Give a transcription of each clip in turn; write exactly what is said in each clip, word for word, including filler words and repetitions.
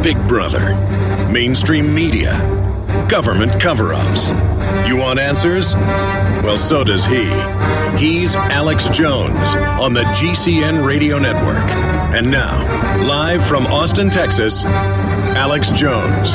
Big Brother, mainstream media, government cover-ups. You want answers? Well, so does he. He's Alex Jones on the G C N Radio Network. And now, live from Austin, Texas, Alex Jones.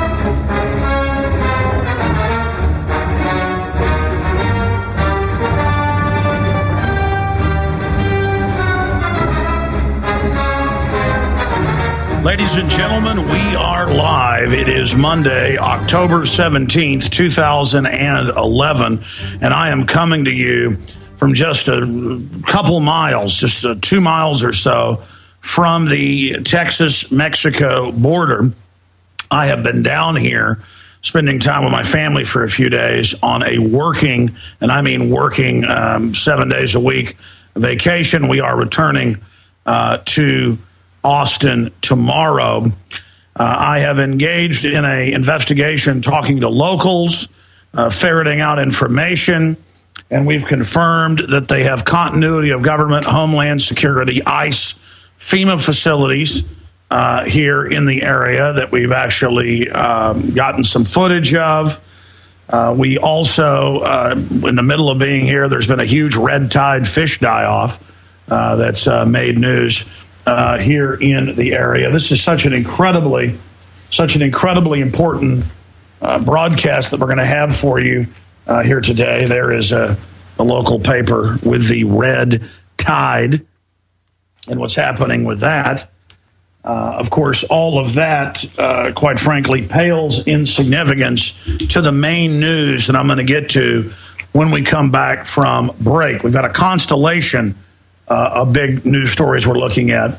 Ladies and gentlemen, we are live. It is Monday, October seventeenth, two thousand eleven, and I am coming to you from just a couple miles, just uh, two miles or so from the Texas-Mexico border. I have been down here spending time with my family for a few days on a working, and I mean working um, seven days a week vacation. We are returning uh, to Austin tomorrow. Uh, I have engaged in an investigation talking to locals, uh, ferreting out information, and we've confirmed that they have continuity of government, Homeland Security, ICE, FEMA facilities uh, here in the area that we've actually um, gotten some footage of. Uh, we also, uh, in the middle of being here, there's been a huge red tide fish die-off uh, that's uh, made news Uh, here in the area. This is such an incredibly, such an incredibly important uh, broadcast that we're going to have for you uh, here today. There is a, a local paper with the red tide and what's happening with that. Uh, of course, all of that, uh, quite frankly, pales in significance to the main news that I'm going to get to when we come back from break. We've got a constellation Uh, of big news stories we're looking at.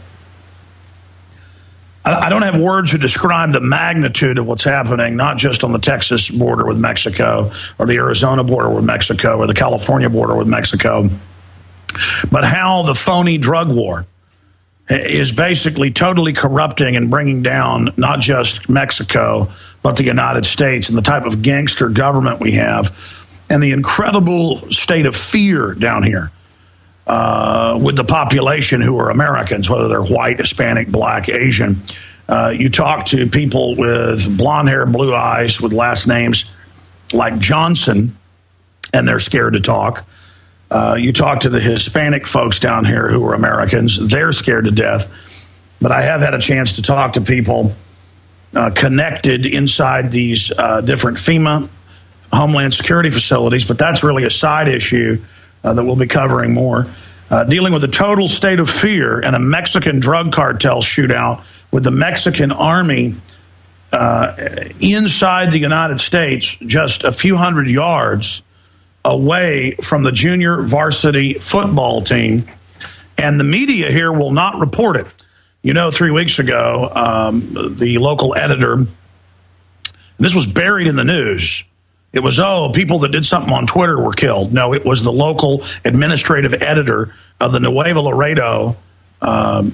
I, I don't have words to describe the magnitude of what's happening, not just on the Texas border with Mexico or the Arizona border with Mexico or the California border with Mexico, but how the phony drug war is basically totally corrupting and bringing down not just Mexico, but the United States and the type of gangster government we have and the incredible state of fear down here. Uh, with the population who are Americans, whether they're white, Hispanic, black, Asian. Uh, you talk to people with blonde hair, blue eyes, with last names like Johnson, and they're scared to talk. Uh, you talk to the Hispanic folks down here who are Americans, they're scared to death. But I have had a chance to talk to people uh, connected inside these uh, different FEMA Homeland Security facilities, but that's really a side issue Uh, that we'll be covering more, uh, dealing with the total state of fear and a Mexican drug cartel shootout with the Mexican army uh, inside the United States, just a few hundred yards away from the junior varsity football team. And the media here will not report it. You know, three weeks ago, um, the local editor, this was buried in the news. It was, oh, people that did something on Twitter were killed. No, it was the local administrative editor of the Nuevo Laredo um,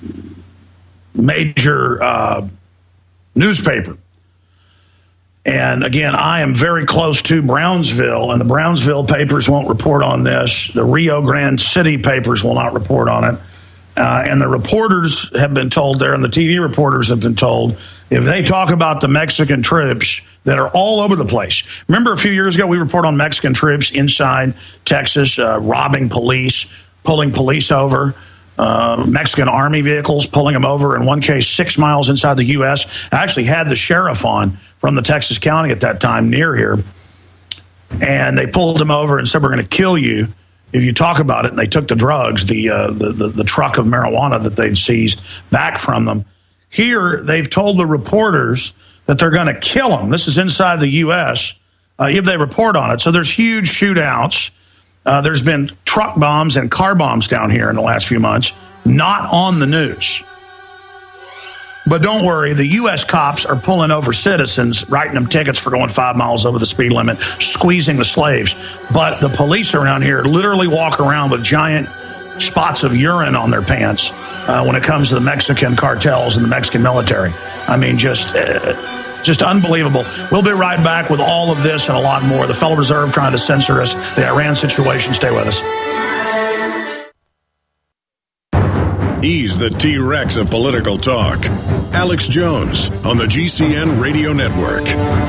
major uh, newspaper. And again, I am very close to Brownsville, and the Brownsville papers won't report on this. The Rio Grande City papers will not report on it. Uh, and the reporters have been told there, and the T V reporters have been told, if they talk about the Mexican troops that are all over the place. Remember a few years ago, we report on Mexican troops inside Texas, uh, robbing police, pulling police over, uh, Mexican army vehicles, pulling them over, in one case, six miles inside the U S I actually had the sheriff on from the Texas County at that time near here, and they pulled him over and said, we're going to kill you if you talk about it. And they took the drugs, the, uh, the, the, the truck of marijuana that they'd seized back from them. Here, they've told the reporters that they're going to kill them. This is inside the U S uh, if they report on it. So there's huge shootouts. Uh, there's been truck bombs and car bombs down here in the last few months, not on the news. But don't worry, the U S cops are pulling over citizens, writing them tickets for going five miles over the speed limit, squeezing the slaves. But the police around here literally walk around with giant spots of urine on their pants uh, when it comes to the Mexican cartels and the Mexican military. I mean, just uh, just unbelievable. We'll be right back with all of this and a lot more. The Federal Reserve trying to censor us, the Iran situation. Stay with us. He's the T-Rex of political talk. Alex Jones on the G C N Radio Network.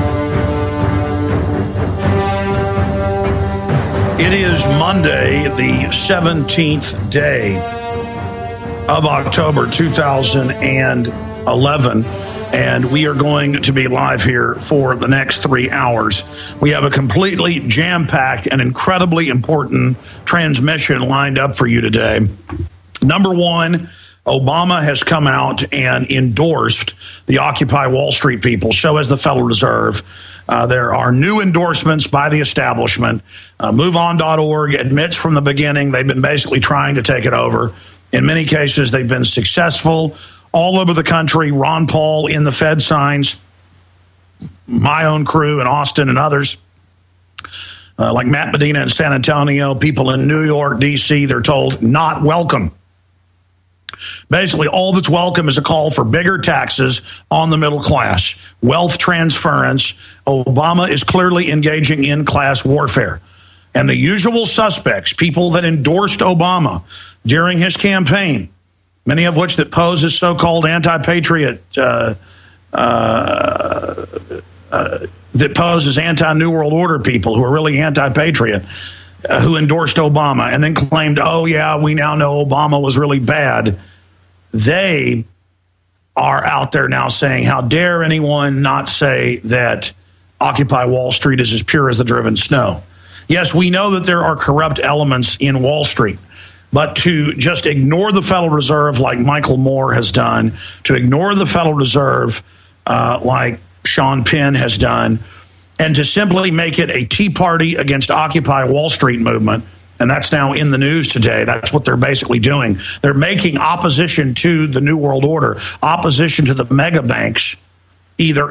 It is Monday, the seventeenth day of October two thousand eleven, and we are going to be live here for the next three hours. We have a completely jam-packed and incredibly important transmission lined up for you today. Number one, Obama has come out and endorsed the Occupy Wall Street people. So has the Federal Reserve. Uh, there are new endorsements by the establishment. Uh, move on dot org admits from the beginning they've been basically trying to take it over. In many cases, they've been successful. All over the country, Ron Paul in the Fed signs, my own crew in Austin and others, uh, like Matt Medina in San Antonio, people in New York, D C, they're told not welcome. Basically, all that's welcome is a call for bigger taxes on the middle class, wealth transference. Obama is clearly engaging in class warfare. And the usual suspects, people that endorsed Obama during his campaign, many of which that pose as so-called anti-patriot, uh, uh, uh, that pose as anti-New World Order people who are really anti-patriot, uh, who endorsed Obama and then claimed, oh, yeah, we now know Obama was really bad. They are out there now saying, how dare anyone not say that Occupy Wall Street is as pure as the driven snow. Yes, we know that there are corrupt elements in Wall Street, but to just ignore the Federal Reserve like Michael Moore has done, to ignore the Federal Reserve uh, like Sean Penn has done, and to simply make it a Tea Party against Occupy Wall Street movement, and that's now in the news today. That's what they're basically doing. They're making opposition to the New World Order, opposition to the mega banks, either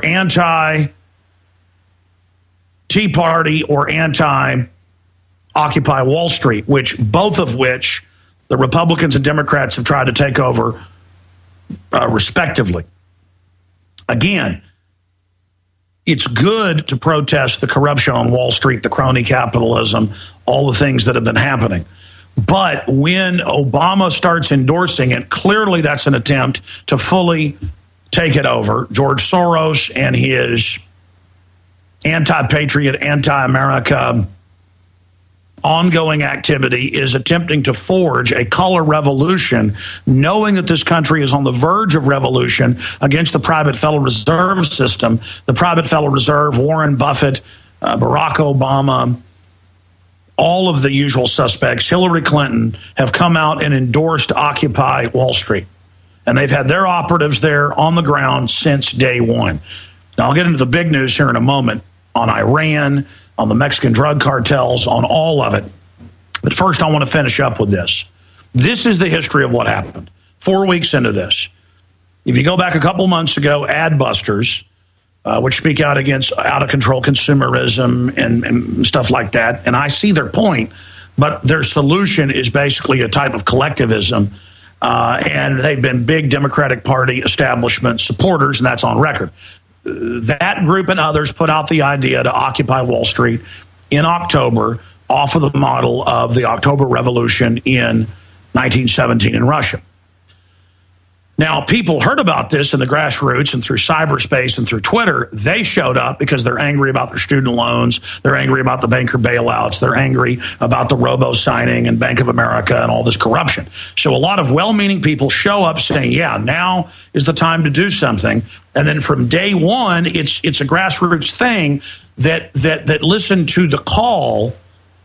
anti-Tea Party or anti-Occupy Wall Street, which both of which the Republicans and Democrats have tried to take over uh, respectively. Again, it's good to protest the corruption on Wall Street, the crony capitalism, all the things that have been happening. But when Obama starts endorsing it, clearly that's an attempt to fully take it over. George Soros and his anti-patriot, anti-America ongoing activity is attempting to forge a color revolution, knowing that this country is on the verge of revolution against the private Federal Reserve system. The private Federal Reserve, Warren Buffett, uh, Barack Obama, all of the usual suspects, Hillary Clinton, have come out and endorsed Occupy Wall Street. And they've had their operatives there on the ground since day one. Now, I'll get into the big news here in a moment on Iran, on the Mexican drug cartels, on all of it. But first, I want to finish up with this. This is the history of what happened. Four weeks into this. If you go back a couple months ago, Adbusters, uh, which speak out against out-of-control consumerism and, and stuff like that, and I see their point, but their solution is basically a type of collectivism, uh, and they've been big Democratic Party establishment supporters, and that's on record. That group and others put out the idea to occupy Wall Street in October off of the model of the October Revolution in nineteen seventeen in Russia. Now, people heard about this in the grassroots and through cyberspace and through Twitter. They showed up because they're angry about their student loans. They're angry about the banker bailouts. They're angry about the robo-signing and Bank of America and all this corruption. So a lot of well-meaning people show up saying, yeah, now is the time to do something. And then from day one, it's it's a grassroots thing that that that listened to the call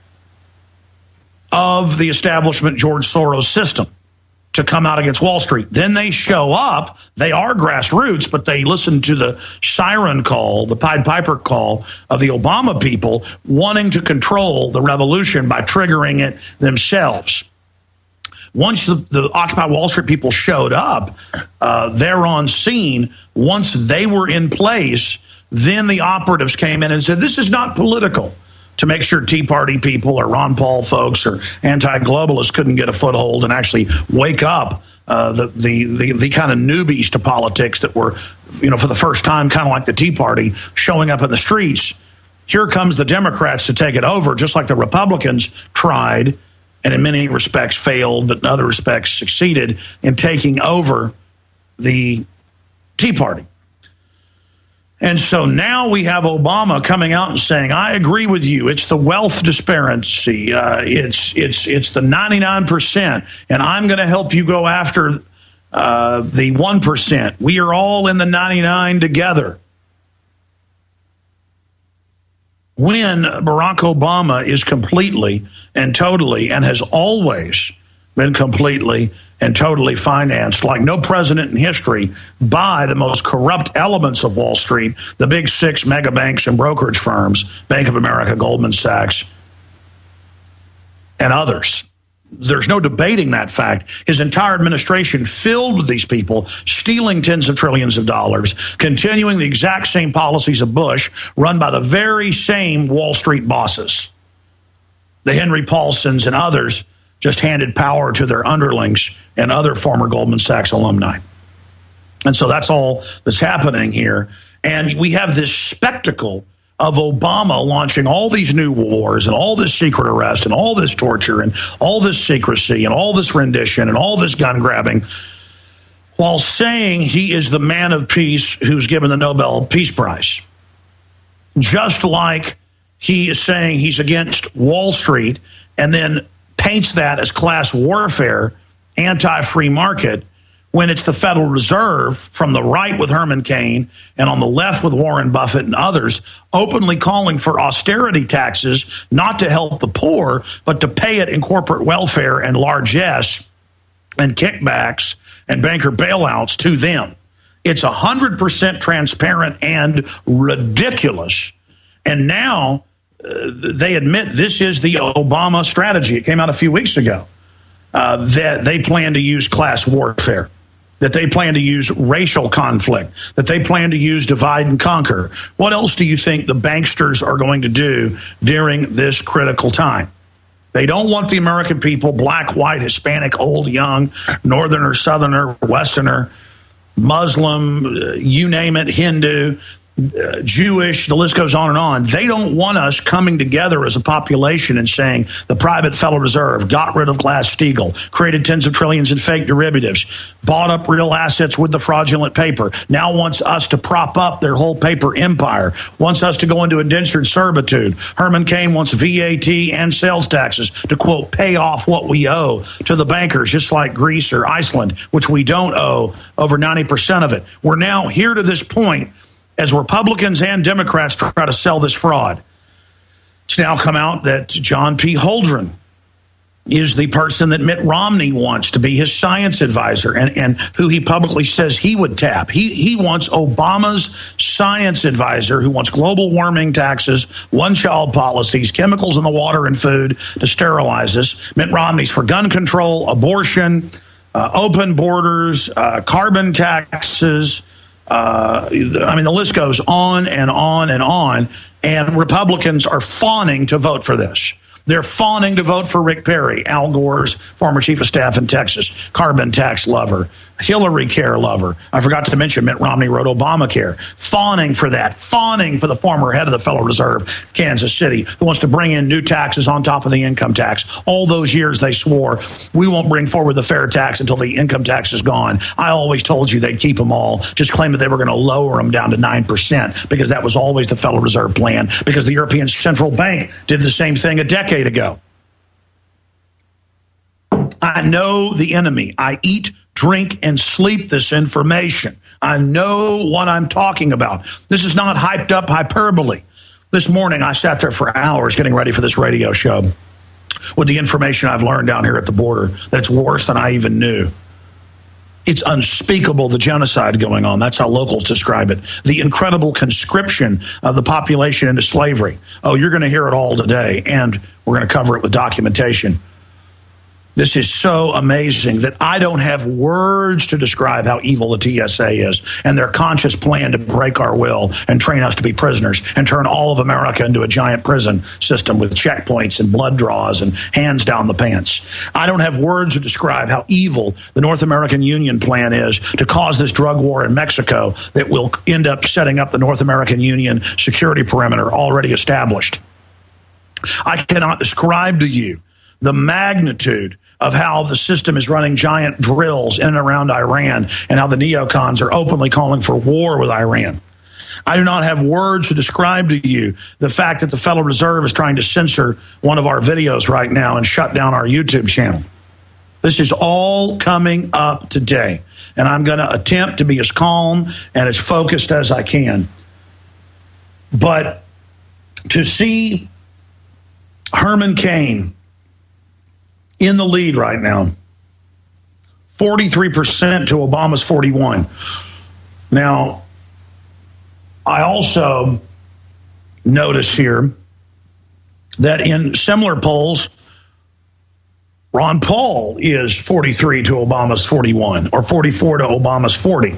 of the establishment George Soros system to come out against Wall Street. Then they show up. They are grassroots, but they listen to the siren call, the Pied Piper call of the Obama people wanting to control the revolution by triggering it themselves. Once the, the Occupy Wall Street people showed up, uh, they're on scene. Once they were in place, then the operatives came in and said, this is not political, to make sure Tea Party people or Ron Paul folks or anti-globalists couldn't get a foothold and actually wake up uh, the, the, the, the kind of newbies to politics that were, you know, for the first time, kind of like the Tea Party, showing up in the streets. Here comes the Democrats to take it over, just like the Republicans tried, and in many respects failed, but in other respects succeeded in taking over the Tea Party. And so now we have Obama coming out and saying, I agree with you. It's the wealth disparity. Uh, it's it's it's the ninety-nine percent. And I'm going to help you go after uh, the one percent. We are all in the ninety-nine together. When Barack Obama is completely and totally and has always been completely and totally financed like no president in history by the most corrupt elements of Wall Street, the big six mega banks and brokerage firms, Bank of America, Goldman Sachs, and others. There's no debating that fact. His entire administration filled with these people, stealing tens of trillions of dollars, continuing the exact same policies of Bush, run by the very same Wall Street bosses. The Henry Paulsons and others just handed power to their underlings and other former Goldman Sachs alumni. And so that's all that's happening here. And we have this spectacle of Obama launching all these new wars and all this secret arrest and all this torture and all this secrecy and all this rendition and all this gun grabbing while saying he is the man of peace who's given the Nobel Peace Prize. Just like he is saying he's against Wall Street and then paints that as class warfare, anti-free market, when it's the Federal Reserve from the right with Herman Cain and on the left with Warren Buffett and others openly calling for austerity taxes, not to help the poor, but to pay it in corporate welfare and largesse and kickbacks and banker bailouts to them. It's one hundred percent transparent and ridiculous. And now uh, they admit this is the Obama strategy. It came out a few weeks ago uh, that they plan to use class warfare, that they plan to use racial conflict, that they plan to use divide and conquer. What else do you think the banksters are going to do during this critical time? They don't want the American people, black, white, Hispanic, old, young, northerner, southerner, westerner, Muslim, uh, you name it, Hindu, uh, Jewish, the list goes on and on. They don't want us coming together as a population and saying the private Federal Reserve got rid of Glass-Steagall, created tens of trillions in fake derivatives, bought up real assets with the fraudulent paper, now wants us to prop up their whole paper empire, wants us to go into indentured servitude. Herman Cain wants V A T and sales taxes to, quote, pay off what we owe to the bankers, just like Greece or Iceland, which we don't owe over ninety percent of it. We're now here to this point as Republicans and Democrats try to sell this fraud. It's now come out that John P. Holdren is the person that Mitt Romney wants to be his science advisor and, and who he publicly says he would tap. He, he wants Obama's science advisor who wants global warming taxes, one-child policies, chemicals in the water and food to sterilize us. Mitt Romney's for gun control, abortion, uh, open borders, uh, carbon taxes. Uh, I mean, the list goes on and on and on, and Republicans are fawning to vote for this. They're fawning to vote for Rick Perry, Al Gore's former chief of staff in Texas, carbon tax lover, Hillary care lover. I forgot to mention Mitt Romney wrote Obamacare. Fawning for that. Fawning for the former head of the Federal Reserve, Kansas City, who wants to bring in new taxes on top of the income tax. All those years they swore, we won't bring forward the fair tax until the income tax is gone. I always told you they'd keep them all. Just claimed that they were going to lower them down to nine percent because that was always the Federal Reserve plan, because the European Central Bank did the same thing a decade ago. I know the enemy. I eat, drink, and sleep this information. I know what I'm talking about. This is not hyped up hyperbole. This morning, I sat there for hours getting ready for this radio show with the information I've learned down here at the border that's worse than I even knew. It's unspeakable, the genocide going on. That's how locals describe it. The incredible conscription of the population into slavery. Oh, you're going to hear it all today, and we're going to cover it with documentation. This is so amazing that I don't have words to describe how evil the T S A is and their conscious plan to break our will and train us to be prisoners and turn all of America into a giant prison system with checkpoints and blood draws and hands down the pants. I don't have words to describe how evil the North American Union plan is to cause this drug war in Mexico that will end up setting up the North American Union security perimeter already established. I cannot describe to you the magnitude of how the system is running giant drills in and around Iran and how the neocons are openly calling for war with Iran. I do not have words to describe to you the fact that the Federal Reserve is trying to censor one of our videos right now and shut down our YouTube channel. This is all coming up today, and I'm going to attempt to be as calm and as focused as I can. But to see Herman Cain in the lead right now, forty-three percent to Obama's forty-one. Now, I also notice here that in similar polls, Ron Paul is forty-three to Obama's forty-one, or forty-four to Obama's forty.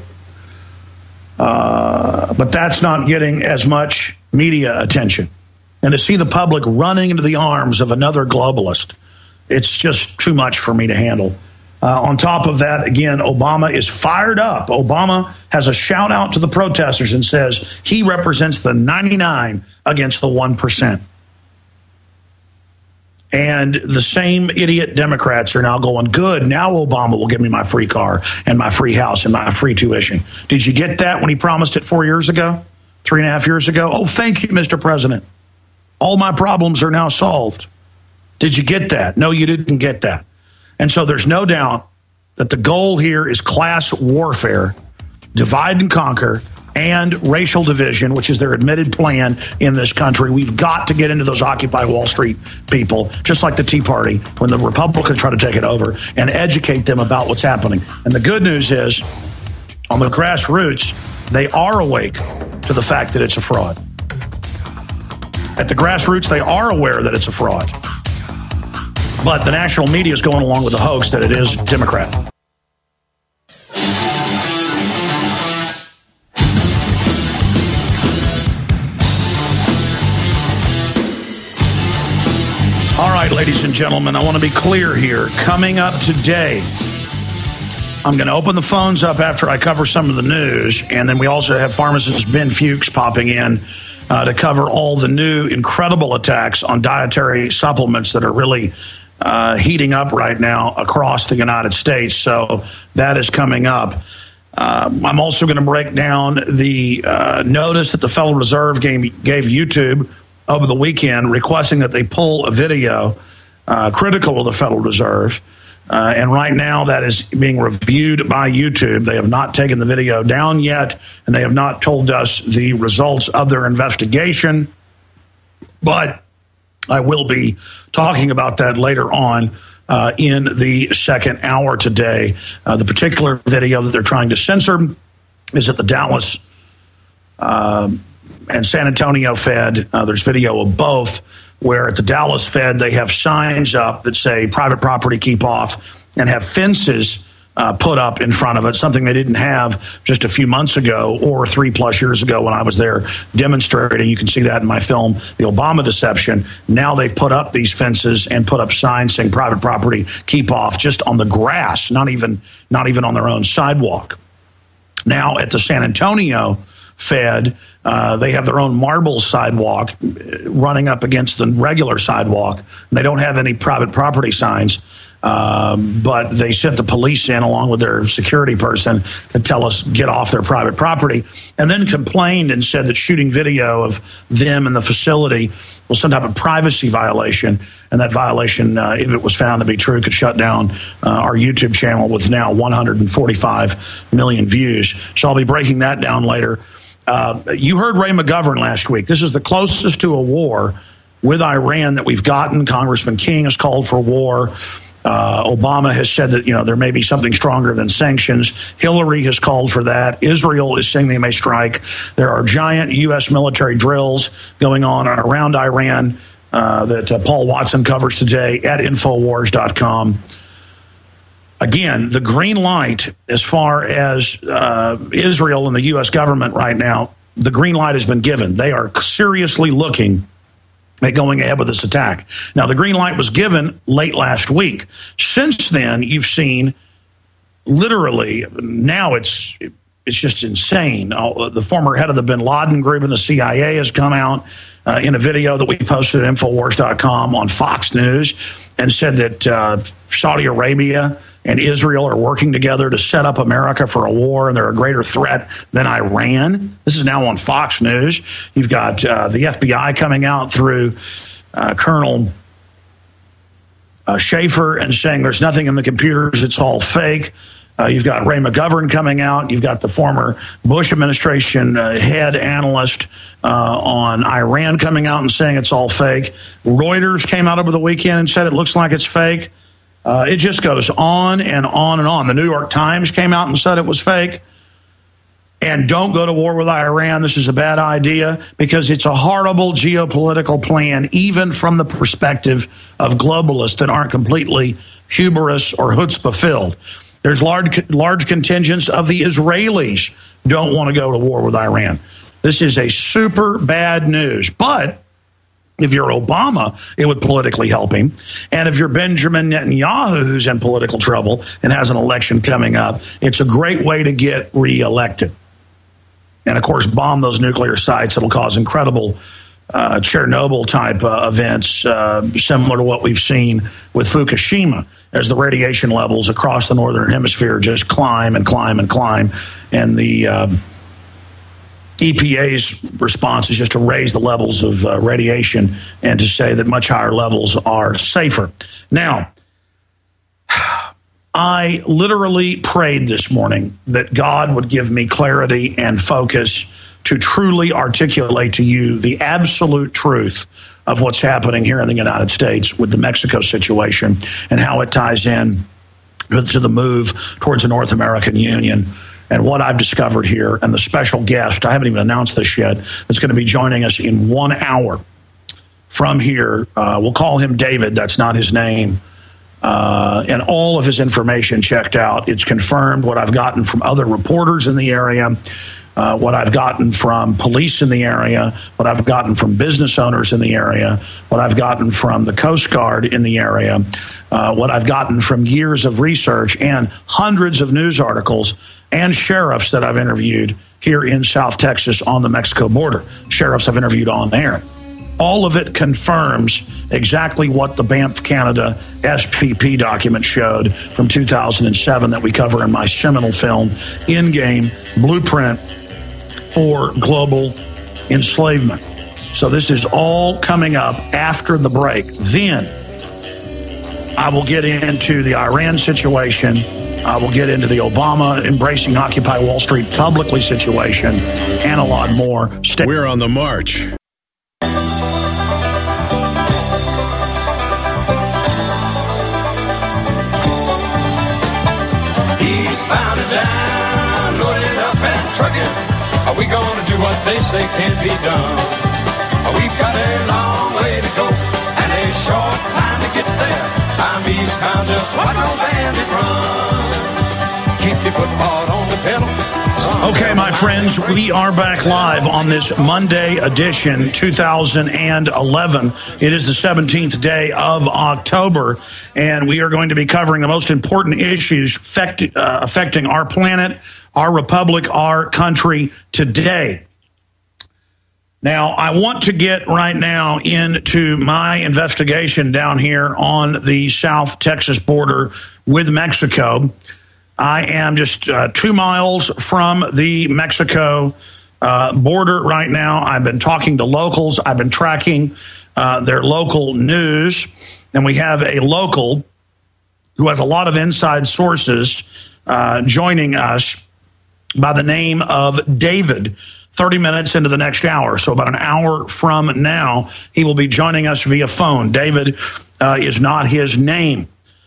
Uh, but that's not getting as much media attention. And to see the public running into the arms of another globalist, it's just too much for me to handle. Uh, on top of that, again, Obama is fired up. Obama has a shout out to the protesters and says he represents the ninety-nine against the one percent. And the same idiot Democrats are now going, good, now Obama will give me my free car and my free house and my free tuition. Did you get that when he promised it four years ago, three and a half years ago? Oh, thank you, Mister President. All my problems are now solved. Did you get that? No, you didn't get that. And so there's no doubt that the goal here is class warfare, divide and conquer, and racial division, which is their admitted plan in this country. We've got to get into those Occupy Wall Street people, just like the Tea Party, when the Republicans try to take it over, and educate them about what's happening. And the good news is, on the grassroots, they are awake to the fact that it's a fraud. At the grassroots, they are aware that it's a fraud. But the national media is going along with the hoax that it is Democrat. All right, ladies and gentlemen, I want to be clear here. Coming up today, I'm going to open the phones up after I cover some of the news, and then we also have pharmacist Ben Fuchs popping in uh, to cover all the new incredible attacks on dietary supplements that are really uh, heating up right now across the United States. So that is coming up. Uh, I'm also going to break down the uh, notice that the Federal Reserve gave, gave YouTube over the weekend, requesting that they pull a video uh, critical of the Federal Reserve. Uh, and right now that is being reviewed by YouTube. They have not taken the video down yet, and they have not told us the results of their investigation. But I will be talking about that later on uh, in the second hour today. Uh, the particular video that they're trying to censor is at the Dallas uh, and San Antonio Fed. Uh, there's video of both, where at the Dallas Fed they have signs up that say private property keep off and have fences uh, put up in front of it, something they didn't have just a few months ago or three plus years ago when I was there demonstrating. You can see that in my film, The Obama Deception. Now they've put up these fences and put up signs saying private property keep off just on the grass, not even not even on their own sidewalk. Now at the San Antonio Fed, Uh, they have their own marble sidewalk running up against the regular sidewalk. They don't have any private property signs, um, but they sent the police in along with their security person to tell us get off their private property, and then complained and said that shooting video of them in the facility was some type of privacy violation, and that violation, uh, if it was found to be true, could shut down uh, our YouTube channel with now one hundred forty-five million views. So I'll be breaking that down later. Uh, you heard Ray McGovern last week. This is the closest to a war with Iran that we've gotten. Congressman King has called for war. Uh, Obama has said that, you know, there may be something stronger than sanctions. Hillary has called for that. Israel is saying they may strike. There are giant U S military drills going on around Iran uh, that uh, Paul Watson covers today at Infowars dot com. Again, the green light as far as uh, Israel and the U S government right now, the green light has been given. They are seriously looking at going ahead with this attack. Now, the green light was given late last week. Since then, you've seen literally, now it's it's just insane. The former head of the bin Laden group in the C I A has come out uh, in a video that we posted at Infowars dot com on Fox News and said that uh, Saudi Arabia and Israel are working together to set up America for a war, and they're a greater threat than Iran. This is now on Fox News. You've got uh, the F B I coming out through uh, Colonel uh, Schaefer and saying there's nothing in the computers, it's all fake. Uh, you've got Ray McGovern coming out. You've got the former Bush administration uh, head analyst uh, on Iran coming out and saying it's all fake. Reuters came out over the weekend and said it looks like it's fake. Uh, it just goes on and on and on. The New York Times came out and said it was fake. And don't go to war with Iran. This is a bad idea because it's a horrible geopolitical plan, even from the perspective of globalists that aren't completely hubris or chutzpah filled. There's large, large contingents of the Israelis don't want to go to war with Iran. This is a super bad news. But if you're Obama, it would politically help him. And if you're Benjamin Netanyahu, who's in political trouble and has an election coming up, it's a great way to get reelected. And, of course, bomb those nuclear sites. It'll cause incredible uh, Chernobyl-type uh, events, uh, similar to what we've seen with Fukushima, as the radiation levels across the northern hemisphere just climb and climb and climb. And the um, E P A's response is just to raise the levels of uh, radiation and to say that much higher levels are safer. Now, I literally prayed this morning that God would give me clarity and focus to truly articulate to you the absolute truth of what's happening here in the United States with the Mexico situation and how it ties in to the move towards the North American Union and what I've discovered here. And the special guest, I haven't even announced this yet, that's going to be joining us in one hour from here. Uh, we'll call him David. That's not his name. Uh, and all of his information checked out. It's confirmed what I've gotten from other reporters in the area, uh, what I've gotten from police in the area, what I've gotten from business owners in the area, what I've gotten from the Coast Guard in the area, uh, what I've gotten from years of research and hundreds of news articles and sheriffs that I've interviewed here in South Texas on the Mexico border. Sheriffs I've interviewed on there. All of it confirms exactly what the Banff Canada S P P document showed from two thousand seven that we cover in my seminal film, In-Game Blueprint for Global Enslavement. So this is all coming up after the break. Then I will get into the Iran situation. I will get into the Obama embracing Occupy Wall Street publicly situation and a lot more. Stay- We're on the march. Are we gonna do what they say can't be done? We've got a long way to go and a short time to get there. I'm eastbound, just watch no bandit run. Keep your foot hard on the pedal. Okay, my friends, we are back live on this Monday edition, two thousand eleven. It is the seventeenth day of October, and we are going to be covering the most important issues affect, uh, affecting our planet, our republic, our country today. Now, I want to get right now into my investigation down here on the South Texas border with Mexico. I am just uh, two miles from the Mexico uh, border right now. I've been talking to locals. I've been tracking uh, their local news. And we have a local who has a lot of inside sources uh, joining us by the name of David, thirty minutes into the next hour. So about an hour from now, he will be joining us via phone. David uh, is not his name.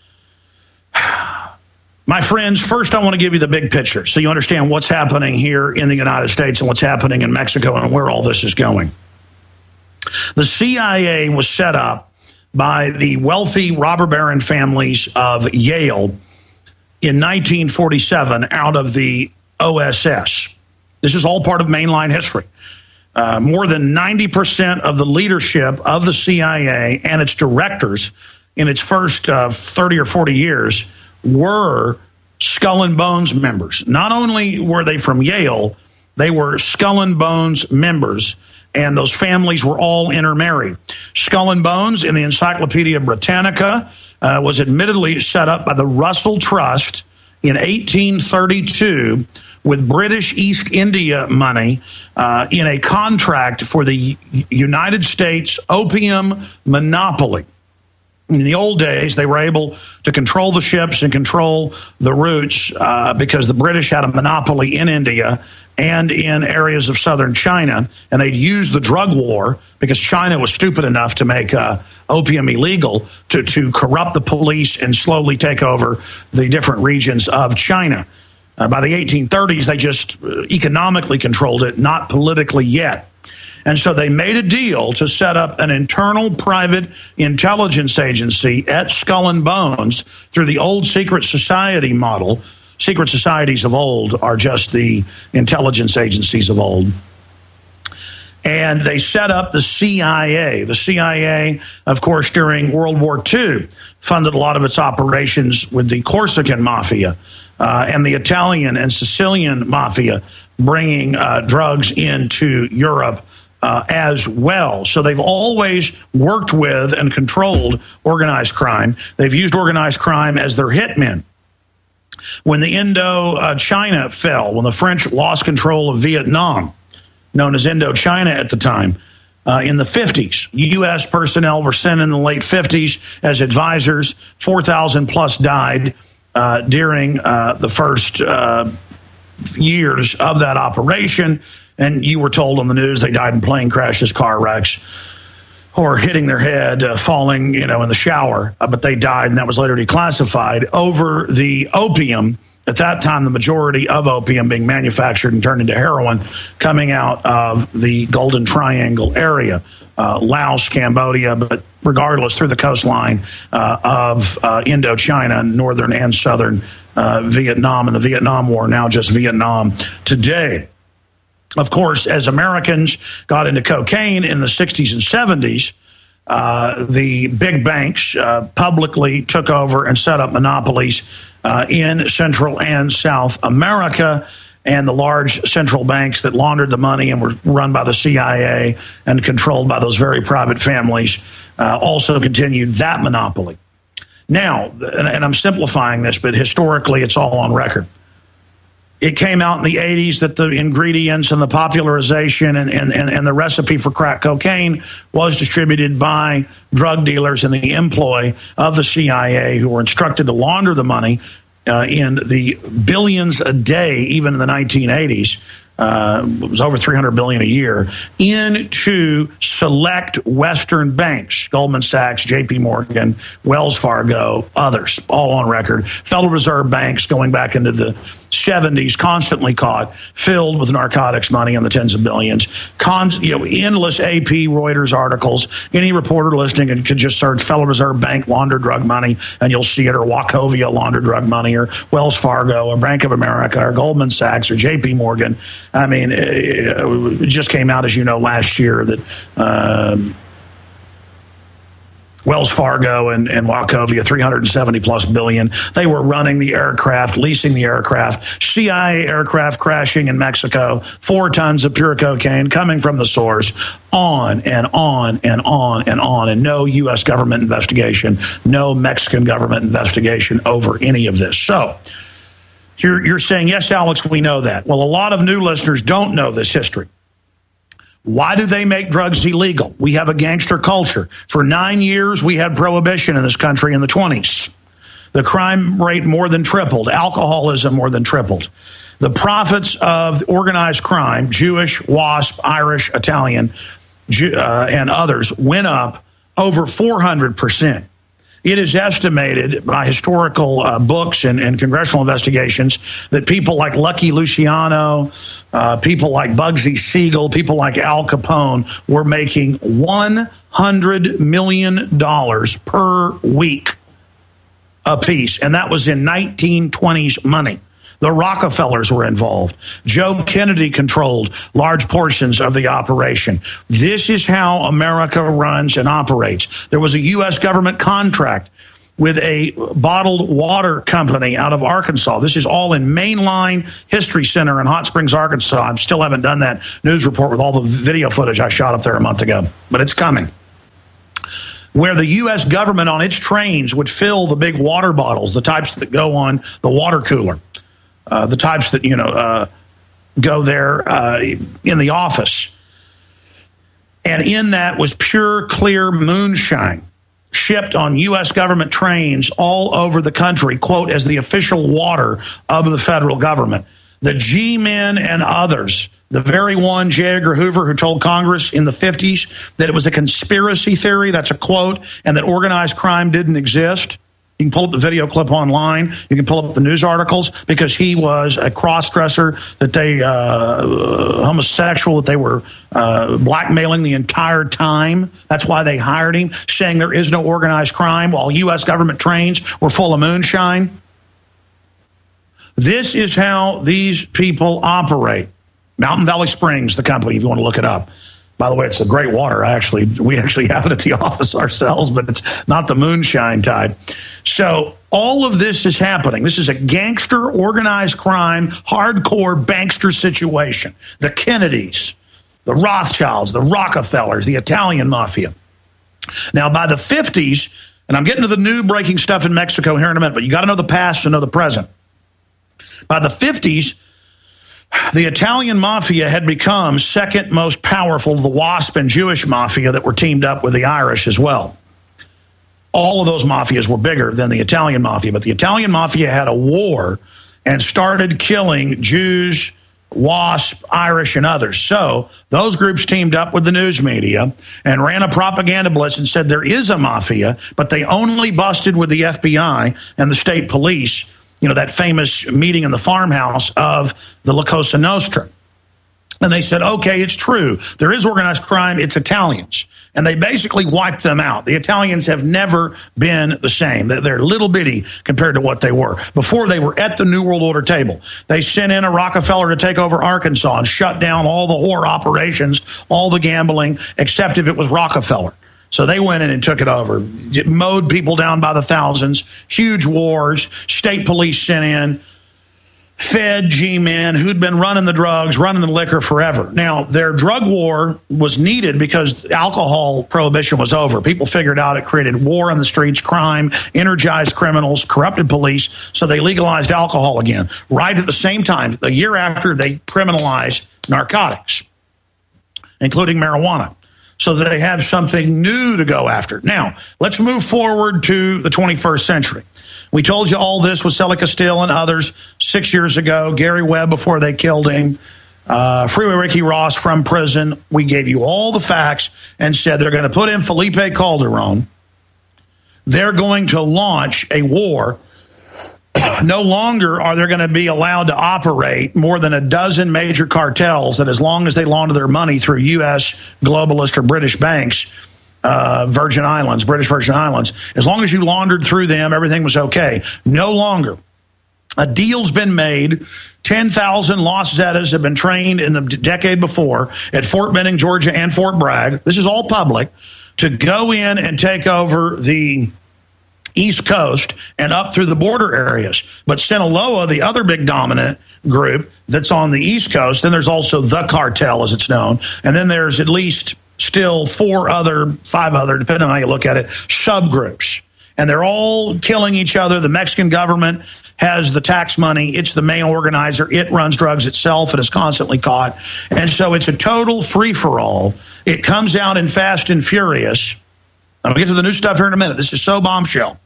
My friends, first I want to give you the big picture so you understand what's happening here in the United States and what's happening in Mexico and where all this is going. The C I A was set up by the wealthy robber baron families of Yale in nineteen forty-seven out of the O S S. This is all part of mainline history. Uh, more than ninety percent of the leadership of the C I A and its directors in its first uh, thirty or forty years were Skull and Bones members. Not only were they from Yale, they were Skull and Bones members, and those families were all intermarried. Skull and Bones in the Encyclopedia Britannica uh, was admittedly set up by the Russell Trust in eighteen thirty-two with British East India money uh, in a contract for the United States opium monopoly. In the old days, they were able to control the ships and control the routes uh, because the British had a monopoly in India and in areas of southern China, and they'd use the drug war because China was stupid enough to make uh, opium illegal to, to corrupt the police and slowly take over the different regions of China. Uh, by the eighteen thirties, they just uh, economically controlled it, not politically yet. And so they made a deal to set up an internal private intelligence agency at Skull and Bones through the old secret society model. Secret societies of old are just the intelligence agencies of old. And they set up the C I A. The C I A, of course, during World War Two, funded a lot of its operations with the Corsican Mafia uh, and the Italian and Sicilian Mafia, bringing uh, drugs into Europe Uh, as well. So they've always worked with and controlled organized crime. They've used organized crime as their hitmen. When the Indo-China uh, fell, when the French lost control of Vietnam, known as Indochina at the time, uh, in the fifties, U S personnel were sent in the late fifties as advisors. four thousand plus died uh, during uh, the first uh, years of that operation. And you were told on the news they died in plane crashes, car wrecks, or hitting their head, uh, falling, you know, in the shower. Uh, but they died, and that was later declassified over the opium. At that time, the majority of opium being manufactured and turned into heroin coming out of the Golden Triangle area, uh, Laos, Cambodia, but regardless, through the coastline uh, of uh, Indochina, northern and southern uh, Vietnam, and the Vietnam War, now just Vietnam today. Of course, as Americans got into cocaine in the sixties and seventies, uh, the big banks uh, publicly took over and set up monopolies uh, in Central and South America, and the large central banks that laundered the money and were run by the C I A and controlled by those very private families uh, also continued that monopoly. Now, and, and I'm simplifying this, but historically it's all on record. It came out in the eighties that the ingredients and the popularization and, and, and, and the recipe for crack cocaine was distributed by drug dealers in the employ of the C I A, who were instructed to launder the money uh, in the billions a day, even in the nineteen eighties. Uh, it was over three hundred billion dollars a year, into select Western banks, Goldman Sachs, J P Morgan, Wells Fargo, others, all on record. Federal Reserve banks going back into the seventies, constantly caught, filled with narcotics money in the tens of billions. Con, you know, endless A P, Reuters articles. Any reporter listening and could just search Federal Reserve Bank launder drug money, and you'll see it, or Wachovia launder drug money, or Wells Fargo, or Bank of America, or Goldman Sachs, or J P Morgan. I mean, it just came out, as you know, last year that um, Wells Fargo and, and Wachovia, three hundred seventy plus billion. They were running the aircraft, leasing the aircraft, C I A aircraft crashing in Mexico, four tons of pure cocaine coming from the source, on and on and on and on. And no U S government investigation, no Mexican government investigation over any of this. So you're, you're saying, yes, Alex, we know that. Well, a lot of new listeners don't know this history. Why do they make drugs illegal? We have a gangster culture. For nine years, we had prohibition in this country in the twenties. The crime rate more than tripled. Alcoholism more than tripled. The profits of organized crime, Jewish, WASP, Irish, Italian, uh, and others, went up over four hundred percent. It is estimated by historical uh, books and, and congressional investigations that people like Lucky Luciano, uh, people like Bugsy Siegel, people like Al Capone were making one hundred million dollars per week apiece. And that was in nineteen twenties money. The Rockefellers were involved. Joe Kennedy controlled large portions of the operation. This is how America runs and operates. There was a U S government contract with a bottled water company out of Arkansas. This is all in Mainline History Center in Hot Springs, Arkansas. I still haven't done that news report with all the video footage I shot up there a month ago, but it's coming. where the U S government on its trains would fill the big water bottles, the types that go on the water cooler, uh, the types that, you know, uh, go there uh, in the office. And in that was pure, clear moonshine shipped on U S government trains all over the country, quote, as the official water of the federal government. The G-men and others, the very one, J. Edgar Hoover, who told Congress in the fifties that it was a conspiracy theory, that's a quote, and that organized crime didn't exist. You can pull up the video clip online. You can pull up the news articles, because he was a cross-dresser, that they, uh, homosexual, that they were uh, blackmailing the entire time. That's why they hired him, saying there is no organized crime, while U S government trains were full of moonshine. This is how these people operate. Mountain Valley Springs, the company, if you want to look it up. By the way, it's a great water. Actually, we actually have it at the office ourselves, but it's not the moonshine type. So all of this is happening. This is a gangster, organized crime, hardcore bankster situation. The Kennedys, the Rothschilds, the Rockefellers, the Italian mafia. Now, by the fifties, and I'm getting to the new breaking stuff in Mexico here in a minute, but you got to know the past to know the present. By the fifties, the Italian mafia had become second most powerful to the WASP and Jewish mafia that were teamed up with the Irish as well. All of those mafias were bigger than the Italian mafia, but the Italian mafia had a war and started killing Jews, WASP, Irish, and others. So those groups teamed up with the news media and ran a propaganda blitz and said there is a mafia, but they only busted with the F B I and the state police. You know, that famous meeting in the farmhouse of the La Cosa Nostra. And they said, okay, it's true. There is organized crime. It's Italians. And they basically wiped them out. The Italians have never been the same. They're little bitty compared to what they were. Before, they were at the New World Order table. They sent in a Rockefeller to take over Arkansas and shut down all the whore operations, all the gambling, except if it was Rockefeller. So they went in and took it over, mowed people down by the thousands, huge wars, state police sent in, Fed G-men who'd been running the drugs, running the liquor forever. Now, their drug war was needed because alcohol prohibition was over. People figured out it created war on the streets, crime, energized criminals, corrupted police, so they legalized alcohol again. Right at the same time, the year after, they criminalized narcotics, including marijuana, so that they have something new to go after. Now, let's move forward to the twenty-first century. We told you all this with Selig Castile and others six years ago, Gary Webb before they killed him, uh, Freeway Ricky Ross from prison. We gave you all the facts and said they're going to put in Felipe Calderon. They're going to launch a war. No longer are they going to be allowed to operate more than a dozen major cartels that, as long as they launder their money through U S globalist or British banks, uh, Virgin Islands, British Virgin Islands, as long as you laundered through them, everything was okay. No longer. A deal's been made. ten thousand Los Zetas have been trained in the decade before at Fort Benning, Georgia, and Fort Bragg. This is all public, to go in and take over the East Coast and up through the border areas. But Sinaloa, the other big dominant group that's on the East Coast, then there's also the cartel, as it's known, and then there's at least still four other, five other, depending on how you look at it, subgroups. And they're all killing each other. The Mexican government has the tax money. It's the main organizer. It runs drugs itself and is constantly caught. And so it's a total free-for-all. It comes out in Fast and Furious. I'll get to the new stuff here in a minute. This is so bombshell.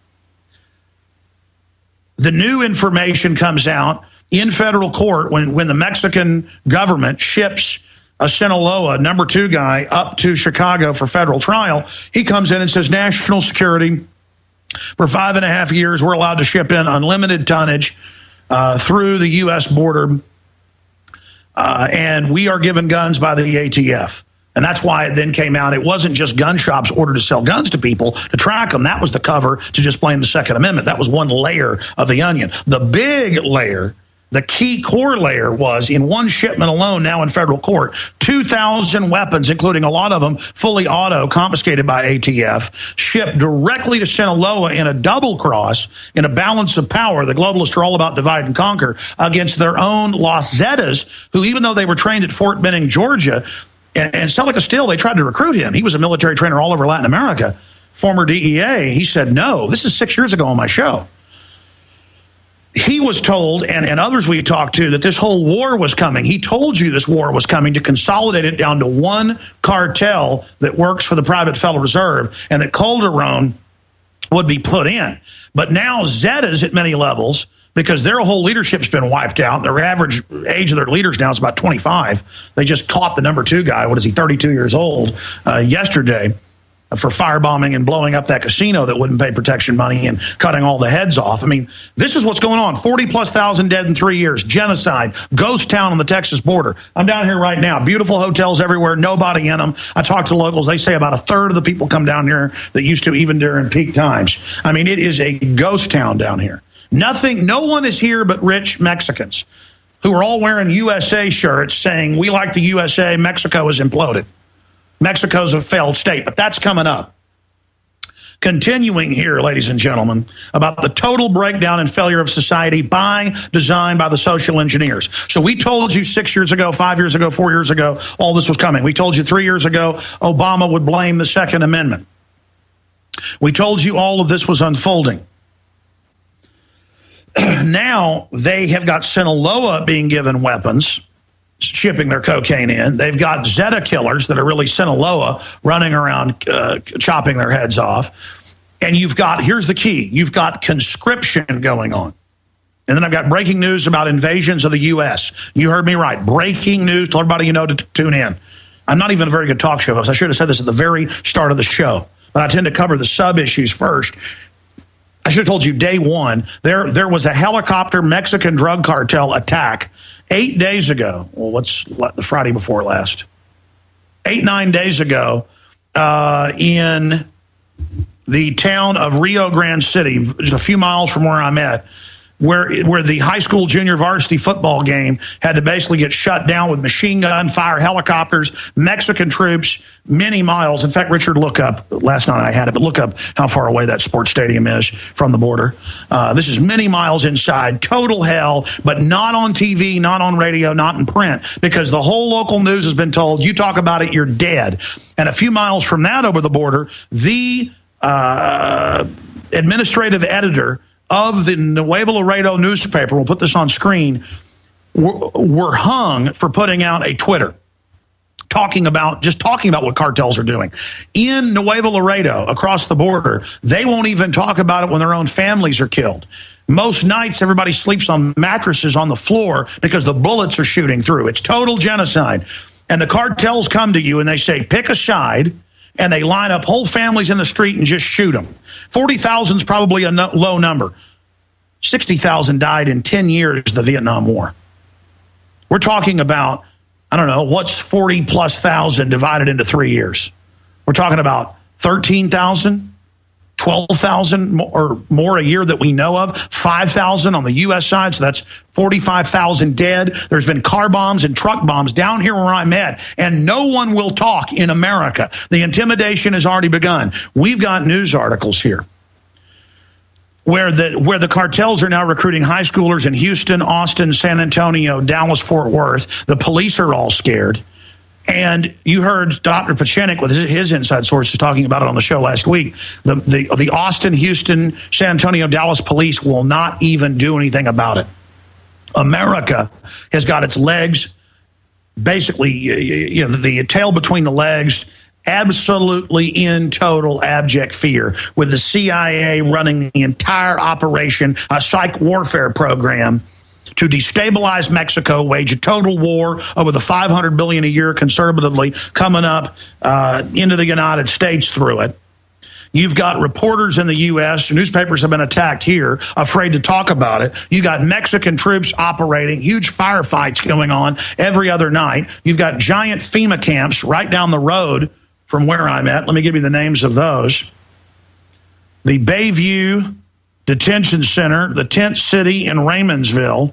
The new information comes out in federal court when, when the Mexican government ships a Sinaloa number two guy up to Chicago for federal trial. He comes in and says, national security, for five and a half years, we're allowed to ship in unlimited tonnage uh, through the U S border, uh, and we are given guns by the A T F. And that's why it then came out. It wasn't just gun shops ordered to sell guns to people to track them. That was the cover to just blame the Second Amendment. That was one layer of the onion. The big layer, the key core layer, was in one shipment alone now in federal court, two thousand weapons, including a lot of them fully auto, confiscated by A T F, shipped directly to Sinaloa in a double cross, in a balance of power. The globalists are all about divide and conquer against their own Los Zetas, who, even though they were trained at Fort Benning, Georgia, and, and Selig Castile, they tried to recruit him. He was a military trainer all over Latin America. former D E A, he said, no, this is six years ago on my show. He was told, and, and others we talked to, that this whole war was coming. He told you this war was coming to consolidate it down to one cartel that works for the private Federal Reserve, and that Calderon would be put in. But now Zetas at many levels, because their whole leadership's been wiped out. Their average age of their leaders now is about twenty-five. They just caught the number two guy, what is he, thirty-two years old, uh, yesterday, for firebombing and blowing up that casino that wouldn't pay protection money and cutting all the heads off. I mean, this is what's going on. forty plus thousand dead in three years. Genocide. Ghost town on the Texas border. I'm down here right now. Beautiful hotels everywhere. Nobody in them. I talked to locals. They say about a third of the people come down here that used to even during peak times. I mean, it is a ghost town down here. Nothing. No one is here but rich Mexicans who are all wearing U S A shirts saying, we like the U S A. Mexico has imploded. Mexico's a failed state, but that's coming up. Continuing here, ladies and gentlemen, about the total breakdown and failure of society by design by the social engineers. So we told you six years ago, five years ago, four years ago, all this was coming. We told you three years ago, Obama would blame the Second Amendment. We told you all of this was unfolding. Now they have got Sinaloa being given weapons, shipping their cocaine in. They've got Zeta killers that are really Sinaloa running around uh, chopping their heads off. And you've got, here's the key, you've got conscription going on. And then I've got breaking news about invasions of the U S. You heard me right. Breaking news. Tell everybody you know to t- tune in. I'm not even a very good talk show host. I should have said this at the very start of the show. But I tend to cover the sub-issues first. I should have told you day one, there, there was a helicopter Mexican drug cartel attack Eight days ago, well, what's the Friday before last? Eight, nine days ago, uh, in the town of Rio Grande City, just a few miles from where I'm at, where where the high school junior varsity football game had to basically get shut down with machine gun fire, helicopters, Mexican troops, many miles. In fact, Richard, look up, last night I had it, but look up how far away that sports stadium is from the border. Uh, this is many miles inside, total hell, but not on T V, not on radio, not in print, because the whole local news has been told, you talk about it, you're dead. And a few miles from that over the border, the uh, administrative editor of the Nuevo Laredo newspaper, we'll put this on screen, were, were hung for putting out a Twitter talking about, just talking about what cartels are doing. In Nuevo Laredo, across the border, they won't even talk about it when their own families are killed. Most nights, everybody sleeps on mattresses on the floor because the bullets are shooting through. It's total genocide. And the cartels come to you and they say, pick a side, and they line up whole families in the street and just shoot them. forty thousand is probably a no, low number. sixty thousand died in ten years of the Vietnam War. We're talking about, I don't know, what's forty plus thousand divided into three years? We're talking about thirteen thousand, twelve thousand or more a year that we know of, five thousand on the U S side, so that's forty-five thousand dead. There's been car bombs and truck bombs down here where I'm at, and no one will talk in America. The intimidation has already begun. We've got news articles here where the where the cartels are now recruiting high schoolers in Houston, Austin, San Antonio, Dallas, Fort Worth. The police are all scared. And you heard Doctor Pachenik with his, his inside sources talking about it on the show last week. The, the, the Austin, Houston, San Antonio, Dallas police will not even do anything about it. America has got its legs, basically, you know, the tail between the legs, absolutely in total abject fear, with the C I A running the entire operation, a psych warfare program to destabilize Mexico, wage a total war over the five hundred billion dollars a year conservatively coming up uh, into the United States through it. You've got reporters in the U S, newspapers have been attacked here, afraid to talk about it. You've got Mexican troops operating, huge firefights going on every other night. You've got giant FEMA camps right down the road from where I'm at. Let me give you the names of those. The Bayview Detention Center, the Tent City in Raymondsville.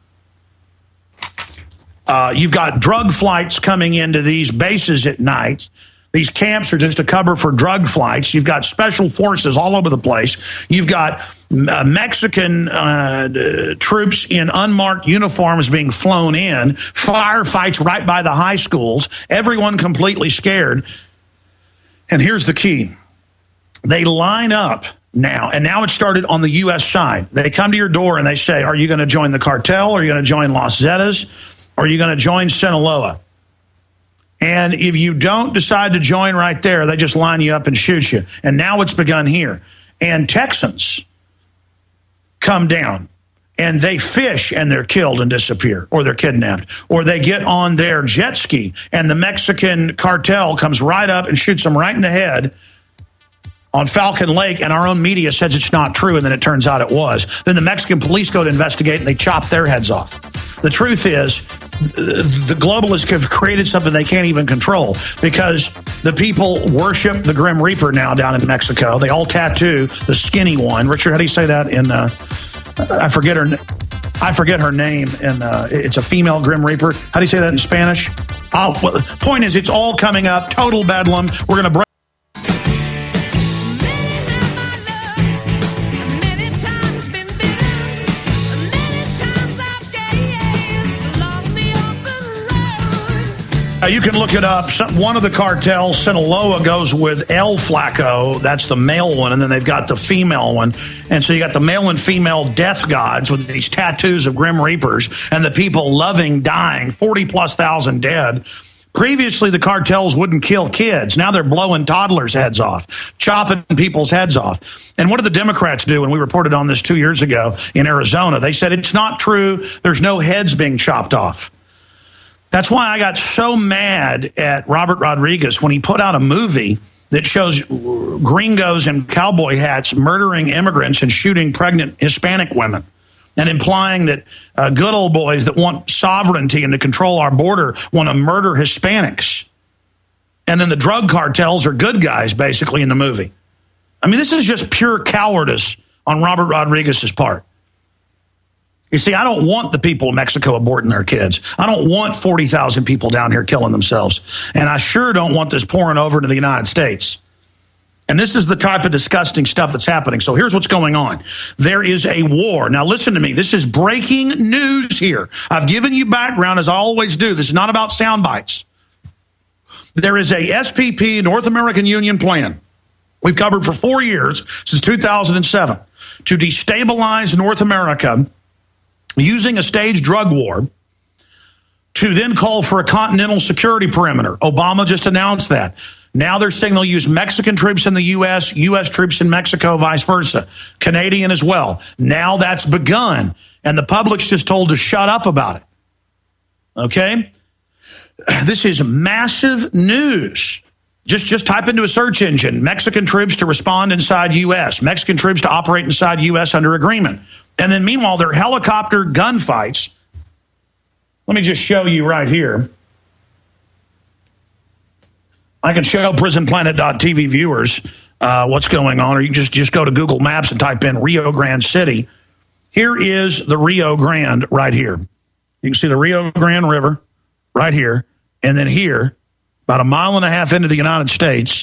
Uh, you've got drug flights coming into these bases at night. These camps are just a cover for drug flights. You've got special forces all over the place. You've got uh, Mexican uh, uh, troops in unmarked uniforms being flown in, firefights right by the high schools, everyone completely scared. And here's the key. they line up now, and now it started on the U S side. They come to your door and they say, are you going to join the cartel? Are you going to join Los Zetas? Or are you going to join Sinaloa? And if you don't decide to join right there, they just line you up and shoot you. And now it's begun here. And Texans come down and they fish and they're killed and disappear, or they're kidnapped, or they get on their jet ski and the Mexican cartel comes right up and shoots them right in the head on Falcon Lake, and our own media says it's not true, and then it turns out it was. Then the Mexican police go to investigate and they chop their heads off. The truth is, the globalists have created something they can't even control, because the people worship the Grim Reaper now down in Mexico. They all tattoo the skinny one. Richard, how do you say that in, uh, I forget her I forget her name, and uh, it's a female Grim Reaper. How do you say that in Spanish? Oh, well, the point is, it's all coming up. Total bedlam. We're going to break. Uh, you can look it up. Some, one of the cartels, Sinaloa, goes with El Flaco. That's the male one. And then they've got the female one. And so you got the male and female death gods with these tattoos of Grim Reapers, and the people loving dying, forty plus thousand dead. Previously, the cartels wouldn't kill kids. Now they're blowing toddlers' heads off, chopping people's heads off. And what did the Democrats do when we reported on this two years ago in Arizona? They said it's not true. There's no heads being chopped off. That's why I got so mad at Robert Rodriguez when he put out a movie that shows gringos in cowboy hats murdering immigrants and shooting pregnant Hispanic women, and implying that uh, good old boys that want sovereignty and to control our border want to murder Hispanics. And then the drug cartels are good guys, basically, in the movie. I mean, this is just pure cowardice on Robert Rodriguez's part. You see, I don't want the people of Mexico aborting their kids. I don't want forty thousand people down here killing themselves. And I sure don't want this pouring over to the United States. And this is the type of disgusting stuff that's happening. So here's what's going on. There is a war. Now, listen to me. This is breaking news here. I've given you background, as I always do. This is not about sound bites. There is a S P P, North American Union plan, we've covered for four years, since two thousand seven, to destabilize North America using a staged drug war, to then call for a continental security perimeter. Obama just announced that. Now they're saying they'll use Mexican troops in the U S, U S troops in Mexico, vice versa. Canadian as well. Now that's begun, and the public's just told to shut up about it. Okay? This is massive news. Just, just type into a search engine, Mexican troops to respond inside U S, Mexican troops to operate inside U S under agreement. And then meanwhile, there are helicopter gunfights. Let me just show you right here. I can show prison planet dot t v viewers uh, what's going on, or you can just, just go to Google Maps and type in Rio Grande City. Here is the Rio Grande right here. You can see the Rio Grande River right here. And then here, about a mile and a half into the United States,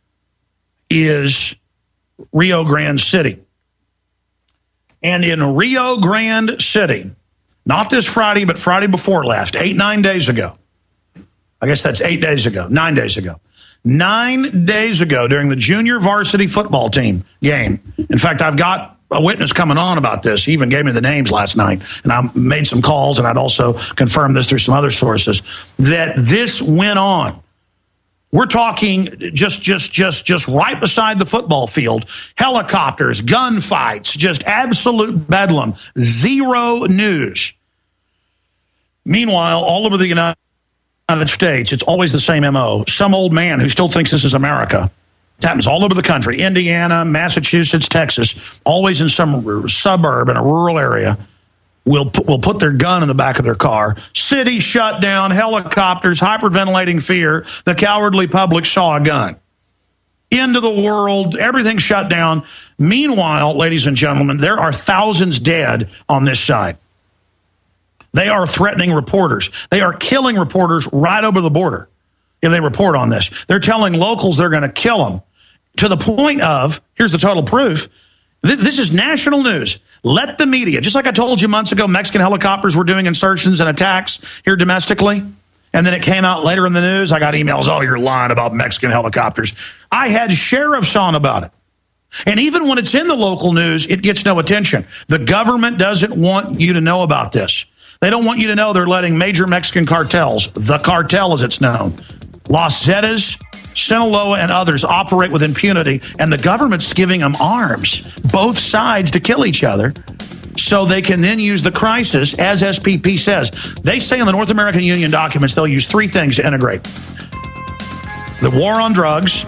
is Rio Grande City. And in Rio Grande City, not this Friday, but Friday before last, eight, nine days ago. I guess that's eight days ago, nine days ago. Nine days ago during the junior varsity football team game. In fact, I've got a witness coming on about this. He even gave me the names last night. And I made some calls, and I'd also confirmed this through some other sources, that this went on. We're talking just, just, just, just right beside the football field. Helicopters, gunfights, just absolute bedlam. Zero news. Meanwhile, all over the United States, it's always the same M O. Some old man who still thinks this is America. It happens all over the country. Indiana, Massachusetts, Texas, always in some suburb in a rural area. Will will put their gun in the back of their car. City shut down, helicopters, hyperventilating fear. The cowardly public saw a gun. End of the world, everything shut down. Meanwhile, ladies and gentlemen, there are thousands dead on this side. They are threatening reporters. They are killing reporters right over the border if they report on this. They're telling locals they're going to kill them, to the point of, here's the total proof, th- this is national news. Let the media, just like I told you months ago, Mexican helicopters were doing insertions and attacks here domestically. And then it came out later in the news. I got emails, oh, you're lying about Mexican helicopters. I had sheriffs on about it. And even when it's in the local news, it gets no attention. The government doesn't want you to know about this. They don't want you to know they're letting major Mexican cartels, the cartel as it's known, Los Zetas, Sinaloa, and others operate with impunity, and the government's giving them arms, both sides, to kill each other, so they can then use the crisis, as S P P says. They say in the North American Union documents they'll use three things to integrate: the war on drugs,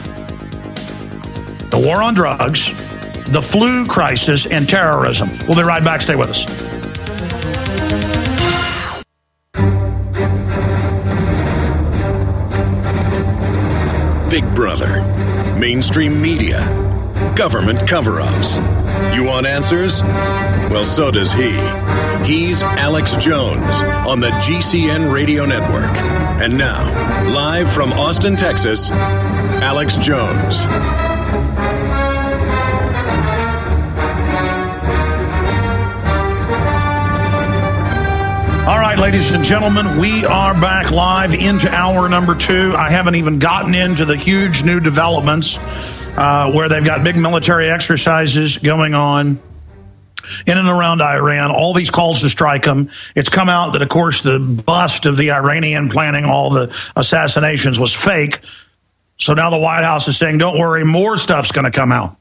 the war on drugs, the flu crisis, and terrorism. We'll be right back. Stay with us. Big Brother, mainstream media, government cover-ups. You want answers? Well, so does he. He's Alex Jones on the G C N Radio Network. And now, live from Austin, Texas, Alex Jones. All right, ladies and gentlemen, we are back live into hour number two. I haven't even gotten into the huge new developments uh, where they've got big military exercises going on in and around Iran, all these calls to strike them. It's come out that, of course, the bust of the Iranian planning all the assassinations was fake. So now the White House is saying, don't worry, more stuff's going to come out.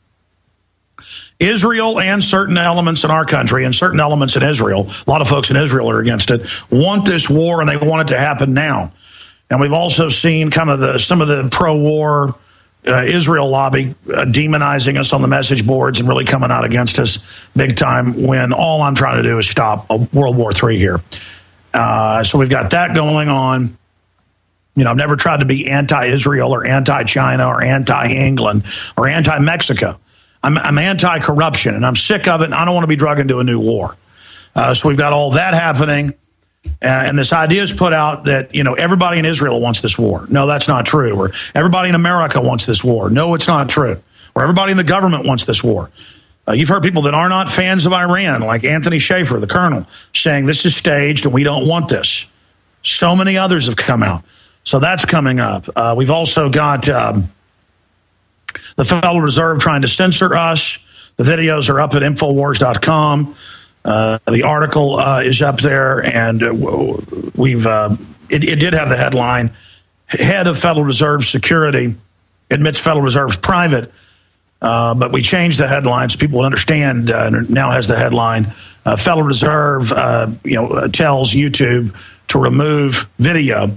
Israel and certain elements in our country and certain elements in Israel, a lot of folks in Israel are against it, want this war, and they want it to happen now. And we've also seen kind of the some of the pro-war uh, Israel lobby uh, demonizing us on the message boards and really coming out against us big time, when all I'm trying to do is stop a World War Three here. Uh, so we've got that going on. You know, I've never tried to be anti-Israel or anti-China or anti-England or anti-Mexico. I'm, I'm anti-corruption, and I'm sick of it, and I don't want to be drug into a new war. Uh, so we've got all that happening, uh, and this idea is put out that, you know, everybody in Israel wants this war. No, that's not true. Or everybody in America wants this war. No, it's not true. Or everybody in the government wants this war. Uh, you've heard people that are not fans of Iran, like Anthony Schaefer, the colonel, saying this is staged and we don't want this. So many others have come out. So that's coming up. Uh, we've also got... Um, the Federal Reserve trying to censor us. The videos are up at Infowars dot com. Uh, the article uh, is up there, and we've uh, it, it did have the headline, Head of Federal Reserve Security admits Federal Reserve's private, uh, but we changed the headline so people would understand, uh, and now has the headline, uh, Federal Reserve uh, you know, tells YouTube to remove video.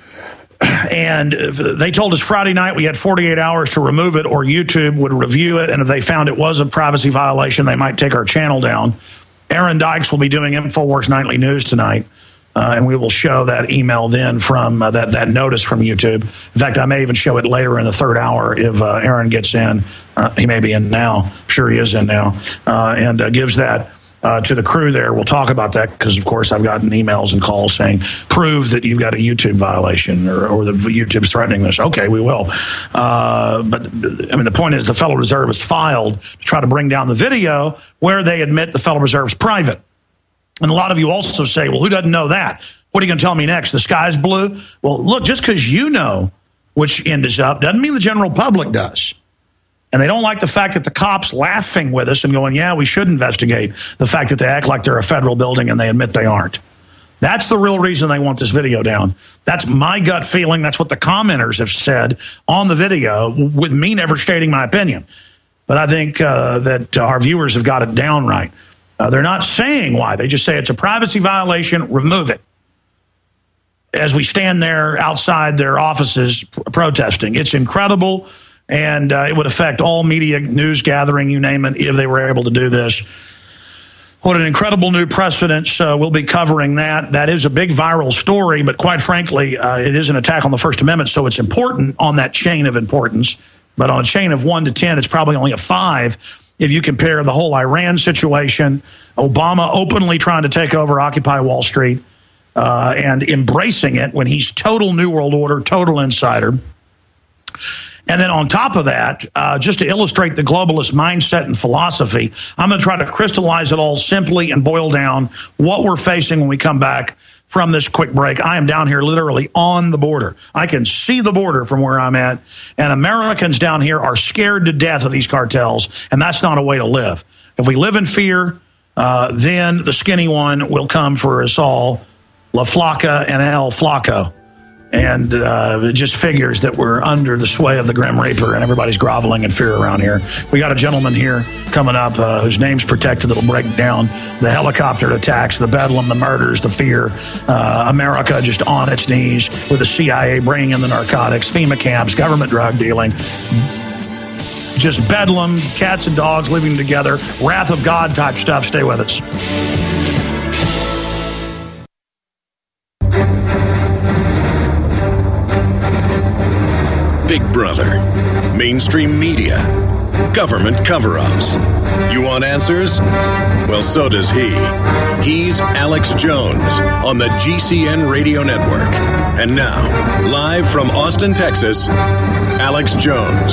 And they told us Friday night we had forty-eight hours to remove it, or YouTube would review it, and if they found it was a privacy violation, they might take our channel down. Aaron Dykes will be doing InfoWars Nightly News tonight, uh, and we will show that email then from uh, that, that notice from YouTube. In fact, I may even show it later in the third hour if uh, Aaron gets in. Uh, he may be in now. I'm sure he is in now. Uh, and uh, gives that Uh, to the crew there. We'll talk about that because, of course, I've gotten emails and calls saying, prove that you've got a YouTube violation or, or the YouTube's threatening this. Okay, we will. Uh, but, I mean, the point is the Federal Reserve has filed to try to bring down the video where they admit the Federal Reserve's private. And a lot of you also say, well, who doesn't know that? What are you going to tell me next? The sky's blue? Well, look, just because you know which end is up doesn't mean the general public does. And they don't like the fact that the cops laughing with us and going, yeah, we should investigate the fact that they act like they're a federal building and they admit they aren't. That's the real reason they want this video down. That's my gut feeling. That's what the commenters have said on the video, with me never stating my opinion. But I think uh, that our viewers have got it down right. Uh, they're not saying why. They just say it's a privacy violation, remove it. As we stand there outside their offices pr- protesting. It's incredible. And uh, it would affect all media, news gathering, you name it, if they were able to do this. What an incredible new precedent. Uh, we'll be covering that. That is a big viral story, but quite frankly, uh, it is an attack on the First Amendment, so it's important on that chain of importance. But on a chain of one to ten, it's probably only a five if you compare the whole Iran situation, Obama openly trying to take over Occupy Wall Street, uh, and embracing it when he's total New World Order, total insider. And then on top of that, uh, just to illustrate the globalist mindset and philosophy, I'm going to try to crystallize it all simply and boil down what we're facing when we come back from this quick break. I am down here literally on the border. I can see the border from where I'm at, and Americans down here are scared to death of these cartels, and that's not a way to live. If we live in fear, uh, then the skinny one will come for us all, La Flaca and El Flaco. And uh, it just figures that we're under the sway of the Grim Reaper, and everybody's groveling in fear around here. We got a gentleman here coming up uh, whose name's protected that'll break down the helicopter attacks, the bedlam, the murders, the fear. Uh, America just on its knees with the C I A bringing in the narcotics, FEMA camps, government drug dealing. Just bedlam, cats and dogs living together, wrath of God type stuff. Stay with us. Big Brother, mainstream media, government cover-ups. You want answers? Well, so does he. He's Alex Jones on the G C N Radio Network. And now, live from Austin, Texas, Alex Jones.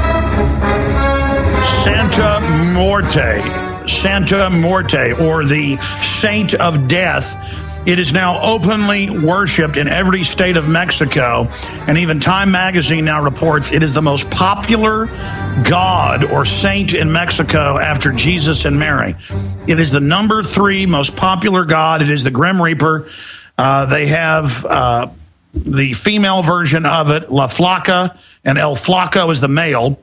Santa Muerte, Santa Muerte, or the Saint of Death. It is now openly worshipped in every state of Mexico, and even Time magazine now reports it is the most popular god or saint in Mexico after Jesus and Mary. It is the number three most popular god. It is the Grim Reaper. Uh, they have uh, the female version of it, La Flaca, and El Flaco is the male.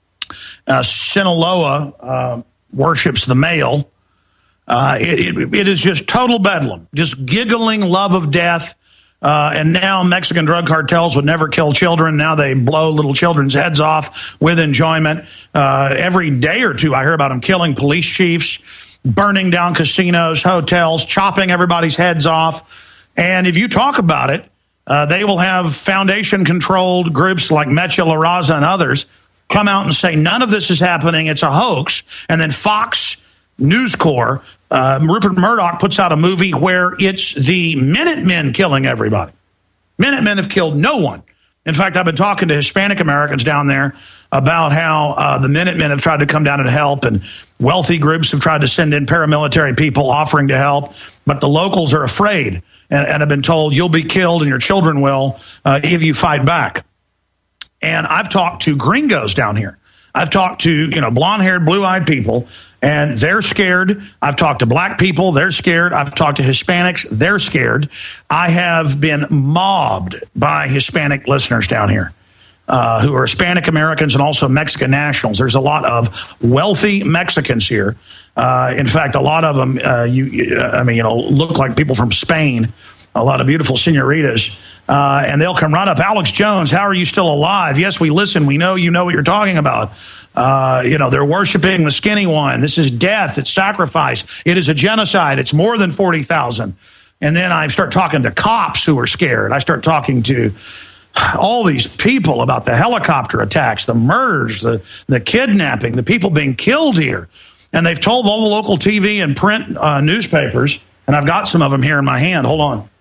Uh, Sinaloa uh, worships the male. Uh, it, it, it is just total bedlam, just giggling love of death. Uh, and now Mexican drug cartels would never kill children. Now they blow little children's heads off with enjoyment. Uh, every day or two, I hear about them killing police chiefs, burning down casinos, hotels, chopping everybody's heads off. And if you talk about it, uh, they will have foundation-controlled groups like Mecha La Raza and others come out and say, none of this is happening. It's a hoax. And then Fox News Corps, uh, Rupert Murdoch puts out a movie where it's the Minutemen killing everybody. Minutemen have killed no one. In fact, I've been talking to Hispanic Americans down there about how uh, the Minutemen have tried to come down and help, and wealthy groups have tried to send in paramilitary people offering to help, but the locals are afraid and, and have been told you'll be killed and your children will uh, if you fight back. And I've talked to gringos down here. I've talked to, you know, blonde-haired, blue-eyed people, and they're scared. I've talked to black people. They're scared. I've talked to Hispanics. They're scared. I have been mobbed by Hispanic listeners down here uh, who are Hispanic Americans and also Mexican nationals. There's a lot of wealthy Mexicans here. Uh, in fact, a lot of them, uh, you, you, I mean, you know, look like people from Spain. A lot of beautiful senoritas. Uh, and they'll come right up. Alex Jones, how are you still alive? Yes, we listen. We know you know what you're talking about. Uh, you know, they're worshiping the skinny one. This is death. It's sacrifice. It is a genocide. It's more than forty thousand. And then I start talking to cops who are scared. I start talking to all these people about the helicopter attacks, the murders, the, the kidnapping, the people being killed here. And they've told all the local T V and print uh, newspapers, and I've got some of them here in my hand. Hold on.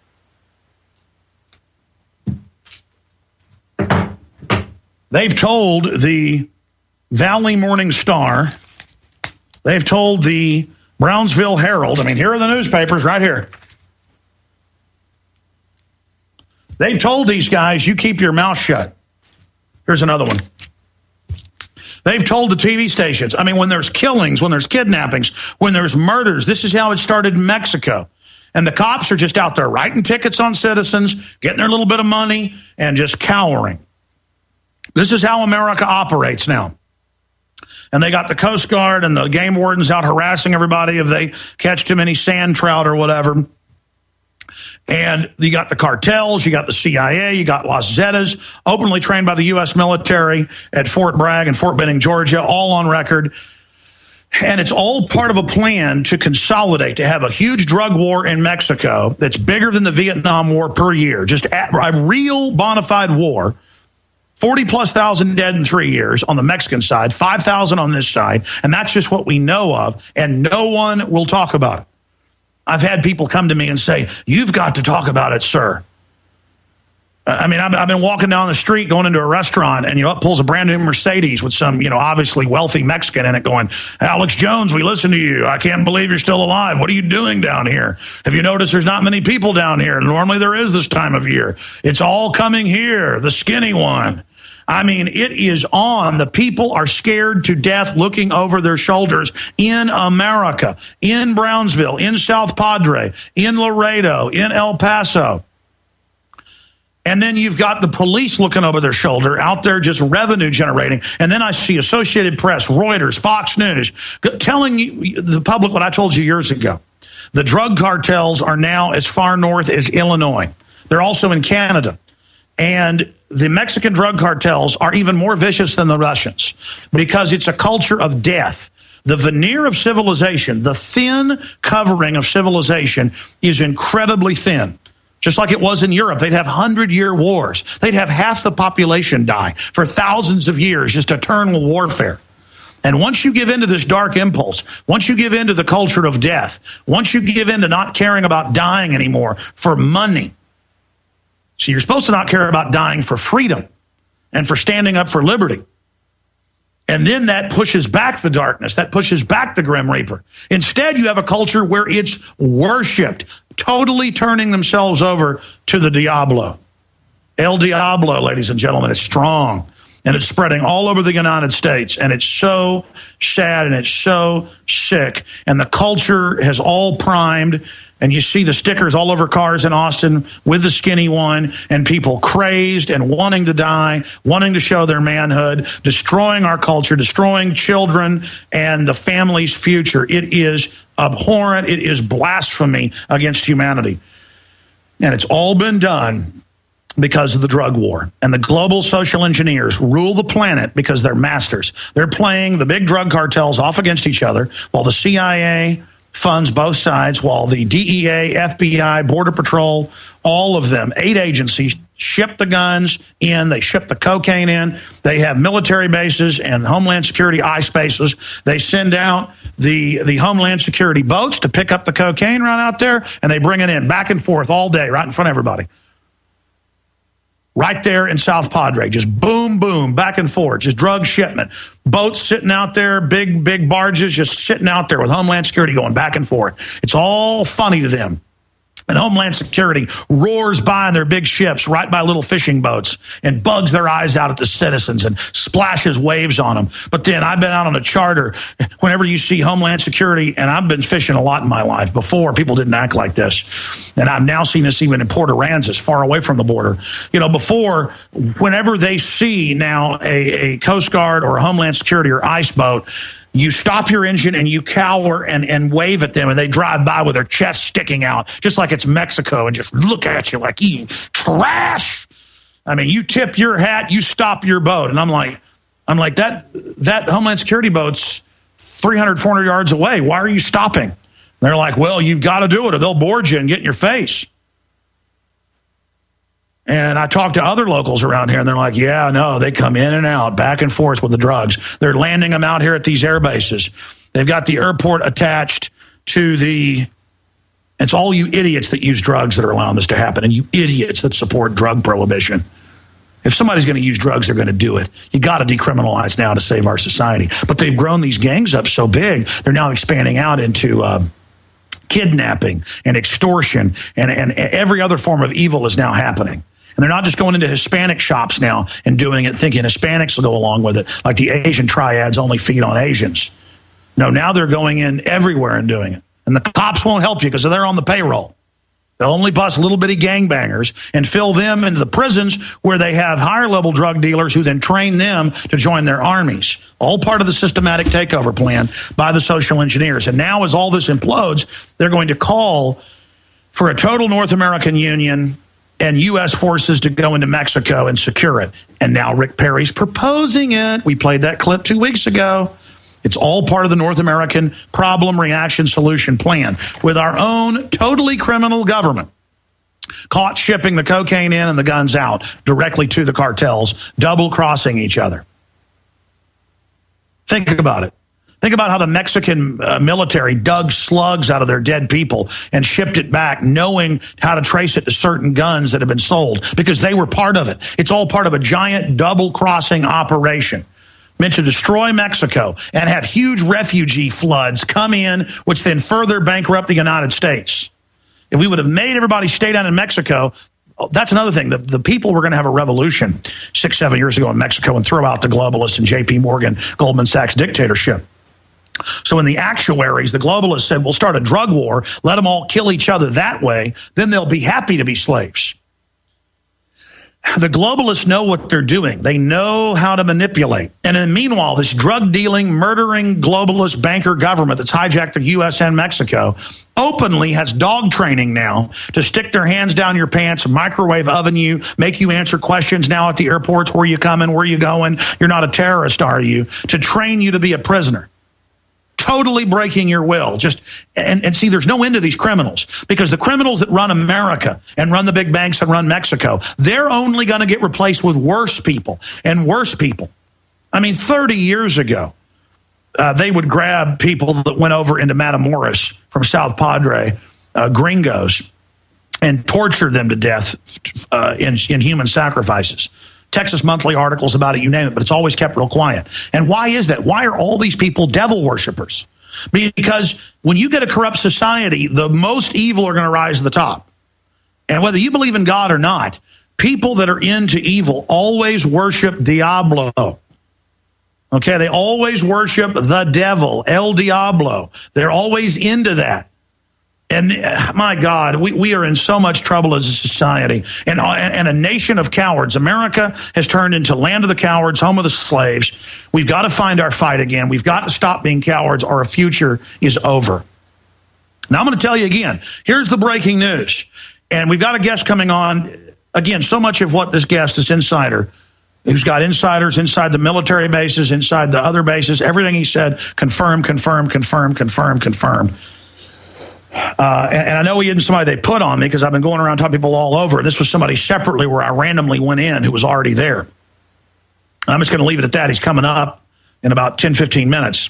They've told the Valley Morning Star, they've told the Brownsville Herald, I mean, here are the newspapers right here. They've told these guys, you keep your mouth shut. Here's another one. They've told the T V stations, I mean, when there's killings, when there's kidnappings, when there's murders, this is how it started in Mexico. And the cops are just out there writing tickets on citizens, getting their little bit of money, and just cowering. This is how America operates now. And they got the Coast Guard and the game wardens out harassing everybody if they catch too many sand trout or whatever. And you got the cartels, you got the C I A, you got Los Zetas, openly trained by the U S military at Fort Bragg and Fort Benning, Georgia, all on record. And it's all part of a plan to consolidate, to have a huge drug war in Mexico that's bigger than the Vietnam War per year, just a real bona fide war. forty plus thousand dead in three years on the Mexican side, five thousand on this side, and that's just what we know of, and no one will talk about it. I've had people come to me and say, you've got to talk about it, sir. I mean, I've, I've been walking down the street going into a restaurant, and you know, up pulls a brand new Mercedes with some, you know, obviously wealthy Mexican in it going, Alex Jones, we listen to you. I can't believe you're still alive. What are you doing down here? Have you noticed there's not many people down here? Normally there is this time of year. It's all coming here, the skinny one. I mean, it is on. The people are scared to death looking over their shoulders in America, in Brownsville, in South Padre, in Laredo, in El Paso. And then you've got the police looking over their shoulder out there just revenue generating. And then I see Associated Press, Reuters, Fox News telling you, the public what I told you years ago. The drug cartels are now as far north as Illinois. They're also in Canada. And the Mexican drug cartels are even more vicious than the Russians because it's a culture of death. The veneer of civilization, the thin covering of civilization is incredibly thin. Just like it was in Europe. They'd have hundred-year wars. They'd have half the population die for thousands of years, just eternal warfare. And once you give into this dark impulse, once you give into the culture of death, once you give into not caring about dying anymore for money, so you're supposed to not care about dying for freedom and for standing up for liberty. And then that pushes back the darkness. That pushes back the Grim Reaper. Instead, you have a culture where it's worshipped, totally turning themselves over to the Diablo. El Diablo, ladies and gentlemen, is strong. And it's spreading all over the United States. And it's so sad and it's so sick. And the culture has all primed. And you see the stickers all over cars in Austin with the skinny one, and people crazed and wanting to die, wanting to show their manhood, destroying our culture, destroying children and the family's future. It is abhorrent. It is blasphemy against humanity. And it's all been done because of the drug war. And the global social engineers rule the planet because they're masters. They're playing the big drug cartels off against each other while the C I A funds both sides, while the D E A, F B I, Border Patrol, all of them, eight agencies, ship the guns in, they ship the cocaine in, they have military bases and Homeland Security ICE bases. They send out the, the Homeland Security boats to pick up the cocaine right out there, and they bring it in back and forth all day, right in front of everybody. Right there in South Padre, just boom, boom, back and forth, just drug shipment. Boats sitting out there, big, big barges just sitting out there with Homeland Security going back and forth. It's all funny to them. And Homeland Security roars by in their big ships right by little fishing boats and bugs their eyes out at the citizens and splashes waves on them. But then I've been out on a charter. Whenever you see Homeland Security, and I've been fishing a lot in my life. Before, people didn't act like this. And I've now seen this even in Port Aransas, far away from the border. You know, before, whenever they see now a, a Coast Guard or a Homeland Security or ICE boat, you stop your engine and you cower and, and wave at them, and they drive by with their chest sticking out, just like it's Mexico, and just look at you like, you trash. I mean, you tip your hat, you stop your boat. And I'm like, I'm like that, that Homeland Security boat's three hundred, four hundred yards away. Why are you stopping? And they're like, well, you've got to do it or they'll board you and get in your face. And I talked to other locals around here, and they're like, yeah, no, they come in and out, back and forth with the drugs. They're landing them out here at these air bases. They've got the airport attached to the, it's all you idiots that use drugs that are allowing this to happen, and you idiots that support drug prohibition. If somebody's going to use drugs, they're going to do it. You got to decriminalize now to save our society. But they've grown these gangs up so big, they're now expanding out into uh, kidnapping and extortion, and, and every other form of evil is now happening. And they're not just going into Hispanic shops now and doing it, thinking Hispanics will go along with it, like the Asian triads only feed on Asians. No, now they're going in everywhere and doing it. And the cops won't help you because they're on the payroll. They'll only bust little bitty gangbangers and fill them into the prisons where they have higher level drug dealers who then train them to join their armies. All part of the systematic takeover plan by the social engineers. And now as all this implodes, they're going to call for a total North American union and U S forces to go into Mexico and secure it. And now Rick Perry's proposing it. We played that clip two weeks ago. It's all part of the North American problem, reaction, solution plan with our own totally criminal government caught shipping the cocaine in and the guns out directly to the cartels, double-crossing each other. Think about it. Think about how the Mexican uh, military dug slugs out of their dead people and shipped it back, knowing how to trace it to certain guns that have been sold because they were part of it. It's all part of a giant double-crossing operation meant to destroy Mexico and have huge refugee floods come in, which then further bankrupt the United States. If we would have made everybody stay down in Mexico, that's another thing. The, the people were going to have a revolution six, seven years ago in Mexico and throw out the globalists and J P Morgan, Goldman Sachs dictatorship. So when the actuaries, the globalists said, we'll start a drug war, let them all kill each other that way, then they'll be happy to be slaves. The globalists know what they're doing. They know how to manipulate. And then meanwhile, this drug-dealing, murdering, globalist banker government that's hijacked the U S and Mexico openly has dog training now to stick their hands down your pants, microwave oven you, make you answer questions now at the airports. Where you coming? Where you going? You're not a terrorist, are you? To train you to be a prisoner. Totally breaking your will. Just and, and see, there's no end to these criminals because the criminals that run America and run the big banks and run Mexico, they're only going to get replaced with worse people and worse people. I mean, thirty years ago, uh, they would grab people that went over into Matamoros from South Padre, uh, gringos, and torture them to death uh, in, in human sacrifices. Texas Monthly articles about it, you name it, but it's always kept real quiet. And why is that? Why are all these people devil worshipers? Because when you get a corrupt society, the most evil are going to rise to the top. And whether you believe in God or not, people that are into evil always worship Diablo. Okay, they always worship the devil, El Diablo. They're always into that. And my God, we, we are in so much trouble as a society and, and a nation of cowards. America has turned into land of the cowards, home of the slaves. We've got to find our fight again. We've got to stop being cowards or our future is over. Now, I'm going to tell you again, here's the breaking news. And we've got a guest coming on. Again, so much of what this guest is insider, who's got insiders inside the military bases, inside the other bases. Everything he said, confirm, confirm, confirm, confirm, confirm. Uh, and, and I know he isn't somebody they put on me because I've been going around talking to people all over. This was somebody separately where I randomly went in who was already there. I'm just going to leave it at that. He's coming up in about ten, fifteen minutes.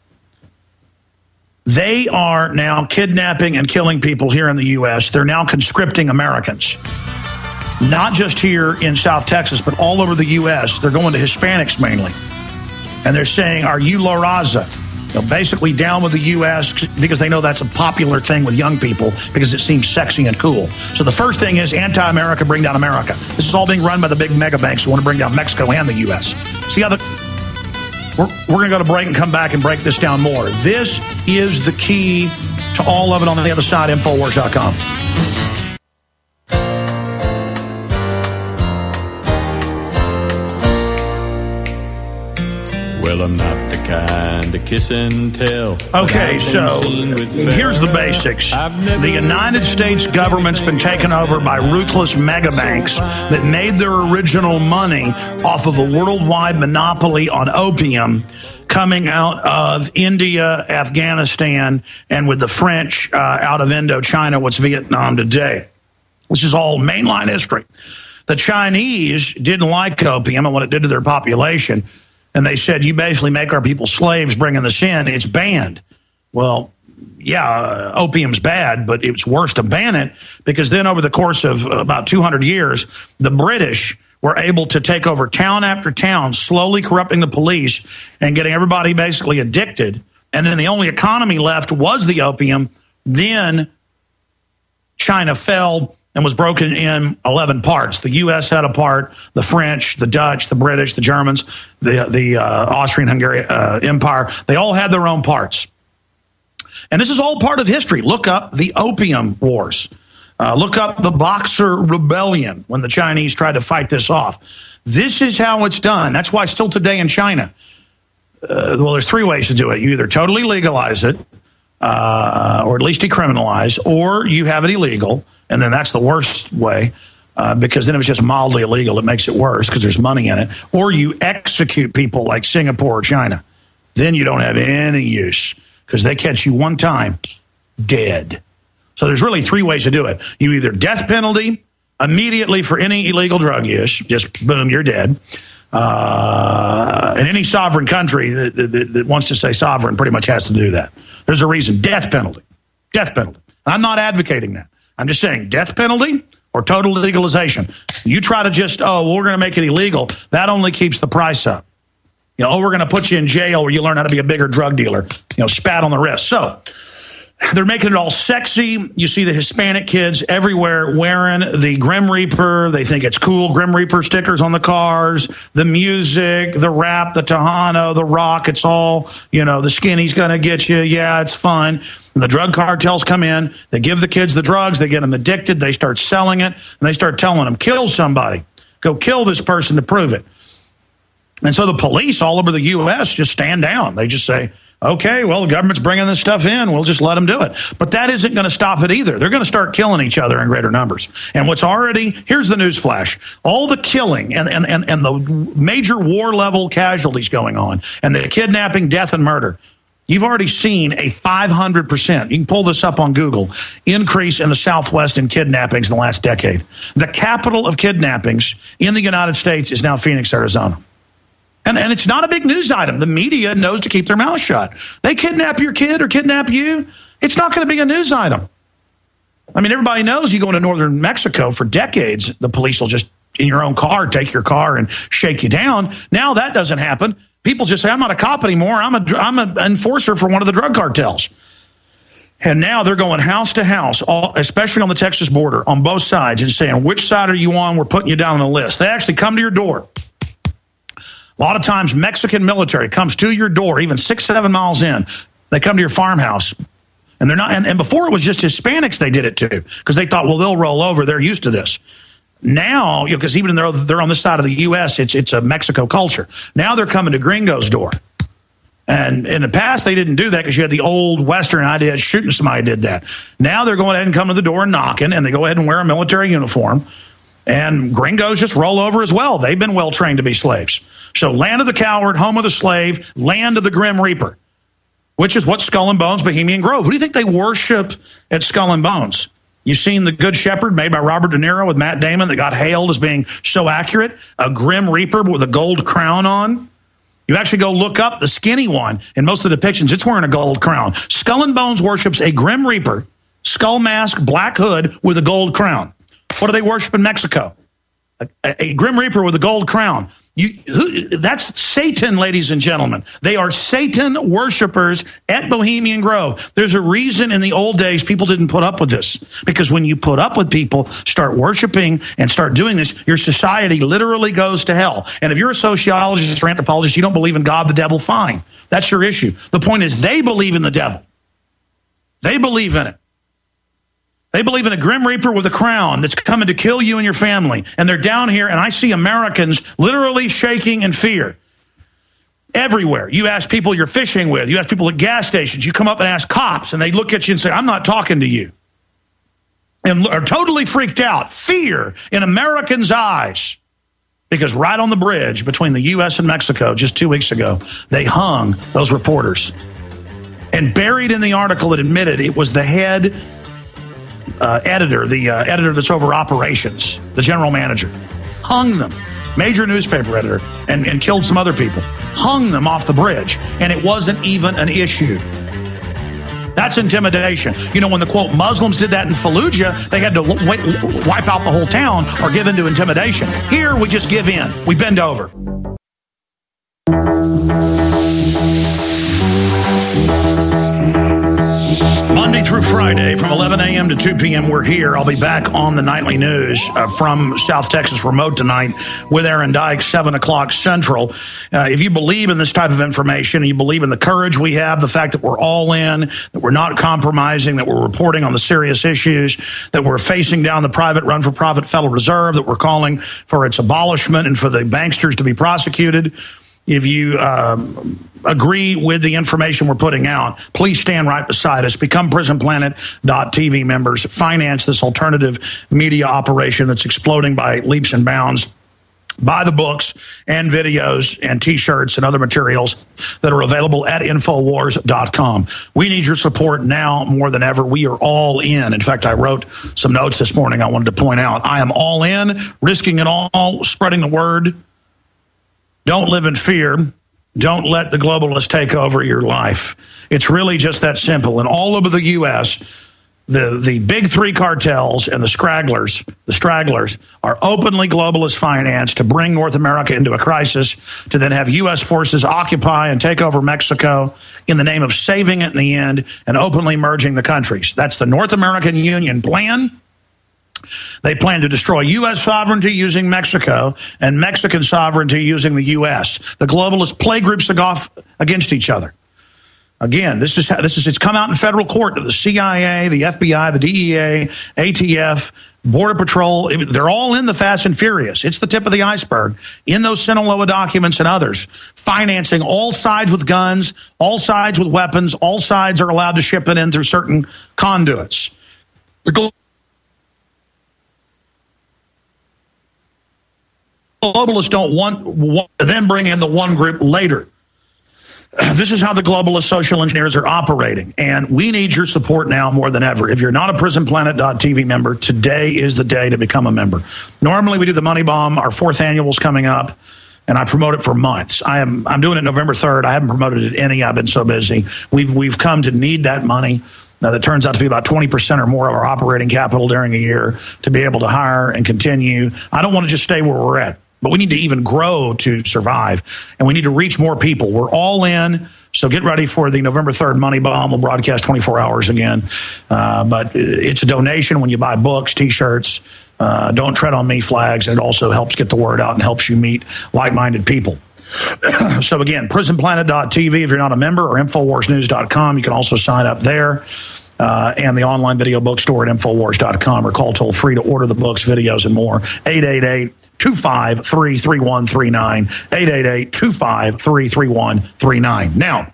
They are now kidnapping and killing people here in the U S. They're now conscripting Americans. Not just here in South Texas, but all over the U S. They're going to Hispanics mainly. And they're saying, are you La Raza? You know, basically down with the U S because they know that's a popular thing with young people because it seems sexy and cool. So the first thing is anti-America, bring down America. This is all being run by the big mega banks who want to bring down Mexico and the U S. See how the... We're, we're going to go to break and come back and break this down more. This is the key to all of it on the other side, Infowars dot com. Well, I'm not the kind to kiss and tell. Okay, so here's the basics. The United States government's been taken over by ruthless mega banks that made their original money off of a worldwide monopoly on opium coming out of India, Afghanistan, and with the French uh, out of Indochina, what's Vietnam today. This is all mainline history. The Chinese didn't like opium and what it did to their population. And they said, you basically make our people slaves bringing this in. It's banned. Well, yeah, uh, opium's bad, but it's worse to ban it because then over the course of about two hundred years, the British were able to take over town after town, slowly corrupting the police and getting everybody basically addicted. And then the only economy left was the opium. Then China fell and was broken in eleven parts. The U S had a part, the French, the Dutch, the British, the Germans, the the uh, Austrian-Hungarian uh, Empire. They all had their own parts. And this is all part of history. Look up the Opium Wars. Uh, look up the Boxer Rebellion when the Chinese tried to fight this off. This is how it's done. That's why still today in China, uh, well, there's three ways to do it. You either totally legalize it, uh, or at least decriminalize, or you have it illegal. And then that's the worst way uh, because then if it's just mildly illegal, it makes it worse because there's money in it. Or you execute people like Singapore or China. Then you don't have any use because they catch you one time, dead. So there's really three ways to do it. You either death penalty immediately for any illegal drug use, just boom, you're dead. Uh, and any sovereign country that, that, that wants to say sovereign pretty much has to do that. There's a reason. Death penalty. Death penalty. I'm not advocating that. I'm just saying death penalty or total legalization. You try to just, oh, well, we're going to make it illegal. That only keeps the price up. You know, oh, we're going to put you in jail where you learn how to be a bigger drug dealer. You know, spat on the wrist. So they're making it all sexy. You see the Hispanic kids everywhere wearing the Grim Reaper. They think it's cool. Grim Reaper stickers on the cars, the music, the rap, the Tejano, the rock. It's all, you know, the skinny's going to get you. Yeah, it's fun. And the drug cartels come in. They give the kids the drugs. They get them addicted. They start selling it. And they start telling them, kill somebody. Go kill this person to prove it. And so the police all over the U S just stand down. They just say, okay, well, the government's bringing this stuff in. We'll just let them do it. But that isn't going to stop it either. They're going to start killing each other in greater numbers. And what's already, here's the news flash. All the killing and, and, and, and the major war level casualties going on and the kidnapping, death, and murder. You've already seen a five hundred percent, you can pull this up on Google, increase in the Southwest in kidnappings in the last decade. The capital of kidnappings in the United States is now Phoenix, Arizona. And, and it's not a big news item. The media knows to keep their mouth shut. They kidnap your kid or kidnap you, it's not going to be a news item. I mean, everybody knows you go into northern Mexico for decades, the police will just, in your own car, take your car and shake you down. Now that doesn't happen. People just say, I'm not a cop anymore. I'm a, I'm an enforcer for one of the drug cartels. And now they're going house to house, all, especially on the Texas border, on both sides, and saying, which side are you on? We're putting you down on the list. They actually come to your door. A lot of times, Mexican military comes to your door, even six, seven miles in. They come to your farmhouse. And they're not. And, and before it was just Hispanics they did it to, because they thought, well, they'll roll over. They're used to this. Now, you know, because even they're, they're on this side of the U S, it's it's a Mexico culture. Now they're coming to gringos' door. And in the past, they didn't do that because you had the old Western idea, shooting somebody did that. Now they're going ahead and come to the door and knocking, and they go ahead and wear a military uniform. And gringos just roll over as well. They've been well trained to be slaves. So land of the coward, home of the slave, land of the Grim Reaper, which is what Skull and Bones, Bohemian Grove. Who do you think they worship at Skull and Bones? You've seen The Good Shepherd, made by Robert De Niro with Matt Damon, that got hailed as being so accurate. A Grim Reaper with a gold crown on. You actually go look up the skinny one. In most of the depictions, it's wearing a gold crown. Skull and Bones worships a Grim Reaper, skull mask, black hood with a gold crown. What do they worship in Mexico? A, a, a Grim Reaper with a gold crown. You, who, that's Satan, ladies and gentlemen. They are Satan worshipers at Bohemian Grove. There's a reason in the old days people didn't put up with this. Because when you put up with people, start worshiping and start doing this, your society literally goes to hell. And if you're a sociologist or anthropologist, you don't believe in God, the devil, fine. That's your issue. The point is they believe in the devil. They believe in it. They believe in a Grim Reaper with a crown that's coming to kill you and your family. And they're down here, and I see Americans literally shaking in fear. Everywhere. You ask people you're fishing with. You ask people at gas stations. You come up and ask cops, and they look at you and say, I'm not talking to you. And are totally freaked out. Fear in Americans' eyes. Because right on the bridge between the U S and Mexico just two weeks ago, they hung those reporters. And buried in the article that admitted it was the head Uh, editor, the uh, editor that's over operations, the general manager, hung them, major newspaper editor, and, and killed some other people, hung them off the bridge, and it wasn't even an issue. That's intimidation. You know, when the, quote, Muslims did that in Fallujah, they had to w- w- wipe out the whole town or give in to intimidation. Here, we just give in. We bend over. Monday through Friday from eleven a.m. to two p.m. we're here. I'll be back on the nightly news uh, from South Texas remote tonight with Aaron Dyke, seven o'clock Central. Uh, if you believe in this type of information, and you believe in the courage we have, the fact that we're all in, that we're not compromising, that we're reporting on the serious issues, that we're facing down the private run-for-profit Federal Reserve, that we're calling for its abolishment and for the banksters to be prosecuted, if you uh, agree with the information we're putting out, please stand right beside us. Become prison planet dot t v members. Finance this alternative media operation that's exploding by leaps and bounds. Buy the books and videos and T-shirts and other materials that are available at infowars dot com. We need your support now more than ever. We are all in. In fact, I wrote some notes this morning I wanted to point out. I am all in, risking it all, spreading the word. Don't live in fear. Don't let the globalists take over your life. It's really just that simple. And all over the U S, the, the big three cartels and the scragglers, the stragglers, are openly globalist financed to bring North America into a crisis, to then have U S forces occupy and take over Mexico in the name of saving it in the end and openly merging the countries. That's the North American Union plan. They plan to destroy U S sovereignty using Mexico and Mexican sovereignty using the U S. The globalists play groups against each other. Again, this is how, this is it's come out in federal court that the C I A, the F B I, the D E A, A T F, Border Patrol, they're all in the Fast and Furious. It's the tip of the iceberg in those Sinaloa documents and others, financing all sides with guns, all sides with weapons, all sides are allowed to ship it in through certain conduits. The globalists don't want, want to then bring in the one group later. This is how the globalist social engineers are operating, and we need your support now more than ever. If you're not a prison planet dot T V member, today is the day to become a member. Normally, we do the Money Bomb. Our fourth annual is coming up, and I promote it for months. I am I'm doing it November third. I haven't promoted it any. I've been so busy. We've we've come to need that money. Now, that turns out to be about twenty percent or more of our operating capital during a year to be able to hire and continue. I don't want to just stay where we're at, but we need to even grow to survive, and we need to reach more people. We're all in, so get ready for the November third Money Bomb. We'll broadcast twenty-four hours again, uh, but it's a donation when you buy books, T-shirts, uh, Don't Tread on Me flags, and it also helps get the word out and helps you meet like-minded people. So again, prison planet dot T V if you're not a member, or infowars news dot com. You can also sign up there. Uh, and the online video bookstore at infowars dot com, or call toll free to order the books, videos, and more. eight eight eight, two five three, three one three nine. eight eight eight, two five three, three one three nine. Now,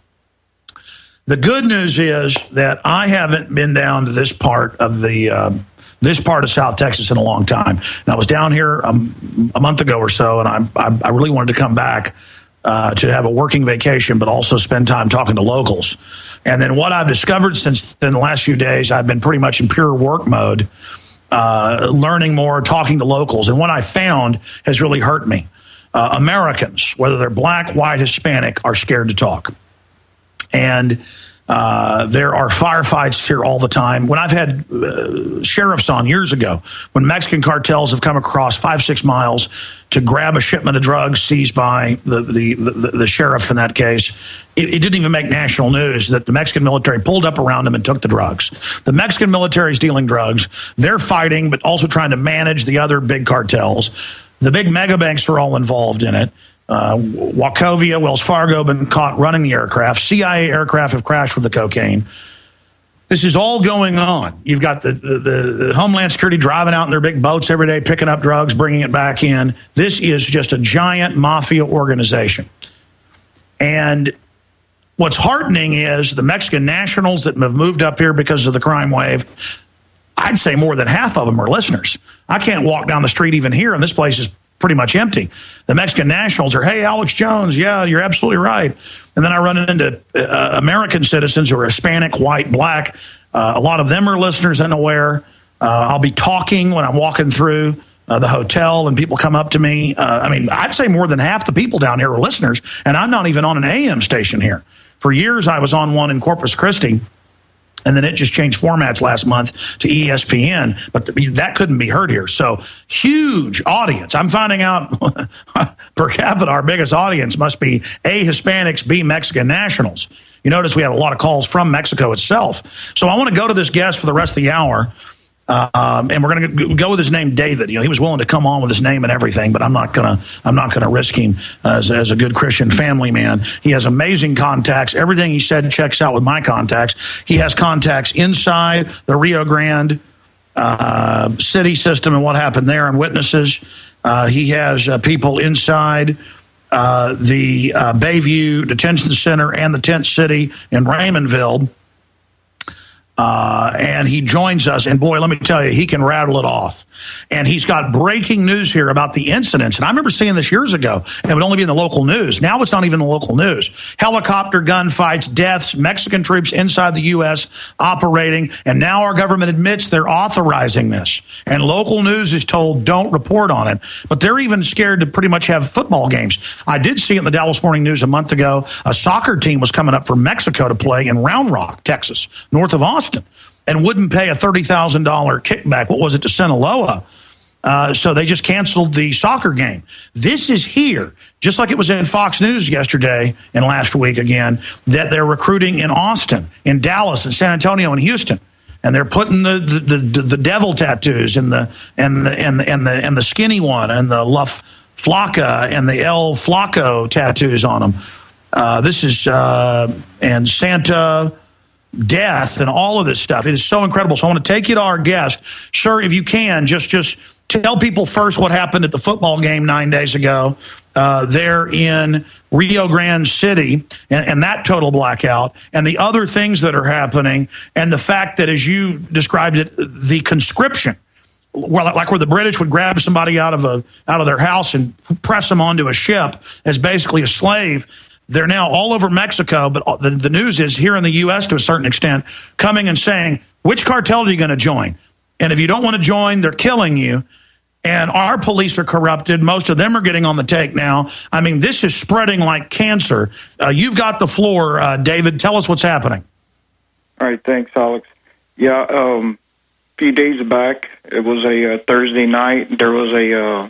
the good news is that I haven't been down to this part of the uh, this part of South Texas in a long time. And I was down here um, a month ago or so, and I, I, I really wanted to come back uh, to have a working vacation, but also spend time talking to locals. And then what I've discovered since in the last few days, I've been pretty much in pure work mode, uh, learning more, talking to locals. And what I found has really hurt me. Uh, Americans, whether they're black, white, Hispanic, are scared to talk. And uh, there are firefights here all the time. When I've had uh, sheriffs on years ago, when Mexican cartels have come across five, six miles to grab a shipment of drugs seized by the, the, the, the sheriff in that case, it, it didn't even make national news that the Mexican military pulled up around them and took the drugs. The Mexican military is dealing drugs. They're fighting, but also trying to manage the other big cartels. The big mega banks are all involved in it. Uh, Wachovia, Wells Fargo, been caught running the aircraft. C I A aircraft have crashed with the cocaine. This is all going on. You've got the, the, the Homeland Security driving out in their big boats every day, picking up drugs, bringing it back in. This is just a giant mafia organization. And what's heartening is the Mexican nationals that have moved up here because of the crime wave, I'd say more than half of them are listeners. I can't walk down the street even here, and this place is pretty much empty. The Mexican nationals are, hey, Alex Jones, yeah, you're absolutely right. And then I run into uh, American citizens who are Hispanic, white, black. Uh, a lot of them are listeners and aware. Uh, I'll be talking when I'm walking through uh, the hotel and people come up to me. Uh, I mean, I'd say more than half the people down here are listeners, and I'm not even on an A M station here. For years, I was on one in Corpus Christi, and then it just changed formats last month to E S P N, but that couldn't be heard here. So huge audience. I'm finding out per capita, our biggest audience must be A, Hispanics, B, Mexican nationals. You notice we had a lot of calls from Mexico itself. So I want to go to this guest for the rest of the hour. Um, and we're going to go with his name, David. You know, he was willing to come on with his name and everything, but I'm not going to. I'm not going to risk him as, as a good Christian family man. He has amazing contacts. Everything he said checks out with my contacts. He has contacts inside the Rio Grande uh, city system and what happened there, and witnesses. Uh, he has uh, people inside uh, the uh, Bayview Detention Center and the tent city in Raymondville. Uh, and he joins us, and boy, let me tell you, he can rattle it off. And he's got breaking news here about the incidents. And I remember seeing this years ago, and it would only be in the local news. Now it's not even the local news. Helicopter gunfights, deaths, Mexican troops inside the U S operating, and now our government admits they're authorizing this. And local news is told, don't report on it. But they're even scared to pretty much have football games. I did see it in the Dallas Morning News a month ago. A soccer team was coming up from Mexico to play in Round Rock, Texas, north of Austin. And wouldn't pay a thirty thousand dollars kickback. What was it, to Sinaloa? Uh, so they just canceled the soccer game. This is here, just like it was in Fox News yesterday and last week again, that they're recruiting in Austin, in Dallas, and San Antonio, and Houston. And they're putting the the, the, the devil tattoos and the and the and the and the and the skinny one and the La Flaca and the El Flaco tattoos on them. Uh, this is uh, and Santa death and all of this stuff. It is so incredible. So I want to take you to our guest. Sir, if you can, just just tell people first what happened at the football game nine days ago uh, there in Rio Grande City and, and that total blackout and the other things that are happening and the fact that, as you described it, the conscription, well, like where the British would grab somebody out of a out of their house and press them onto a ship as basically a slave. They're now all over Mexico, but the, the news is here in the U S to a certain extent, coming and saying, which cartel are you going to join? And if you don't want to join, they're killing you. And our police are corrupted. Most of them are getting on the take now. I mean, this is spreading like cancer. Uh, you've got the floor, uh, David. Tell us what's happening. All right, thanks, Alex. Yeah, um, a few days back, it was a uh, Thursday night. There was a, uh,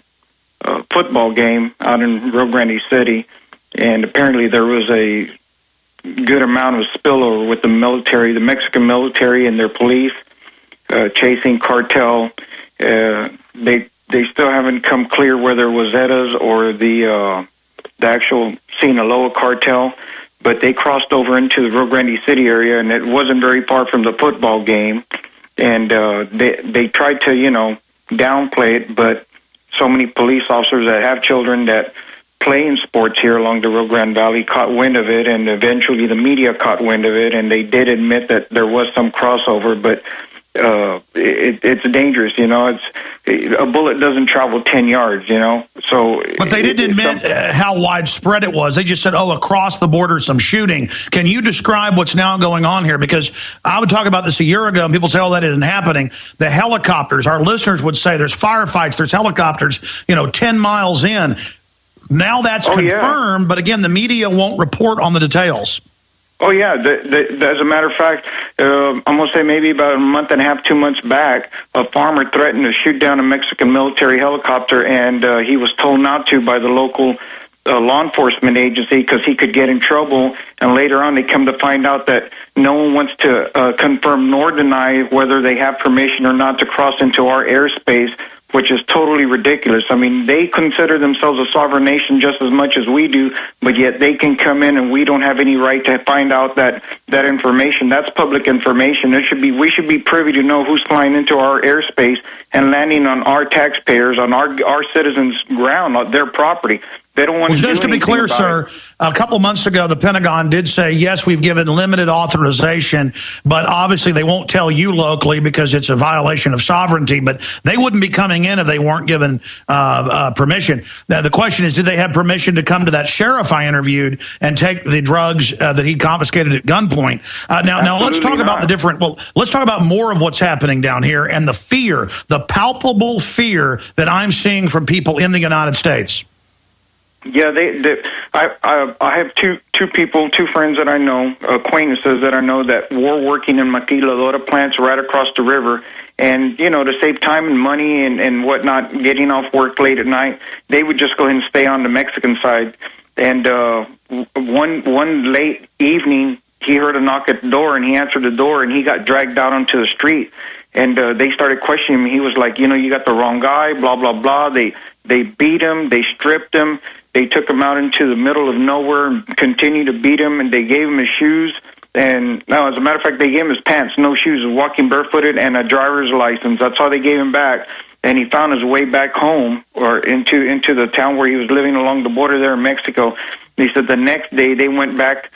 a football game out in Rio Grande City. And apparently there was a good amount of spillover with the military, the Mexican military and their police uh, chasing cartel. Uh, they they still haven't come clear whether it was Zetas or the uh, the actual Sinaloa cartel, but they crossed over into the Rio Grande City area, and it wasn't very far from the football game. And uh, they they tried to you know downplay it, but so many police officers that have children that playing sports here along the Rio Grande Valley caught wind of it, and eventually the media caught wind of it, and they did admit that there was some crossover, but uh, it, it's dangerous, you know. It's it, a bullet doesn't travel ten yards, you know. So, but they didn't it, admit uh, how widespread it was. They just said, "Oh, across the border, some shooting." Can you describe what's now going on here? Because I would talk about this a year ago, and people say, "Oh, that isn't happening." The helicopters, our listeners would say, "There's firefights, there's helicopters," you know, ten miles in. Now that's oh, confirmed, yeah. but again, the media won't report on the details. Oh, yeah. The, the, as a matter of fact, uh, I'm going to say maybe about a month and a half, two months back, a farmer threatened to shoot down a Mexican military helicopter, and uh, he was told not to by the local uh, law enforcement agency because he could get in trouble. And later on, they come to find out that no one wants to uh, confirm nor deny whether they have permission or not to cross into our airspace, which is totally ridiculous. I mean, they consider themselves a sovereign nation just as much as we do, but yet they can come in and we don't have any right to find out that, that information. That's public information. It should be, we should be privy to know who's flying into our airspace and landing on our taxpayers, on our, our citizens' ground, on their property. They don't want well, to just do to be clear, sir, it. a couple months ago, the Pentagon did say, yes, we've given limited authorization, but obviously they won't tell you locally because it's a violation of sovereignty, but they wouldn't be coming in if they weren't given uh, uh, permission. Now, the question is, did they have permission to come to that sheriff I interviewed and take the drugs uh, that he confiscated at gunpoint? Uh, now, now let's talk not. about the different, well, let's talk about more of what's happening down here and the fear, the palpable fear that I'm seeing from people in the United States. Yeah, they, they I, I I have two two people, two friends that I know, acquaintances that I know that were working in maquiladora plants right across the river, and you know, to save time and money and and whatnot, getting off work late at night, they would just go ahead and stay on the Mexican side. And uh, one one late evening, he heard a knock at the door, and he answered the door, and he got dragged out onto the street. And uh, they started questioning him. He was like, you know, you got the wrong guy, blah blah blah. They they beat him, they stripped him. They took him out into the middle of nowhere and continued to beat him, and they gave him his shoes. And, no, as a matter of fact, they gave him his pants, no shoes, walking barefooted, and a driver's license. That's all they gave him back. And he found his way back home or into into the town where he was living along the border there in Mexico. He said the next day they went back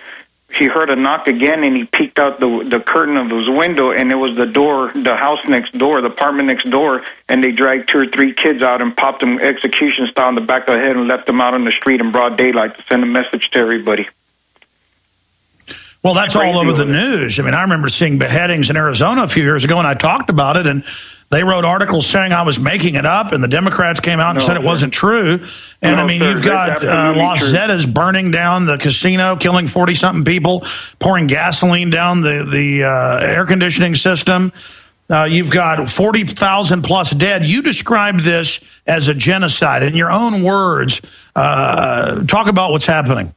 he heard a knock again, and he peeked out the the curtain of his window, and it was the door, the house next door, the apartment next door, and they dragged two or three kids out and popped them execution style in the back of the head and left them out on the street in broad daylight to send a message to everybody. Well, that's all over the news. I mean, I remember seeing beheadings in Arizona a few years ago, and I talked about it, and they wrote articles saying I was making it up, and the Democrats came out and No, said it sir. wasn't true. And, No, I mean, sir, you've that's got uh, absolutely Los true. Zetas burning down the casino, killing forty-something people, pouring gasoline down the, the uh, air conditioning system. Uh, you've got forty thousand plus dead. You described this as a genocide. In your own words, uh, talk about what's happening.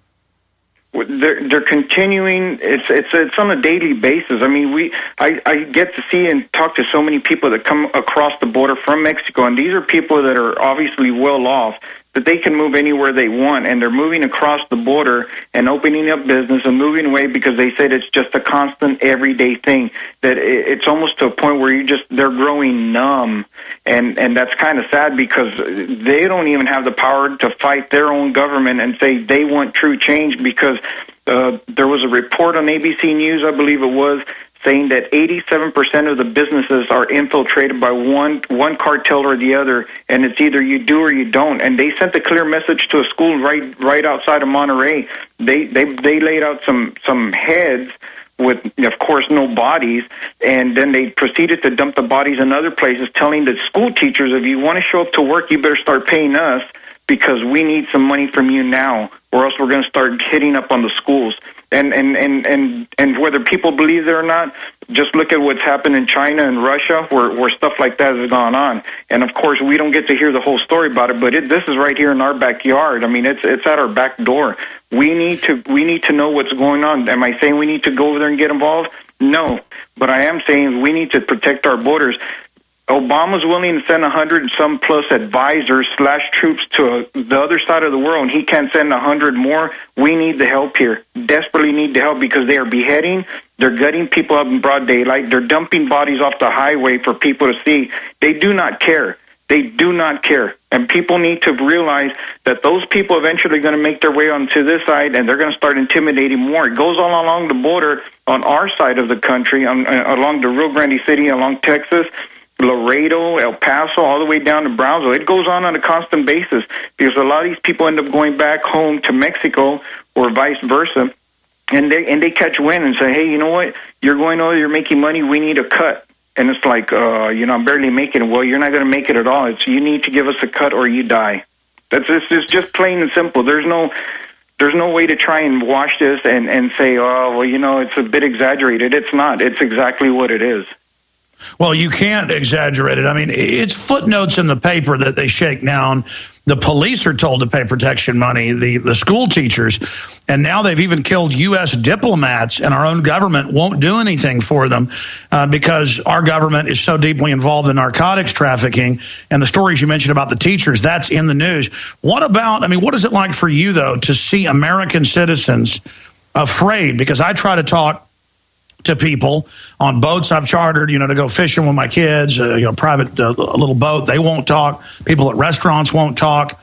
They're they're continuing. It's it's it's on a daily basis. I mean, we I, I get to see and talk to so many people that come across the border from Mexico, and these are people that are obviously well off, that they can move anywhere they want, and they're moving across the border and opening up business and moving away because they said it's just a constant everyday thing, that it's almost to a point where you just they're growing numb, and and that's kind of sad because they don't even have the power to fight their own government and say they want true change, because uh, there was a report on A B C News, I believe it was, saying that eighty-seven percent of the businesses are infiltrated by one one cartel or the other, and it's either you do or you don't. And they sent a clear message to a school right right outside of Monterey. They they they laid out some some heads with, of course, no bodies, and then they proceeded to dump the bodies in other places, telling the school teachers, if you want to show up to work, you better start paying us, because we need some money from you now, or else we're going to start hitting up on the schools. And, and, and, and, and whether people believe it or not, just look at what's happened in China and Russia, where, where stuff like that has gone on. And, of course, we don't get to hear the whole story about it, but it, this is right here in our backyard. I mean, it's it's at our back door. We need to we need to know what's going on. Am I saying we need to go over there and get involved? No. But I am saying we need to protect our borders. Obama's willing to send a hundred and some plus advisors slash troops to the other side of the world, and he can't send a hundred more. We need the help here. Desperately need the help, because they are beheading, they're gutting people up in broad daylight, they're dumping bodies off the highway for people to see. They do not care. They do not care. And people need to realize that those people eventually are going to make their way onto this side, and they're going to start intimidating more. It goes all along the border on our side of the country, on, uh, along the Rio Grande City, along Texas, Laredo, El Paso, all the way down to Brownsville. It goes on on a constant basis, because a lot of these people end up going back home to Mexico or vice versa, and they and they catch wind and say, hey, you know what? You're going over, you're making money, we need a cut. And it's like, uh, you know, I'm barely making it. Well, you're not going to make it at all. It's you need to give us a cut or you die. That's it's, it's just plain and simple. There's no there's no way to try and wash this and, and say, oh, well, you know, it's a bit exaggerated. It's not. It's exactly what it is. Well, you can't exaggerate it. I mean, it's footnotes in the paper that they shake down. The police are told to pay protection money, the, the school teachers, and now they've even killed U S diplomats, and our own government won't do anything for them uh, because our government is so deeply involved in narcotics trafficking. And the stories you mentioned about the teachers, that's in the news. What about, I mean, what is it like for you, though, to see American citizens afraid? Because I try to talk to people on boats I've chartered, you know, to go fishing with my kids, uh, you know, private uh, little boat. They won't talk. People at restaurants won't talk.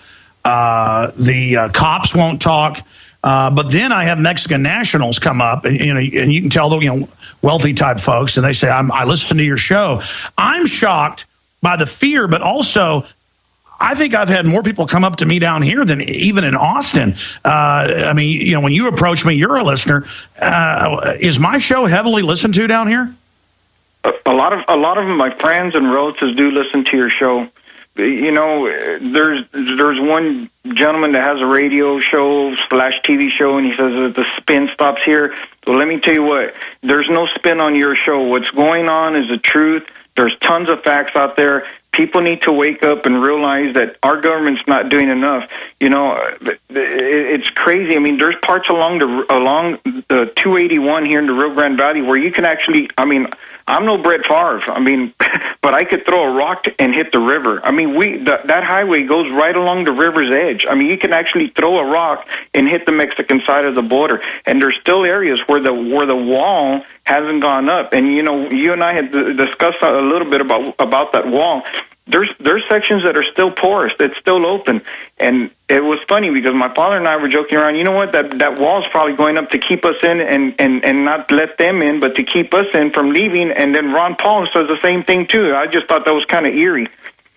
Uh, the uh, cops won't talk. Uh, but then I have Mexican nationals come up, and you know, and you can tell the you know wealthy type folks, and they say, I'm, "I listen to your show." I'm shocked by the fear, but also, I think I've had more people come up to me down here than even in Austin. Uh, I mean, you know, when you approach me, you're a listener. Uh, is my show heavily listened to down here? A, a lot of a lot of my friends and relatives do listen to your show. You know, there's there's one gentleman that has a radio show slash T V show, and he says that the spin stops here. So let me tell you what, there's no spin on your show. What's going on is the truth. There's tons of facts out there. People need to wake up and realize that our government's not doing enough. You know, it's crazy. I mean, there's parts along the along the two eighty-one here in the Rio Grande Valley where you can actually, I mean, I'm no Brett Favre. I mean, but I could throw a rock and hit the river. I mean, we the, that highway goes right along the river's edge. I mean, you can actually throw a rock and hit the Mexican side of the border. And there's still areas where the where the wall hasn't gone up. And, you know, you and I had discussed a little bit about about that wall. there's there's sections that are still porous, that's still open. And it was funny because my father and I were joking around, you know what, that, that wall's probably going up to keep us in and, and, and not let them in, but to keep us in from leaving. And then Ron Paul says the same thing, too. I just thought that was kind of eerie.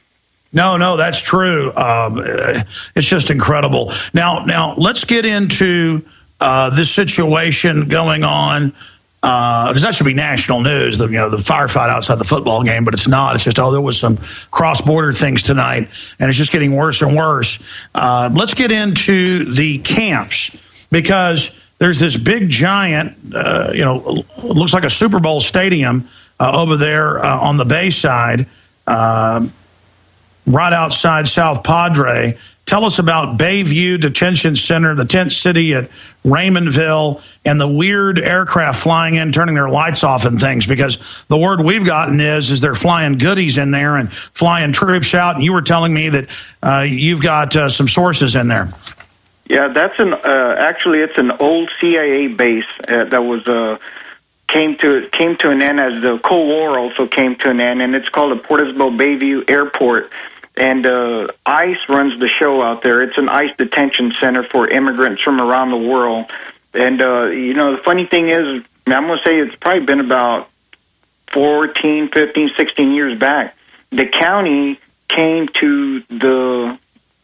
No, no, that's true. Um, it's just incredible. Now, now let's get into uh, this situation going on, because uh, that should be national news, the, you know, the firefight outside the football game, but it's not. It's just, oh, there was some cross-border things tonight, and it's just getting worse and worse. Uh, let's get into the camps, because there's this big giant, uh, you know, looks like a Super Bowl stadium uh, over there uh, on the Bayside, uh, right outside South Padre. Tell us about Bayview Detention Center, the tent city at Raymondville, and the weird aircraft flying in, turning their lights off and things, because the word we've gotten is is they're flying goodies in there and flying troops out. And you were telling me that uh, you've got uh, some sources in there. Yeah, that's an uh, actually it's an old C I A base uh, that was uh, came to came to an end as the Cold War also came to an end, and it's called the Port Isabel Bayview Airport. And uh, ICE runs the show out there. It's an ICE detention center for immigrants from around the world. And, uh, you know, the funny thing is, I'm going to say it's probably been about fourteen, fifteen, sixteen years back. The county came to the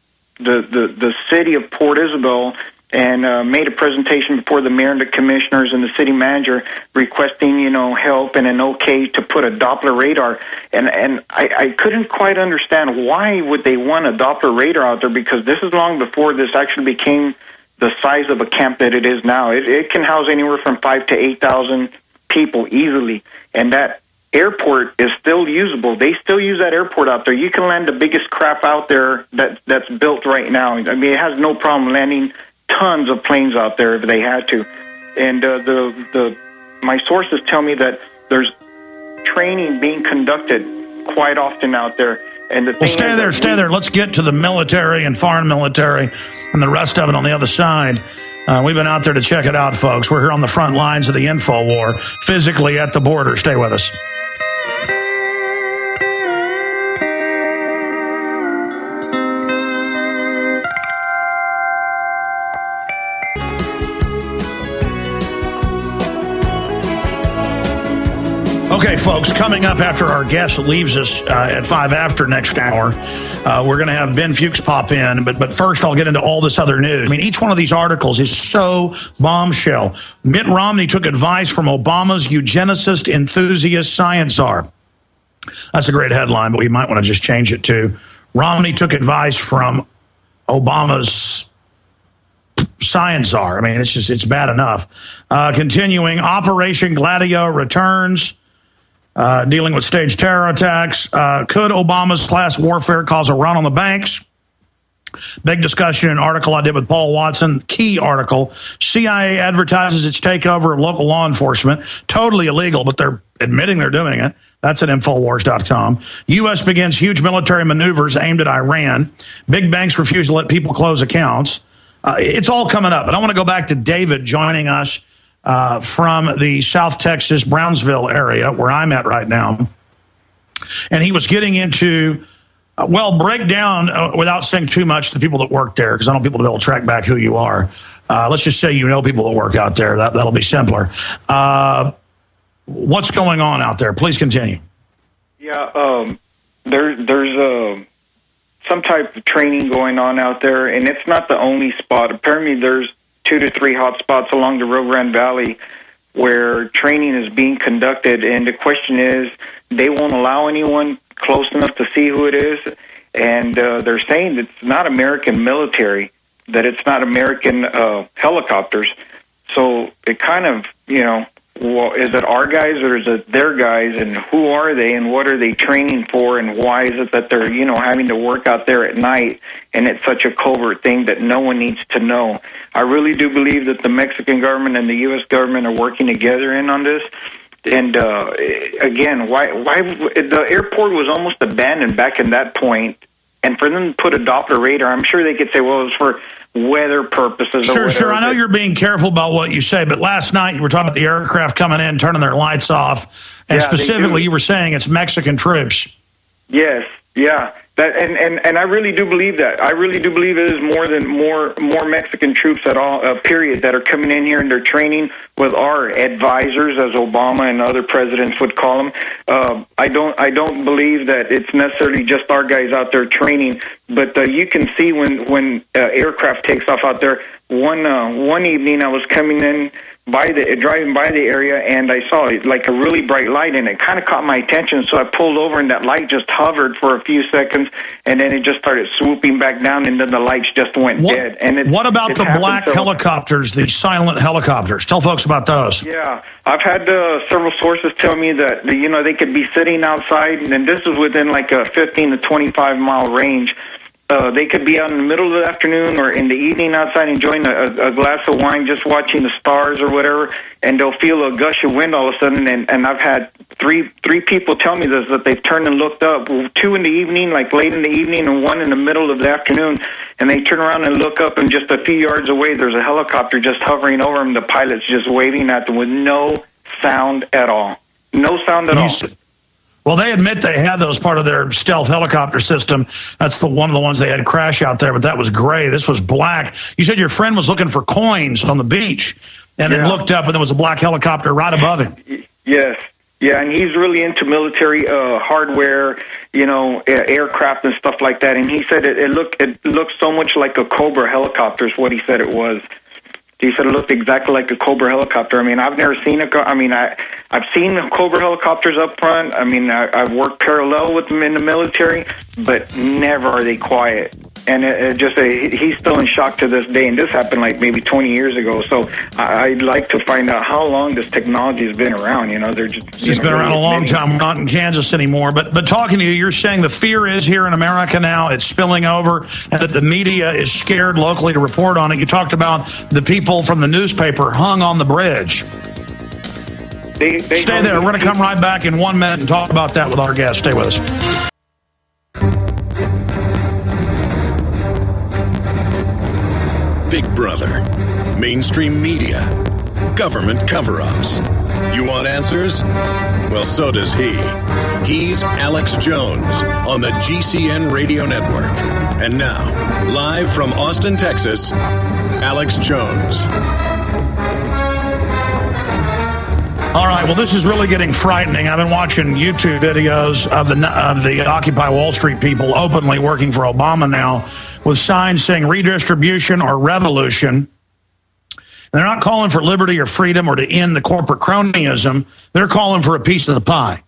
the the, the city of Port Isabel and uh, made a presentation before the mayor and the commissioners and the city manager requesting, you know, help and an okay to put a Doppler radar. And and I, I couldn't quite understand why would they want a Doppler radar out there, because this is long before this actually became the size of a camp that it is now. It, it can house anywhere from five to eight thousand people easily, and that airport is still usable. They still use that airport out there. You can land the biggest crap out there that that's built right now. I mean, it has no problem landing tons of planes out there if they had to. And uh, the the my sources tell me that there's training being conducted quite often out there. And the well, stay there, stay we, there. Let's get to the military and foreign military and the rest of it on the other side. Uh, we've been out there to check it out, folks. We're here on the front lines of the info war, physically at the border. Stay with us. Okay, folks, coming up after our guest leaves us uh, at five after next hour, uh, we're going to have Ben Fuchs pop in. But but first, I'll get into all this other news. I mean, each one of these articles is so bombshell. Mitt Romney took advice from Obama's eugenicist enthusiast science czar. That's a great headline, but we might want to just change it to Romney took advice from Obama's science czar. I mean, it's just it's bad enough. Uh, continuing, Operation Gladio returns. Uh, dealing with staged terror attacks. Uh, could Obama's class warfare cause a run on the banks? Big discussion in an article I did with Paul Watson. Key article. C I A advertises its takeover of local law enforcement. Totally illegal, but they're admitting they're doing it. That's at Infowars dot com. U S begins huge military maneuvers aimed at Iran. Big banks refuse to let people close accounts. Uh, it's all coming up. But I want to go back to David joining us Uh, from the South Texas Brownsville area where I'm at right now. And he was getting into, uh, well, break down uh, without saying too much to the people that work there, because I don't want people to be able to track back who you are. Uh, let's just say you know people that work out there. That, that'll be simpler. Uh, what's going on out there? Please continue. Yeah, um, there, there's uh, some type of training going on out there, and it's not the only spot. Apparently there's two to three hot spots along the Rio Grande Valley where training is being conducted, and the question is, they won't allow anyone close enough to see who it is, and uh, they're saying it's not American military, that it's not American uh, helicopters. So it kind of, you know, well, is it our guys or is it their guys, and who are they, and what are they training for, and why is it that they're, you know, having to work out there at night, and it's such a covert thing that no one needs to know. I really do believe that the Mexican government and the U S government are working together in on this. And uh, again, why why the airport was almost abandoned back in that point, and for them to put a Doppler radar, I'm sure they could say, well, it was for weather purposes. Sure, or whatever. sure. I know you're being careful about what you say, but last night you were talking about the aircraft coming in, turning their lights off, and yeah, specifically you were saying it's Mexican troops. Yes, Yeah, that and, and, and I really do believe that. I really do believe it is more than more more Mexican troops at all. Uh, period, that are coming in here and they're training with our advisors, as Obama and other presidents would call them. Uh, I don't I don't believe that it's necessarily just our guys out there training, but uh, you can see when when uh, aircraft takes off out there. One uh, one evening, I was coming in. by the driving by the area, and I saw it like a really bright light, and it kind of caught my attention. So I pulled over, and that light just hovered for a few seconds, and then it just started swooping back down, and then the lights just went what, dead. And it, what about it the black so, helicopters, the silent helicopters? Tell folks about those. Yeah, I've had uh, several sources tell me that you know they could be sitting outside, and this is within like a fifteen to twenty-five mile range. Uh, they could be out in the middle of the afternoon or in the evening outside enjoying a, a glass of wine, just watching the stars or whatever, and they'll feel a gush of wind all of a sudden. And, and I've had three three people tell me this, that they've turned and looked up, two in the evening, like late in the evening, and one in the middle of the afternoon, and they turn around and look up, and just a few yards away, there's a helicopter just hovering over them. The pilot's just waving at them with no sound at all. No sound at all. Well, they admit they had those part of their stealth helicopter system. That's the one of the ones they had crash out there, but that was gray. This was black. You said your friend was looking for coins on the beach and yeah. then looked up, and there was a black helicopter right above him. Yes. Yeah, and he's really into military uh, hardware, you know, aircraft and stuff like that. And he said it, it looked it looked so much like a Cobra helicopter is what he said it was. He said it looked exactly like a Cobra helicopter. I mean, I've never seen a. I mean, I I've seen Cobra helicopters up front. I mean, I, I've worked parallel with them in the military, but never are they quiet. And it, it just a, he's still in shock to this day. And this happened like maybe twenty years ago. So I, I'd like to find out how long this technology has been around. You know, they're just. It's know, been around really a long many. time. We're not in Kansas anymore. But but talking to you, you're saying the fear is here in America now. It's spilling over, and that the media is scared locally to report on it. You talked about the people from the newspaper hung on the bridge. They, they Stay there. We're going to come right back in one minute and talk about that with our guest. Stay with us. Big Brother, mainstream media, government cover-ups. You want answers? Well, so does he. He's Alex Jones on the G C N Radio Network. And now, live from Austin, Texas, Alex Jones. All right, well, this is really getting frightening. I've been watching YouTube videos of the of the Occupy Wall Street people openly working for Obama now with signs saying redistribution or revolution. And they're not calling for liberty or freedom or to end the corporate cronyism. They're calling for a piece of the pie.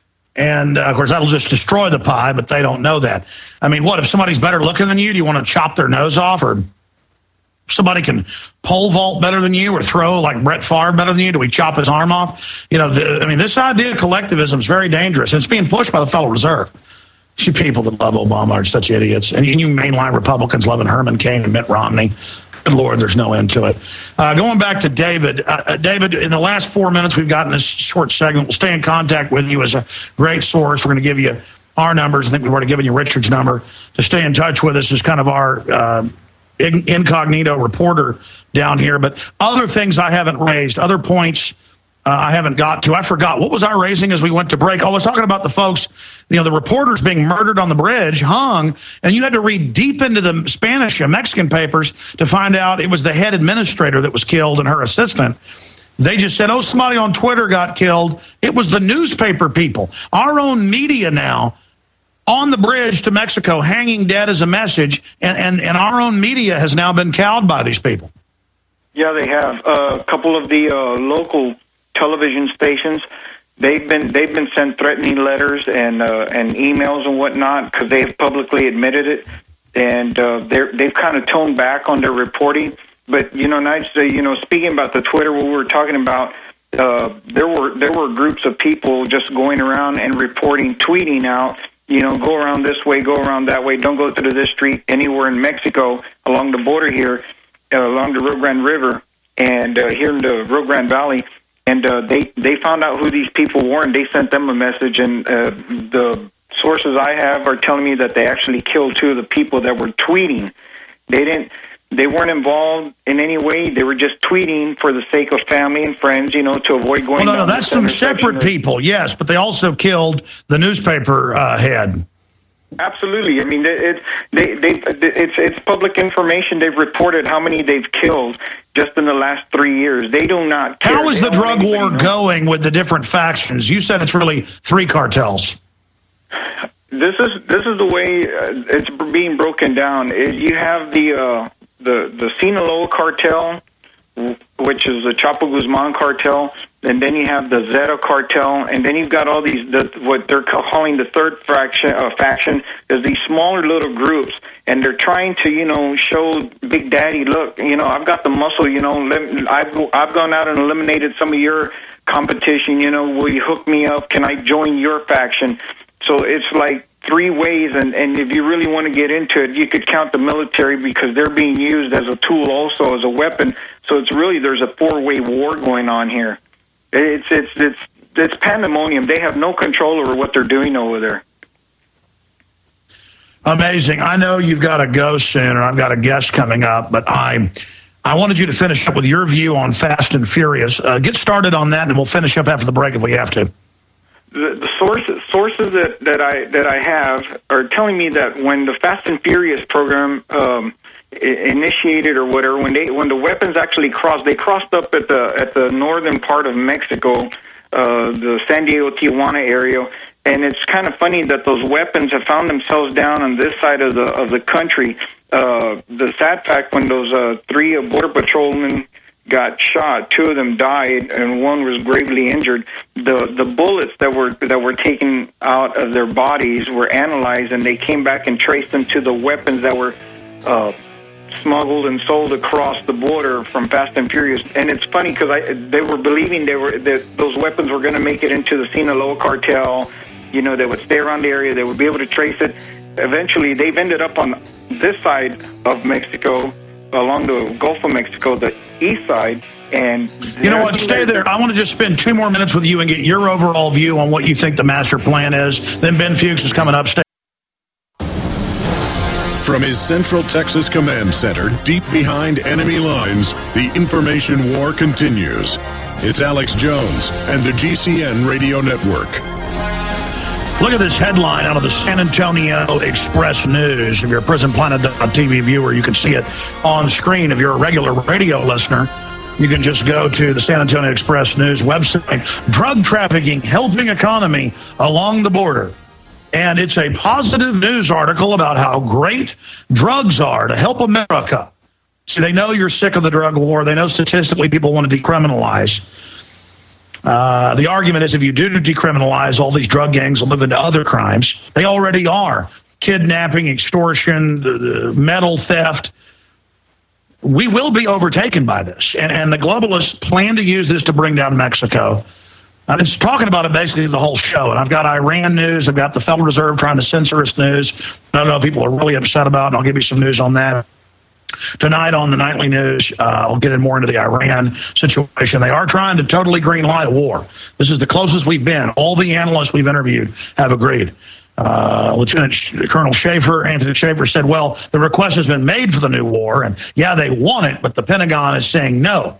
And, uh, of course, that'll just destroy the pie, but they don't know that. I mean, what, if somebody's better looking than you, do you want to chop their nose off? Or somebody can pole vault better than you or throw like Brett Favre better than you? Do we chop his arm off? You know, the, I mean, this idea of collectivism is very dangerous. And it's being pushed by the Federal Reserve. You people that love Obama are such idiots. And you mainline Republicans loving Herman Cain and Mitt Romney. Good Lord, there's no end to it. Uh, going back to David. Uh, David, in the last four minutes we've gotten this short segment. We'll stay in contact with you as a great source. We're going to give you our numbers. I think we've already given you Richard's number to stay in touch with us as kind of our uh, incognito reporter down here. But other things I haven't raised, other points uh, I haven't got to. I forgot. What was I raising as we went to break? Oh, I was talking about the folks, you know, the reporters being murdered on the bridge, hung, and you had to read deep into the Spanish and Mexican papers to find out it was the head administrator that was killed and her assistant. They just said, oh, somebody on Twitter got killed. It was the newspaper people. Our own media now on the bridge to Mexico, hanging dead as a message, and, and, and our own media has now been cowed by these people. Yeah, they have. Uh, a couple of the uh, local television stations, they've been they've been sent threatening letters and uh, and emails and whatnot because they've publicly admitted it, and uh, they're they've kind of toned back on their reporting. But you know, and I'd say, you know, speaking about the Twitter, what we were talking about, uh, there were there were groups of people just going around and reporting, tweeting out, you know, go around this way, go around that way, don't go through this street anywhere in Mexico along the border here, uh, along the Rio Grande River, and uh, here in the Rio Grande Valley. And uh, they, they found out who these people were, and they sent them a message. And uh, the sources I have are telling me that they actually killed two of the people that were tweeting. They didn't. They weren't involved in any way. They were just tweeting for the sake of family and friends, you know, to avoid going. Well, no, no, that's some separate people, yes, but they also killed the newspaper uh, head. Absolutely. I mean, it, they, they, it's it's public information. They've reported how many they've killed just in the last three years. They do not care. How is they the drug war know. going with the different factions? You said it's really three cartels. This is this is the way uh, it's being broken down. It, you have the uh, the the Sinaloa cartel, which is the Chapo Guzman cartel, and then you have the Zeta cartel, and then you've got all these, the, what they're calling the third faction, uh, faction is these smaller little groups, and they're trying to, you know, show Big Daddy, look, you know, I've got the muscle, you know, let, I've, I've gone out and eliminated some of your competition, you know, will you hook me up? Can I join your faction? So it's like three ways, and, and if you really want to get into it, you could count the military because they're being used as a tool also, as a weapon. So it's really, there's a four-way war going on here. It's it's it's it's pandemonium. They have no control over what they're doing over there. Amazing. I know you've got to go soon, or I've got a guest coming up, but I I wanted you to finish up with your view on Fast and Furious. Uh, get started on that, and then we'll finish up after the break if we have to. The, the sources sources that, that I that I have are telling me that when the Fast and Furious program um, initiated or whatever, when they when the weapons actually crossed, they crossed up at the at the northern part of Mexico, uh, the San Diego Tijuana area, and it's kind of funny that those weapons have found themselves down on this side of the of the country. Uh, the sad fact, when those uh, three uh, border patrolmen got shot, two of them died, and one was gravely injured. The the bullets that were that were taken out of their bodies were analyzed, and they came back and traced them to the weapons that were uh, smuggled and sold across the border from Fast and Furious. And it's funny because I they were believing they were that those weapons were going to make it into the Sinaloa cartel. You know, they would stay around the area. They would be able to trace it. Eventually, they've ended up on this side of Mexico, along the Gulf of Mexico, the east side. And you know what? Stay there. I want to just spend two more minutes with you and get your overall view on what you think the master plan is. Then Ben Fuchs is coming up. Stay. From his Central Texas Command Center, deep behind enemy lines, the information war continues. It's Alex Jones and the G C N Radio Network. Look at this headline out of the San Antonio Express News. If you're a Prison Planet T V viewer, you can see it on screen. If you're a regular radio listener, you can just go to the San Antonio Express News website. Drug trafficking helping economy along the border. And it's a positive news article about how great drugs are to help America. See, they know you're sick of the drug war. They know statistically people want to decriminalize. Uh, the argument is if you do decriminalize, all these drug gangs will move into other crimes. They already are. Kidnapping, extortion, the, the metal theft. We will be overtaken by this. And, and the globalists plan to use this to bring down Mexico. I've been talking about it basically the whole show. And I've got Iran news. I've got the Federal Reserve trying to censor us news. I don't know people are really upset about, and I'll give you some news on that. Tonight on the nightly news, uh, I'll get in more into the Iran situation. They are trying to totally green light a war. This is the closest we've been. All the analysts we've interviewed have agreed. Uh, Lieutenant Colonel Schaefer, Anthony Schaefer, said, well, the request has been made for the new war, and yeah, they want it, but the Pentagon is saying no.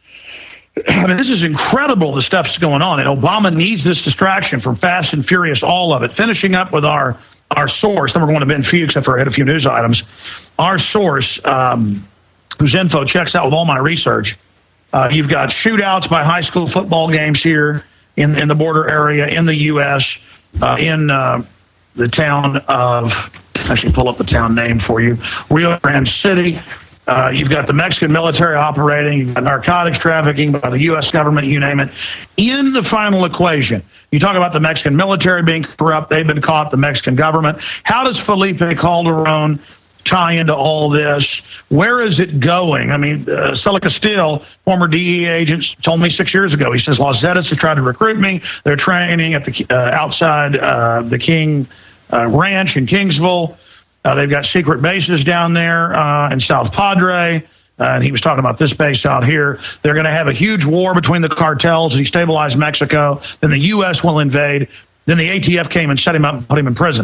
I mean, this is incredible, the stuff that's going on, and Obama needs this distraction from Fast and Furious, all of it. Finishing up with our Our source, then we're going to Ben Fuchs after I hit a few news items. Our source, um, whose info checks out with all my research, uh, you've got shootouts by high school football games here in, in the border area, in the U S, uh, in uh, the town of, actually pull up the town name for you, Rio Grande City. Uh, you've got the Mexican military operating, you've got narcotics trafficking by the U S government, you name it. In the final equation, you talk about the Mexican military being corrupt, they've been caught, the Mexican government. How does Felipe Calderon tie into all this? Where is it going? I mean, uh, Cela Castile, former D E A agent, told me six years ago, he says, Los Zetas has tried to recruit me. They're training at the uh, outside uh, the King uh, Ranch in Kingsville. Uh, they've got secret bases down there uh, in South Padre. Uh, and he was talking about this base out here. They're going to have a huge war between the cartels, destabilize Mexico. Then the U S will invade. Then the A T F came and set him up and put him in prison.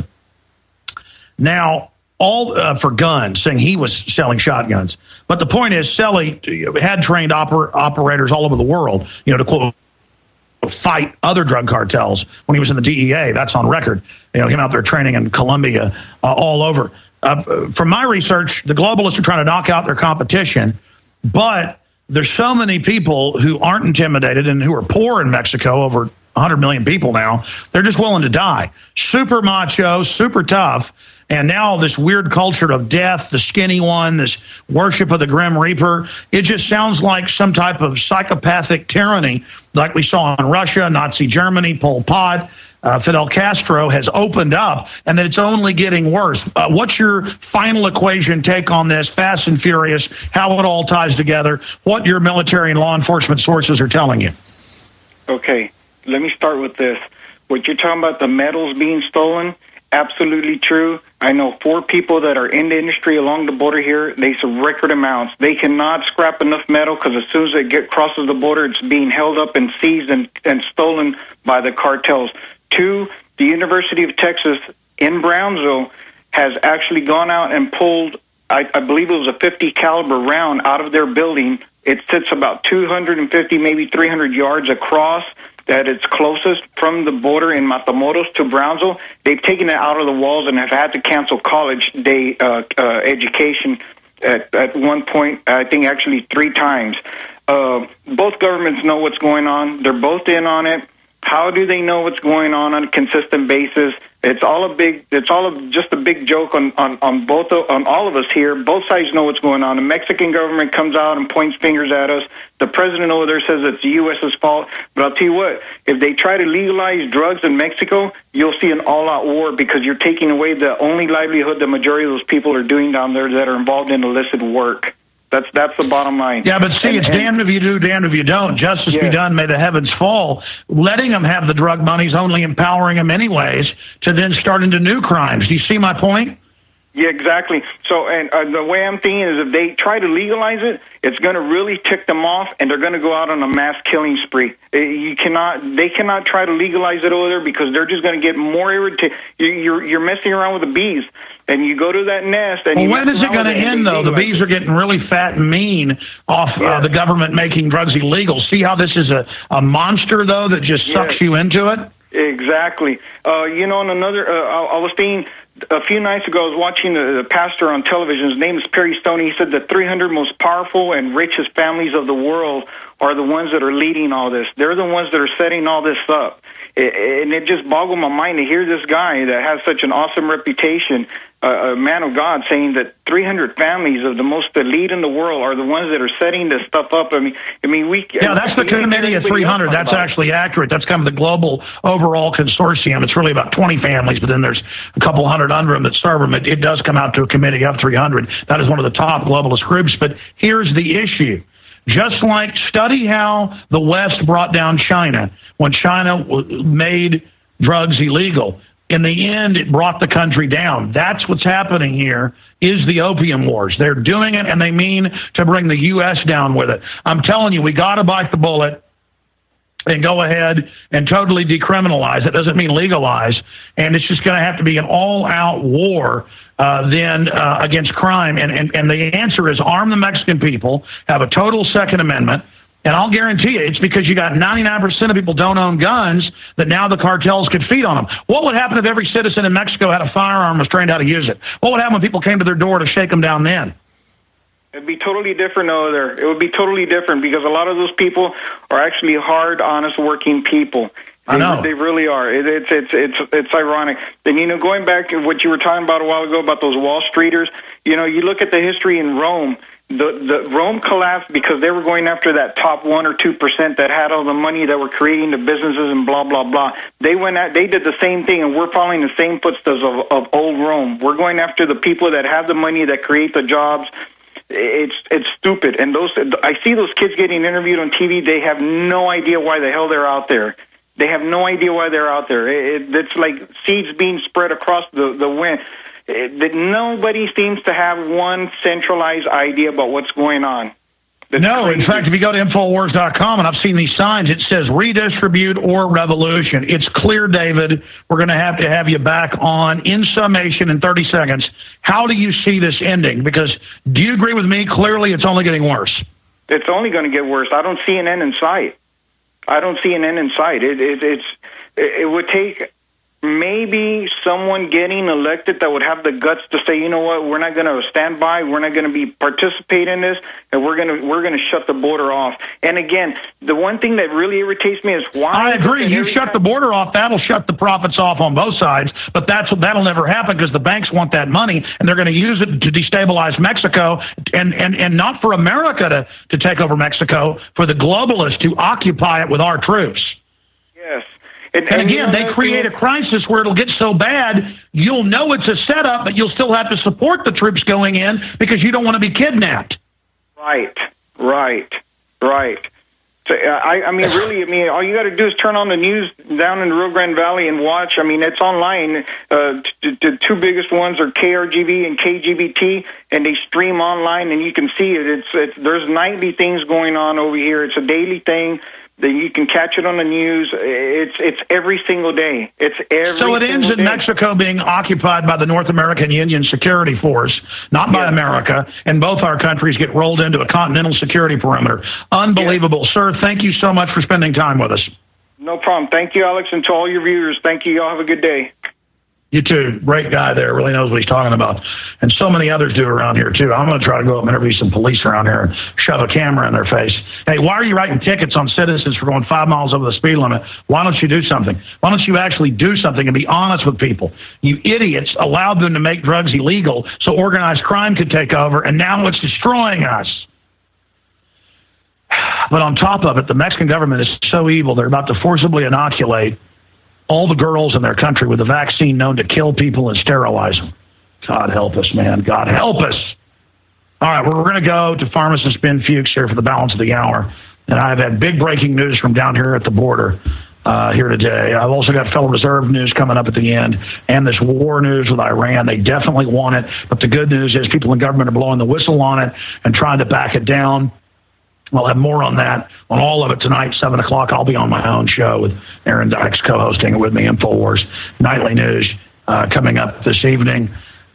Now, all uh, for guns, saying he was selling shotguns. But the point is, Celi had trained oper- operators all over the world, you know, to quote fight other drug cartels when he was in the D E A. That's on record. You know, him out there training in Colombia, uh, all over. Uh, from my research, the globalists are trying to knock out their competition, but there's so many people who aren't intimidated and who are poor in Mexico, over one hundred million people now. They're just willing to die. Super macho, super tough. And now this weird culture of death, the skinny one, this worship of the Grim Reaper, it just sounds like some type of psychopathic tyranny like we saw in Russia, Nazi Germany, Pol Pot, uh, Fidel Castro has opened up, and that it's only getting worse. Uh, what's your final equation take on this, fast and furious, how it all ties together, what your military and law enforcement sources are telling you? Okay, let me start with this. What you're talking about, the metals being stolen, absolutely true. I know four people that are in the industry along the border here. They some record amounts. They cannot scrap enough metal because as soon as it get crosses the border, it's being held up and seized and, and stolen by the cartels. Two, the University of Texas in Brownsville has actually gone out and pulled, I, I believe it was a fifty caliber round out of their building. It sits about two hundred fifty, maybe three hundred yards across, that it's closest from the border in Matamoros to Brownsville. They've taken it out of the walls and have had to cancel college day uh, uh, education at, at one point, I think actually three times. Uh, both governments know what's going on. They're both in on it. How do they know what's going on on a consistent basis? It's all a big. It's all a, just a big joke on, on, on both of, on all of us here. Both sides know what's going on. The Mexican government comes out and points fingers at us. The president over there says it's the U S's fault. But I'll tell you what: if they try to legalize drugs in Mexico, you'll see an all-out war because you're taking away the only livelihood the majority of those people are doing down there that are involved in illicit work. That's that's the bottom line. Yeah, but see, and, it's and, damned if you do, damned if you don't. Justice yeah. be done, may the heavens fall. Letting them have the drug money is only empowering them anyways to then start into new crimes. Do you see my point? Yeah, exactly. So, and uh, the way I'm thinking is if they try to legalize it, it's going to really tick them off, and they're going to go out on a mass killing spree. Uh, You cannot, they cannot try to legalize it over there because they're just going to get more irritated. You're, you're messing around with the bees, and you go to that nest. And well, you when is it going to end, though? The bees are getting really fat and mean off yeah. uh, the government making drugs illegal. See how this is a, a monster, though, that just sucks yes. you into it? Exactly. Uh, you know, and another, uh, I, I was thinking a few nights ago, I was watching the, the pastor on television. His name is Perry Stoney. He said the three hundred most powerful and richest families of the world are the ones that are leading all this. They're the ones that are setting all this up. It, and it just boggled my mind to hear this guy that has such an awesome reputation, uh, a man of God, saying that three hundred families of the most elite in the world are the ones that are setting this stuff up. I mean, I mean, we yeah, that's the committee of three hundred. That's actually accurate. That's kind of the global overall consortium. It's really about twenty families, but then there's a couple hundred under them that serve them. It, it does come out to a committee of three hundred. That is one of the top globalist groups. But here's the issue. Just like study how the West brought down China when China made drugs illegal. In the end, it brought the country down. That's what's happening here is the opium wars. They're doing it, and they mean to bring the U S down with it. I'm telling you, we got to bite the bullet and go ahead and totally decriminalize. It doesn't mean legalize. And it's just going to have to be an all-out war uh, then uh, against crime. And, and, and the answer is arm the Mexican people, have a total Second Amendment, and I'll guarantee you it's because you got ninety-nine percent of people don't own guns that now the cartels could feed on them. What would happen if every citizen in Mexico had a firearm and was trained how to use it? What would happen when people came to their door to shake them down then? It'd be totally different over there. It would be totally different because a lot of those people are actually hard, honest, working people. They, I know. They really are. It, it's it's it's it's ironic. And, you know, going back to what you were talking about a while ago about those Wall Streeters, you know, you look at the history in Rome. The, the Rome collapsed because they were going after that top one or two percent that had all the money that were creating the businesses and blah blah blah. They went at, they did the same thing, and we're following the same footsteps of, of old Rome. We're going after the people that have the money that create the jobs. It's it's stupid, and those I see those kids getting interviewed on T V. They have no idea why the hell they're out there. They have no idea why they're out there. It, it's like seeds being spread across the the wind. That nobody seems to have one centralized idea about what's going on. That's no, crazy. In fact, if you go to Infowars dot com, and I've seen these signs, it says redistribute or revolution. It's clear, David. We're going to have to have you back on. In summation, in thirty seconds, how do you see this ending? Because do you agree with me? Clearly, it's only getting worse. It's only going to get worse. I don't see an end in sight. I don't see an end in sight. It, it, it's it would take maybe someone getting elected that would have the guts to say, you know what, we're not going to stand by, we're not going to be participate in this, and we're going to we're going to shut the border off. And again, the one thing that really irritates me is why. I agree. You shut the border off, that'll shut the profits off on both sides. But that's that'll never happen because the banks want that money, and they're going to use it to destabilize Mexico, and and and not for America to to take over Mexico, for the globalists to occupy it with our troops. Yes. And, and again, they create a crisis where it'll get so bad, you'll know it's a setup, but you'll still have to support the troops going in because you don't want to be kidnapped. Right, right, right. So, uh, I, I mean, really, I mean, all you got to do is turn on the news down in the Rio Grande Valley and watch. I mean, it's online. Uh, the two biggest ones are K R G V and K G B T, and they stream online, and you can see it. It's, it's there's nightly things going on over here. It's a daily thing. That you can catch it on the news. It's it's every single day. It's every. So it ends in day. Mexico being occupied by the North American Union Security Force, not by yeah. America, and both our countries get rolled into a continental security perimeter. Unbelievable, yeah. Sir. Thank you so much for spending time with us. No problem. Thank you, Alex, and to all your viewers. Thank you. Y'all have a good day. You too. Great guy there. Really knows what he's talking about. And so many others do around here, too. I'm going to try to go up and interview some police around here and shove a camera in their face. Hey, why are you writing tickets on citizens for going five miles over the speed limit? Why don't you do something? Why don't you actually do something and be honest with people? You idiots allowed them to make drugs illegal so organized crime could take over, and now it's destroying us. But on top of it, the Mexican government is so evil, they're about to forcibly inoculate all the girls in their country with a vaccine known to kill people and sterilize them. God help us, man. God help us. All right, well, we're going to go to pharmacist Ben Fuchs here for the balance of the hour. And I've had big breaking news from down here at the border uh, here today. I've also got Federal Reserve news coming up at the end and this war news with Iran. They definitely want it. But the good news is people in government are blowing the whistle on it and trying to back it down. We'll have more on that, on all of it tonight, seven o'clock. I'll be on my own show with Aaron Dykes co-hosting it with me, InfoWars Nightly News, uh, coming up this evening.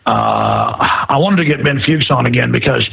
Uh, I wanted to get Ben Fuchs on again because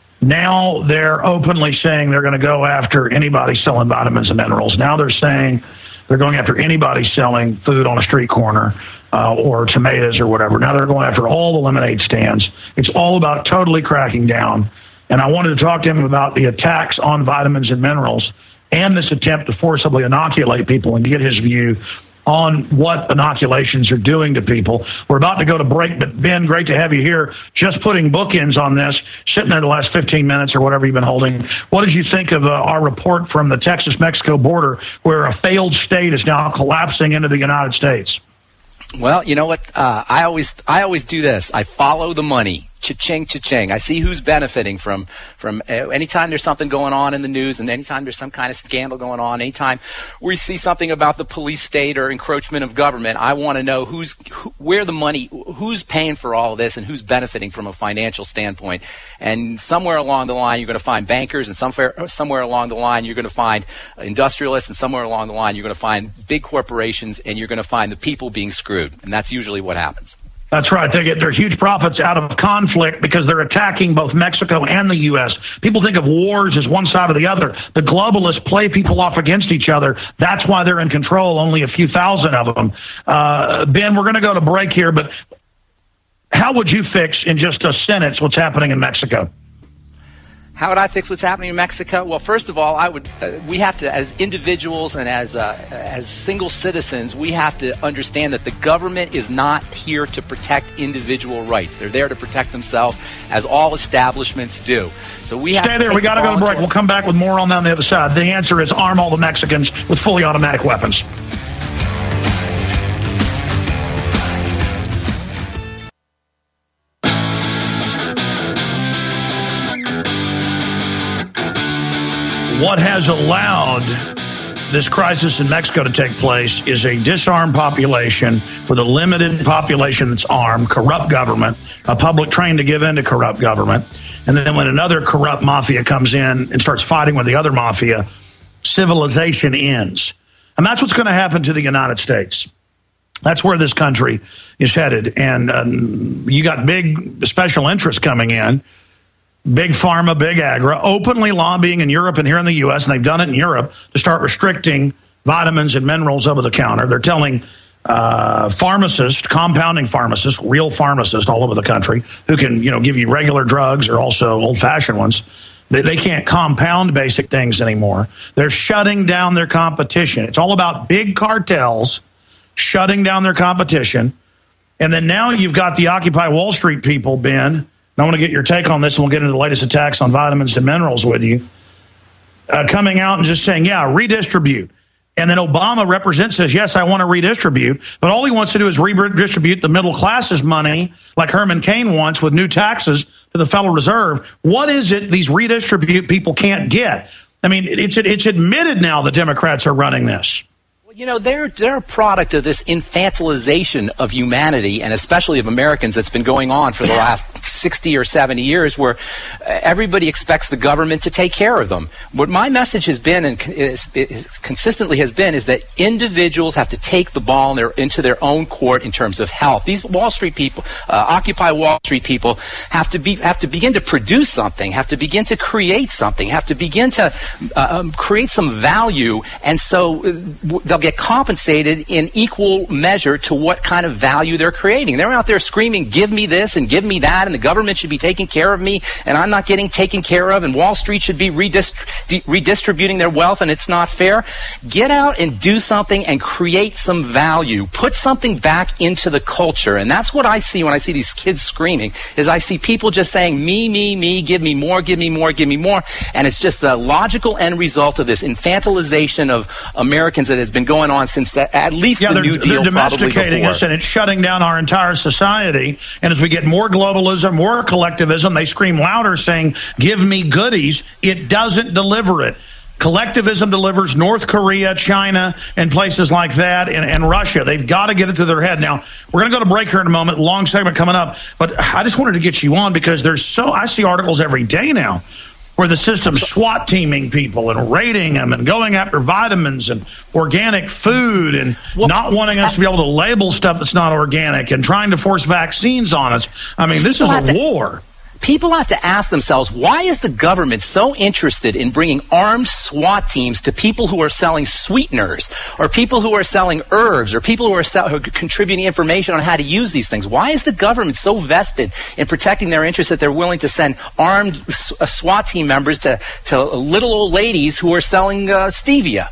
now they're openly saying they're going to go after anybody selling vitamins and minerals. Now they're saying they're going after anybody selling food on a street corner uh, or tomatoes or whatever. Now they're going after all the lemonade stands. It's all about totally cracking down. And I wanted to talk to him about the attacks on vitamins and minerals and this attempt to forcibly inoculate people and get his view on what inoculations are doing to people. We're about to go to break, but Ben, great to have you here. Just putting bookends on this, sitting there the last fifteen minutes or whatever you've been holding. What did you think of uh, our report from the Texas-Mexico border where a failed state is now collapsing into the United States? Well, you know what? Uh, I always I always do this. I follow the money. Cha-ching, cha-ching. I see who's benefiting from from uh, anytime there's something going on in the news and anytime there's some kind of scandal going on, anytime we see something about the police state or encroachment of government, I want to know who's who, where the money, who's paying for all of this and who's benefiting from a financial standpoint. And somewhere along the line, you're going to find bankers, and somewhere somewhere along the line, you're going to find industrialists, and somewhere along the line, you're going to find big corporations, and you're going to find the people being screwed. And that's usually what happens. That's right. They get their huge profits out of conflict because they're attacking both Mexico and the U S. People think of wars as one side or the other. The globalists play people off against each other. That's why they're in control, only a few thousand of them. Uh, Ben, we're going to go to break here, but how would you fix in just a sentence what's happening in Mexico? How would I fix what's happening in Mexico? Well, first of all, I would. Uh, we have to, as individuals and as uh, as single citizens, we have to understand that the government is not here to protect individual rights. They're there to protect themselves, as all establishments do. So we have Stay to there. We got to go to break. We'll come back with more on that on the other side. The answer is arm all the Mexicans with fully automatic weapons. What has allowed this crisis in Mexico to take place is a disarmed population with a limited population that's armed, corrupt government, a public trained to give in to corrupt government. And then when another corrupt mafia comes in and starts fighting with the other mafia, civilization ends. And that's what's going to happen to the United States. That's where this country is headed. And um, you got big special interests coming in Big Pharma, Big Agra, openly lobbying in Europe and here in the U S, and they've done it in Europe, to start restricting vitamins and minerals over the counter. They're telling uh, pharmacists, compounding pharmacists, real pharmacists all over the country, who can, you know, give you regular drugs or also old-fashioned ones, they, they can't compound basic things anymore. They're shutting down their competition. It's all about big cartels shutting down their competition. And then now you've got the Occupy Wall Street people, Ben. I want to get your take on this, and we'll get into the latest attacks on vitamins and minerals with you, uh, coming out and just saying, yeah, redistribute. And then Obama represents says, yes, I want to redistribute, but all he wants to do is redistribute the middle class's money, like Herman Cain wants, with new taxes to the Federal Reserve. What is it these redistribute people can't get? I mean, it's it's admitted now the Democrats are running this. You know, they're, they're a product of this infantilization of humanity, and especially of Americans, that's been going on for the last sixty or seventy years, where everybody expects the government to take care of them. What my message has been, and is, is, consistently has been, is that individuals have to take the ball in their, into their own court in terms of health. These Wall Street people, uh, Occupy Wall Street people, have to be have to begin to produce something, have to begin to create something, have to begin to uh, um, create some value, and so they'll get compensated in equal measure to what kind of value they're creating. They're out there screaming, give me this and give me that, and the government should be taking care of me, and I'm not getting taken care of, and Wall Street should be redist- redistributing their wealth, and it's not fair. Get out and do something and create some value. Put something back into the culture, and that's what I see when I see these kids screaming, is I see people just saying, me, me, me, give me more, give me more, give me more, and it's just the logical end result of this infantilization of Americans that has been going on since at least yeah, the they're, New Deal. They're domesticating us, and it's shutting down our entire society. And as we get more globalism, more collectivism, they scream louder saying, give me goodies. It doesn't deliver it. Collectivism delivers North Korea, China, and places like that, and, and Russia. They've got to get it to their head. Now, we're going to go to break here in a moment. Long segment coming up. But I just wanted to get you on because there's so I see articles every day now where the system's SWAT teaming people and raiding them and going after vitamins and organic food and well, not wanting us to be able to label stuff that's not organic and trying to force vaccines on us. I mean, this is a war. People have to ask themselves, why is the government so interested in bringing armed SWAT teams to people who are selling sweeteners or people who are selling herbs or people who are, sell- who are contributing information on how to use these things? Why is the government so vested in protecting their interests that they're willing to send armed uh, SWAT team members to, to little old ladies who are selling uh, stevia?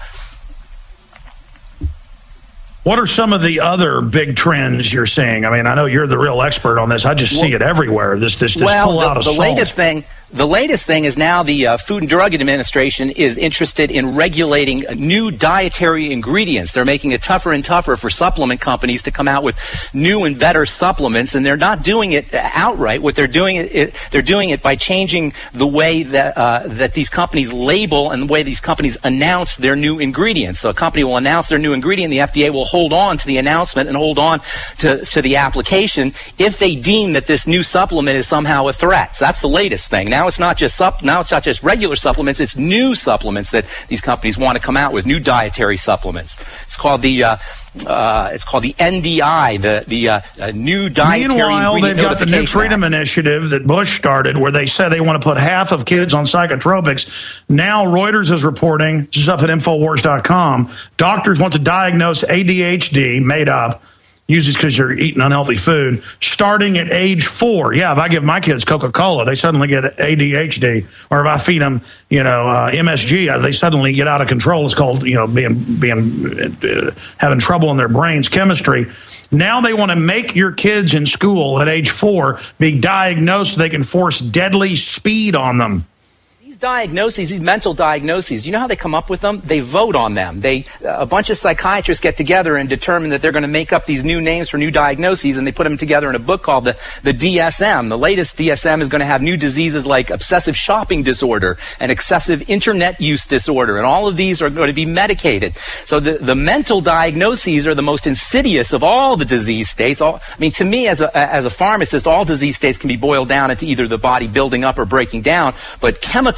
What are some of the other big trends you're seeing? I mean, I know you're the real expert on this. I just see it everywhere. This this this well, full the, out assault. The latest thing, the latest thing is now the uh, Food and Drug Administration is interested in regulating new dietary ingredients. They're making it tougher and tougher for supplement companies to come out with new and better supplements, and they're not doing it outright. What they're doing it, it they're doing it by changing the way that uh, that these companies label and the way these companies announce their new ingredients. So a company will announce their new ingredient, the F D A will hold on to the announcement and hold on to, to the application if they deem that this new supplement is somehow a threat. So that's the latest thing. Now it's not just sup- now it's not just regular supplements, it's new supplements that these companies want to come out with, new dietary supplements. It's called the uh, uh, it's called the N D I, the the uh, uh, new dietary Meanwhile, ingredient they've got the New Freedom Act. Initiative that Bush started, where they said they want to put half of kids on psychotropics. Now Reuters is reporting, this is up at Infowars dot com, doctors want to diagnose A D H D, made up, usually because you're eating unhealthy food, starting at age four. Yeah, if I give my kids Coca-Cola, they suddenly get A D H D. Or if I feed them, you know, uh, M S G, they suddenly get out of control. It's called, you know, being being uh, having trouble in their brains, chemistry. Now they want to make your kids in school at age four be diagnosed so they can force deadly speed on them. Diagnoses, these mental diagnoses, do you know how they come up with them? They vote on them. They, uh, a bunch of psychiatrists get together and determine that they're going to make up these new names for new diagnoses, and they put them together in a book called the, the D S M. The latest D S M is going to have new diseases like obsessive shopping disorder and excessive internet use disorder, and all of these are going to be medicated. So the, the mental diagnoses are the most insidious of all the disease states. All, I mean, to me, as a, as a pharmacist, all disease states can be boiled down into either the body building up or breaking down, but chemical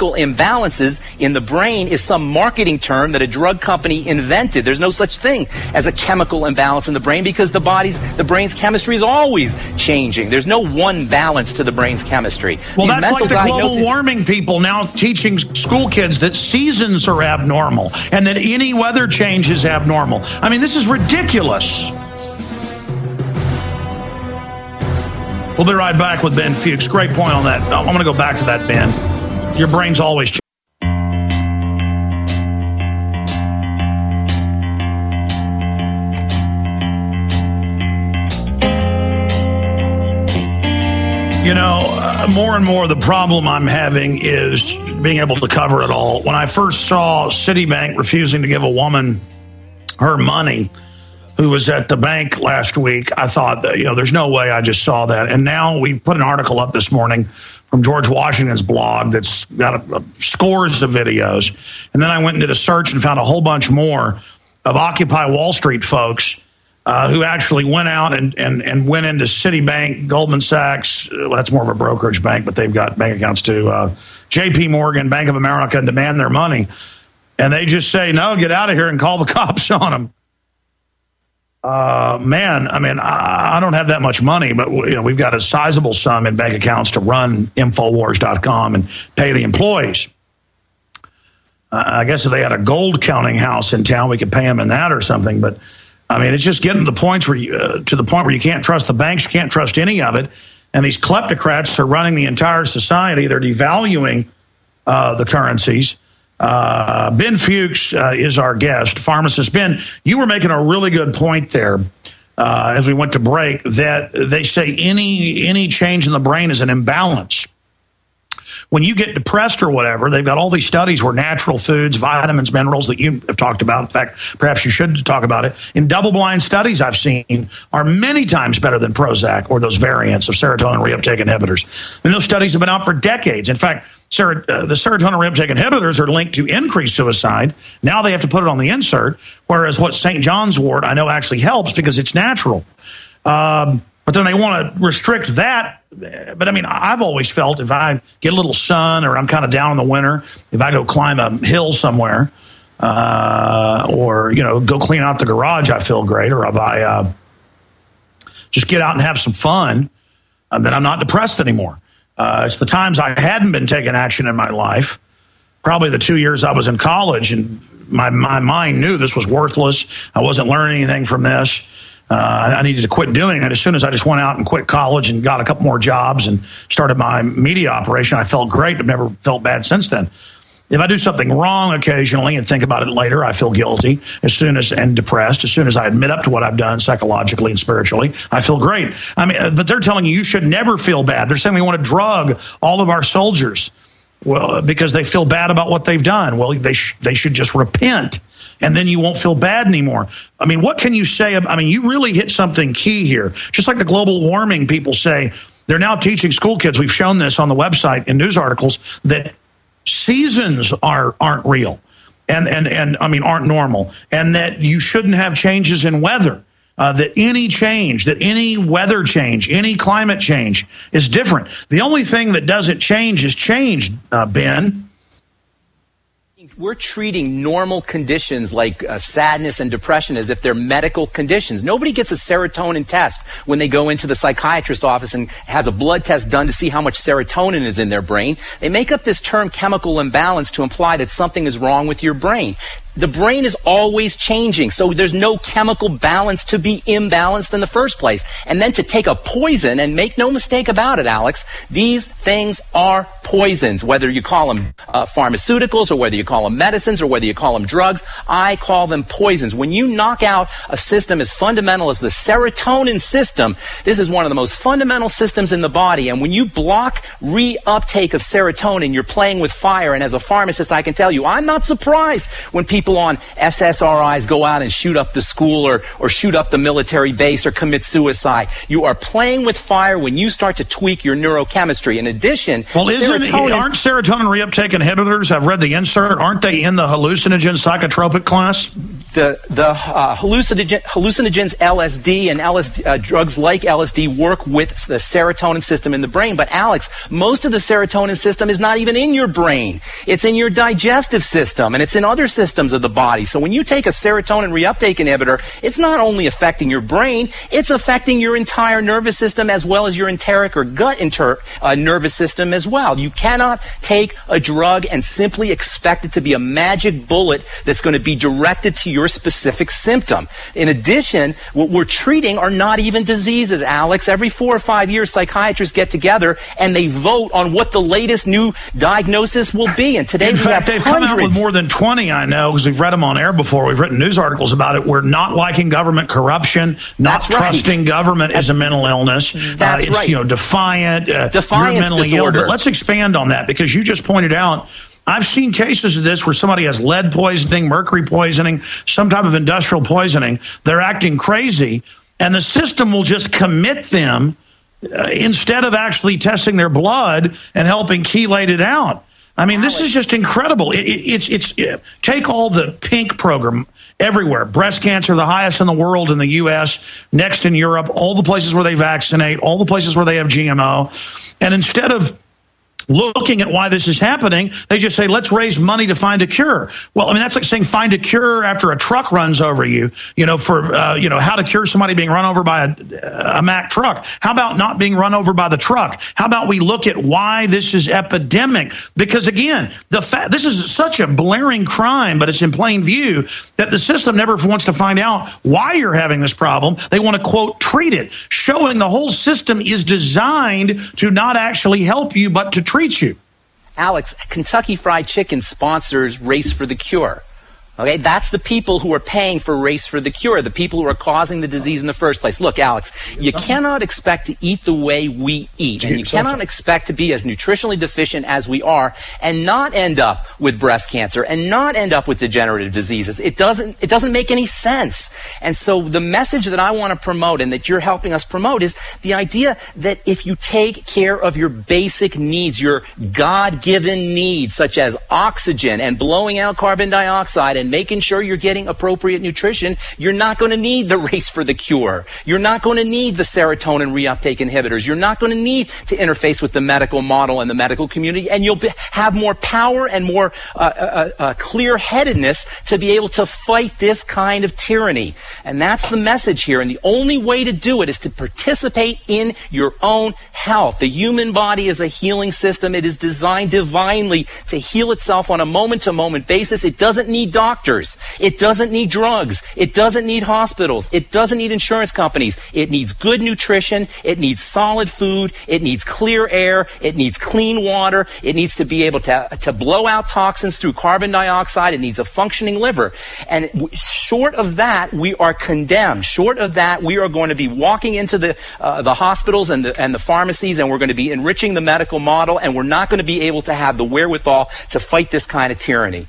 chemical imbalances in the brain is some marketing term that a drug company invented. There's no such thing as a chemical imbalance in the brain because the body's, the brain's chemistry is always changing. There's no one balance to the brain's chemistry. Well, These that's like the global diagnoses- warming people now teaching school kids that seasons are abnormal and that any weather change is abnormal. I mean, this is ridiculous. We'll be right back with Ben Fuchs. Great point on that. I'm going to go back to that, Ben. Your brain's always changing. You know, uh, more and more the problem I'm having is being able to cover it all. When I first saw Citibank refusing to give a woman her money who was at the bank last week, I thought that, you know, there's no way I just saw that. And now we put an article up this morning from George Washington's blog that's got a, a scores of videos. And then I went and did a search and found a whole bunch more of Occupy Wall Street folks uh, who actually went out and, and, and went into Citibank, Goldman Sachs. Well, that's more of a brokerage bank, but they've got bank accounts too. Uh, J P Morgan, Bank of America, and demand their money. And they just say, no, get out of here and call the cops on them. Uh, man, I mean, I, I don't have that much money, but you know, we've got a sizable sum in bank accounts to run Infowars dot com and pay the employees. Uh, I guess if they had a gold counting house in town, we could pay them in that or something. But I mean, it's just getting to the points where you, uh, to the point where you can't trust the banks, you can't trust any of it, and these kleptocrats are running the entire society. They're devaluing uh, the currencies. Uh, Ben Fuchs uh, is our guest, pharmacist. Ben, you were making a really good point there uh, as we went to break, that they say any any change in the brain is an imbalance. When you get depressed or whatever, they've got all these studies where natural foods, vitamins, minerals that you have talked about, in fact, perhaps you should talk about it, in double-blind studies I've seen are many times better than Prozac or those variants of serotonin reuptake inhibitors. And those studies have been out for decades. In fact, ser- uh, the serotonin reuptake inhibitors are linked to increased suicide. Now they have to put it on the insert, whereas what Saint John's wort I know actually helps because it's natural. Um, but then they want to restrict that. But I mean, I've always felt if I get a little sun or I'm kind of down in the winter, if I go climb a hill somewhere uh, or, you know, go clean out the garage, I feel great. Or if I uh, just get out and have some fun, uh, then I'm not depressed anymore. Uh, it's the times I hadn't been taking action in my life, probably the two years I was in college, and my, my mind knew this was worthless. I wasn't learning anything from this. Uh, I needed to quit doing it. As soon as I just went out and quit college and got a couple more jobs and started my media operation, I felt great. I've never felt bad since then. If I do something wrong occasionally and think about it later, I feel guilty as soon as and depressed. As soon as I admit up to what I've done psychologically and spiritually, I feel great. I mean, but they're telling you you should never feel bad. They're saying we want to drug all of our soldiers, well, because they feel bad about what they've done. Well, they sh- they should just repent. And then you won't feel bad anymore. I mean, what can you say? I mean, you really hit something key here. Just like the global warming people say, they're now teaching school kids, we've shown this on the website in news articles, that seasons are, aren't real and, and, and I mean, aren't normal, and that you shouldn't have changes in weather, uh, that any change, that any weather change, any climate change is different. The only thing that doesn't change is change, uh, Ben. We're treating normal conditions like uh, sadness and depression as if they're medical conditions. Nobody gets a serotonin test when they go into the psychiatrist office and has a blood test done to see how much serotonin is in their brain. They make up this term chemical imbalance to imply that something is wrong with your brain. The brain is always changing, so there's no chemical balance to be imbalanced in the first place. And then to take a poison, and make no mistake about it, Alex, these things are poisons, whether you call them uh, pharmaceuticals or whether you call them medicines or whether you call them drugs. I call them poisons. When you knock out a system as fundamental as the serotonin system, this is one of the most fundamental systems in the body, and when you block reuptake of serotonin, you're playing with fire. And as a pharmacist, I can tell you, I'm not surprised when people on S S R Is go out and shoot up the school or, or shoot up the military base or commit suicide. You are playing with fire when you start to tweak your neurochemistry. In addition, well, isn't serotonin, aren't serotonin reuptake inhibitors, I've read the insert, aren't they in the hallucinogen psychotropic class? the the uh, hallucinogen, hallucinogens L S D and L S D, uh, drugs like L S D work with the serotonin system in the brain. But Alex, most of the serotonin system is not even in your brain. It's in your digestive system, and it's in other systems of the body. So when you take a serotonin reuptake inhibitor, it's not only affecting your brain, it's affecting your entire nervous system as well as your enteric or gut inter, uh, nervous system as well. You cannot take a drug and simply expect it to be a magic bullet that's going to be directed to your specific symptom. In addition, what we're treating are not even diseases, Alex. Every four or five years, psychiatrists get together and they vote on what the latest new diagnosis will be. And today, in we fact, have they've hundreds. come out with more than twenty, I know, because we've read them on air before. We've written news articles about it. We're not liking government corruption, not That's right. trusting government as a mental illness. That's uh, it's, right. you know, defiant. Uh, Defiance you're mentally disorder. ill. But let's expand on that, because you just pointed out, I've seen cases of this where somebody has lead poisoning, mercury poisoning, some type of industrial poisoning. They're acting crazy, and the system will just commit them uh, instead of actually testing their blood and helping chelate it out. I mean, this is just incredible. It, it, it's it's it, take all the PINK program everywhere. Breast cancer, the highest in the world in the U S, next in Europe, all the places where they vaccinate, all the places where they have G M O. And instead of looking at why this is happening, they just say, let's raise money to find a cure. Well, I mean, that's like saying find a cure after a truck runs over you, you know, for, uh, you know, how to cure somebody being run over by a, a Mack truck. How about not being run over by the truck? How about we look at why this is epidemic? Because, again, the fa- this is such a blaring crime, but it's in plain view that the system never wants to find out why you're having this problem. They want to, quote, treat it, showing the whole system is designed to not actually help you, but to treat you. Alex, Kentucky Fried Chicken sponsors Race for the Cure. Okay, that's the people who are paying for Race for the Cure, the people who are causing the disease in the first place. Look, Alex, you cannot expect to eat the way we eat, and you cannot expect to be as nutritionally deficient as we are and not end up with breast cancer and not end up with degenerative diseases. It doesn't, it doesn't make any sense. And so the message that I want to promote and that you're helping us promote is the idea that if you take care of your basic needs, your God-given needs, such as oxygen and blowing out carbon dioxide and making sure you're getting appropriate nutrition, you're not going to need the Race for the Cure. You're not going to need the serotonin reuptake inhibitors. You're not going to need to interface with the medical model and the medical community, and you'll be, have more power and more uh, uh, uh, clear-headedness to be able to fight this kind of tyranny. And that's the message here, and the only way to do it is to participate in your own health. The human body is a healing system. It is designed divinely to heal itself on a moment-to-moment basis. It doesn't need doctors. Doctors. It doesn't need drugs. It doesn't need hospitals. It doesn't need insurance companies. It needs good nutrition. It needs solid food. It needs clear air. It needs clean water. It needs to be able to, to blow out toxins through carbon dioxide. It needs a functioning liver. And w- short of that, we are condemned. Short of that, we are going to be walking into the uh, the hospitals and the, and the pharmacies, and we're going to be enriching the medical model, and we're not going to be able to have the wherewithal to fight this kind of tyranny.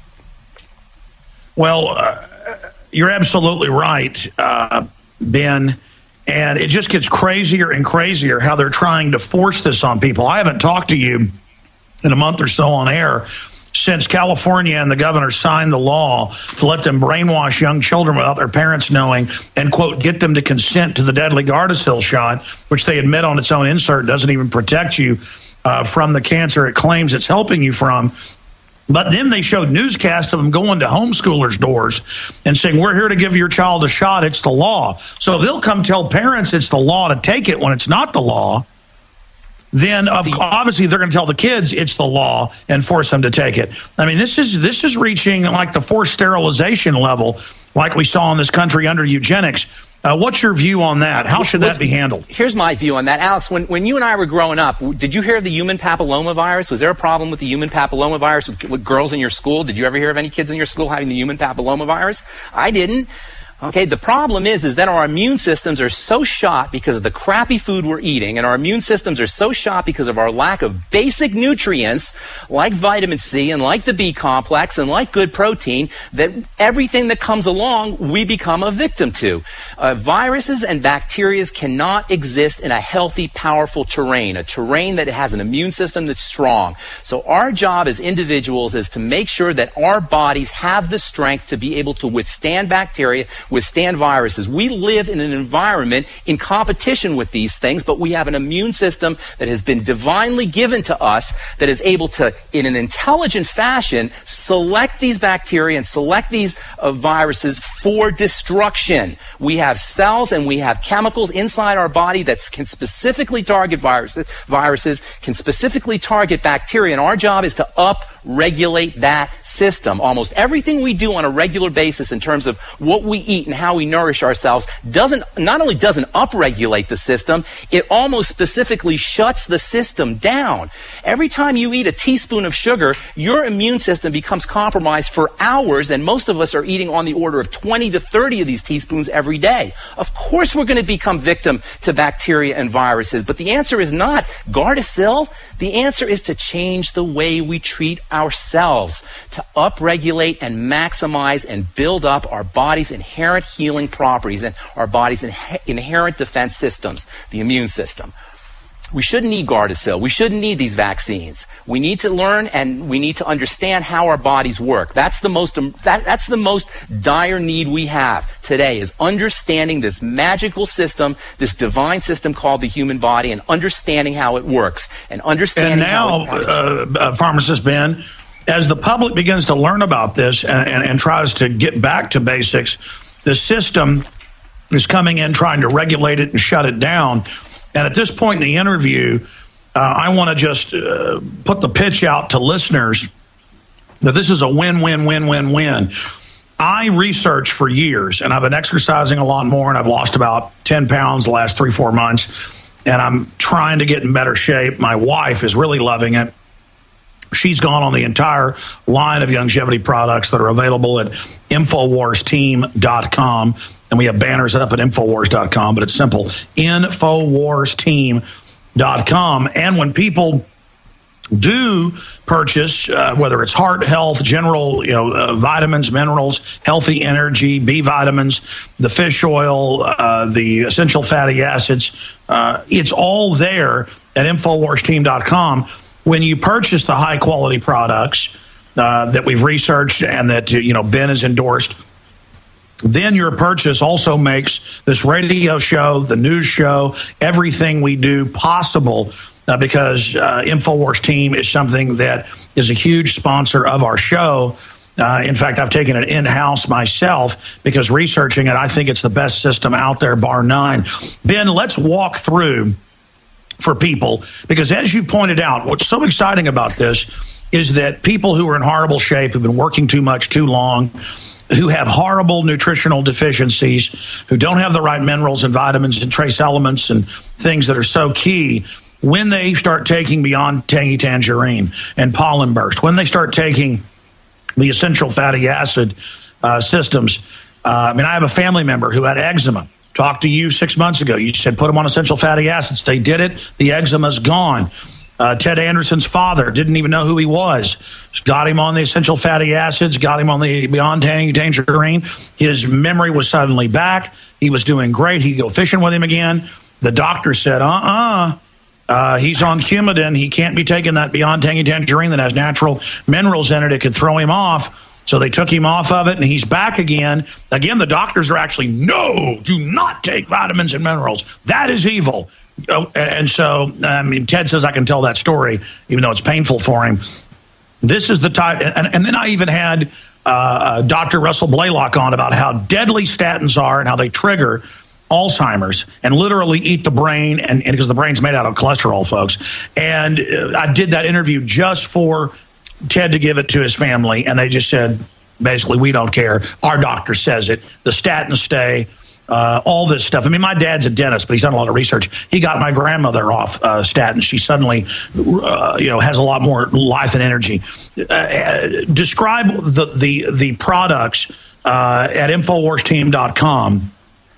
Well, uh, you're absolutely right, uh, Ben, and it just gets crazier and crazier how they're trying to force this on people. I haven't talked to you in a month or so on air since California and the governor signed the law to let them brainwash young children without their parents knowing and, quote, get them to consent to the deadly Gardasil shot, which they admit on its own insert doesn't even protect you uh, from the cancer it claims it's helping you from. But then they showed newscasts of them going to homeschoolers' doors and saying, we're here to give your child a shot. It's the law. So if they'll come tell parents it's the law to take it when it's not the law, then of, obviously they're going to tell the kids it's the law and force them to take it. I mean, this is this is reaching like the forced sterilization level like we saw in this country under eugenics. Uh, what's your view on that? How should that be handled? Here's my view on that. Alex, when, when you and I were growing up, did you hear of the human papillomavirus? Was there a problem with the human papillomavirus with, with girls in your school? Did you ever hear of any kids in your school having the human papillomavirus? I didn't. Okay, the problem is, is that our immune systems are so shot because of the crappy food we're eating, and our immune systems are so shot because of our lack of basic nutrients like vitamin C and like the B complex and like good protein, that everything that comes along, we become a victim to. Uh, viruses and bacteria cannot exist in a healthy, powerful terrain, a terrain that has an immune system that's strong. So our job as individuals is to make sure that our bodies have the strength to be able to withstand bacteria, withstand viruses. We live in an environment in competition with these things, but we have an immune system that has been divinely given to us that is able to, in an intelligent fashion, select these bacteria and select these uh, viruses for destruction. We have cells and we have chemicals inside our body that can specifically target viruses, viruses, can specifically target bacteria, and our job is to up-regulate that system. Almost everything we do on a regular basis in terms of what we eat and how we nourish ourselves doesn't, not only doesn't upregulate the system, it almost specifically shuts the system down. Every time you eat a teaspoon of sugar, your immune system becomes compromised for hours, and most of us are eating on the order of twenty to thirty of these teaspoons every day. Of course we're going to become victim to bacteria and viruses, but the answer is not Gardasil. The answer is to change the way we treat ourselves, to upregulate and maximize and build up our body's inherent healing properties and our body's inhe- inherent defense systems, the immune system. We shouldn't need Gardasil. We shouldn't need these vaccines. We need to learn and we need to understand how our bodies work. That's the most that, that's the most dire need we have today, is understanding this magical system, this divine system called the human body, and understanding how it works. And understanding and now, how it uh, uh, Pharmacist Ben, as the public begins to learn about this and, and, and tries to get back to basics, the system is coming in trying to regulate it and shut it down. And at this point in the interview, uh, I want to just uh, put the pitch out to listeners that this is a win, win, win, win, win. I researched for years, and I've been exercising a lot more, and I've lost about ten pounds the last three, four months, and I'm trying to get in better shape. My wife is really loving it. She's gone on the entire line of longevity products that are available at Infowars Team dot com. And we have banners up at Infowars dot com, but it's simple, Infowars Team dot com. And when people do purchase, uh, whether it's heart health, general, you know, uh, vitamins, minerals, healthy energy, B vitamins, the fish oil, uh, the essential fatty acids, uh, it's all there at Infowars Team dot com. When you purchase the high quality products uh, that we've researched and that, you know, Ben has endorsed, then your purchase also makes this radio show, the news show, everything we do possible, uh, because uh, Infowars Team is something that is a huge sponsor of our show. Uh, in fact, I've taken it in-house myself because researching it, I think it's the best system out there, bar none. Ben, let's walk through for people, because as you pointed out, what's so exciting about this is that people who are in horrible shape, who've been working too much, too long, who have horrible nutritional deficiencies, who don't have the right minerals and vitamins and trace elements and things that are so key, when they start taking Beyond Tangy Tangerine and Pollen Burst, when they start taking the essential fatty acid uh, systems, uh, I mean, I have a family member who had eczema. Talked to you six months ago. You said put them on essential fatty acids. They did it. The eczema's gone. Uh, Ted Anderson's father didn't even know who he was. Got him on the essential fatty acids, got him on the Beyond Tangy Tangerine. His memory was suddenly back. He was doing great. He could go fishing with him again. The doctor said, uh-uh, uh, he's on Coumadin. He can't be taking that Beyond Tangy Tangerine that has natural minerals in it. It could throw him off. So they took him off of it, and he's back again. Again, the doctors are actually, no, do not take vitamins and minerals. That is evil. Oh, and so, I mean, Ted says I can tell that story, even though it's painful for him. This is the type, and, and then I even had uh, Doctor Russell Blaylock on about how deadly statins are and how they trigger Alzheimer's and literally eat the brain, and, and because the brain's made out of cholesterol, folks. And uh, I did that interview just for Ted to give it to his family, and they just said, basically, we don't care. Our doctor says it. The statins stay. Uh, all this stuff. I mean, my dad's a dentist, but he's done a lot of research. He got my grandmother off uh, statins. She suddenly, uh, you know, has a lot more life and energy. Uh, describe the the the products uh, at Infowars Team dot com.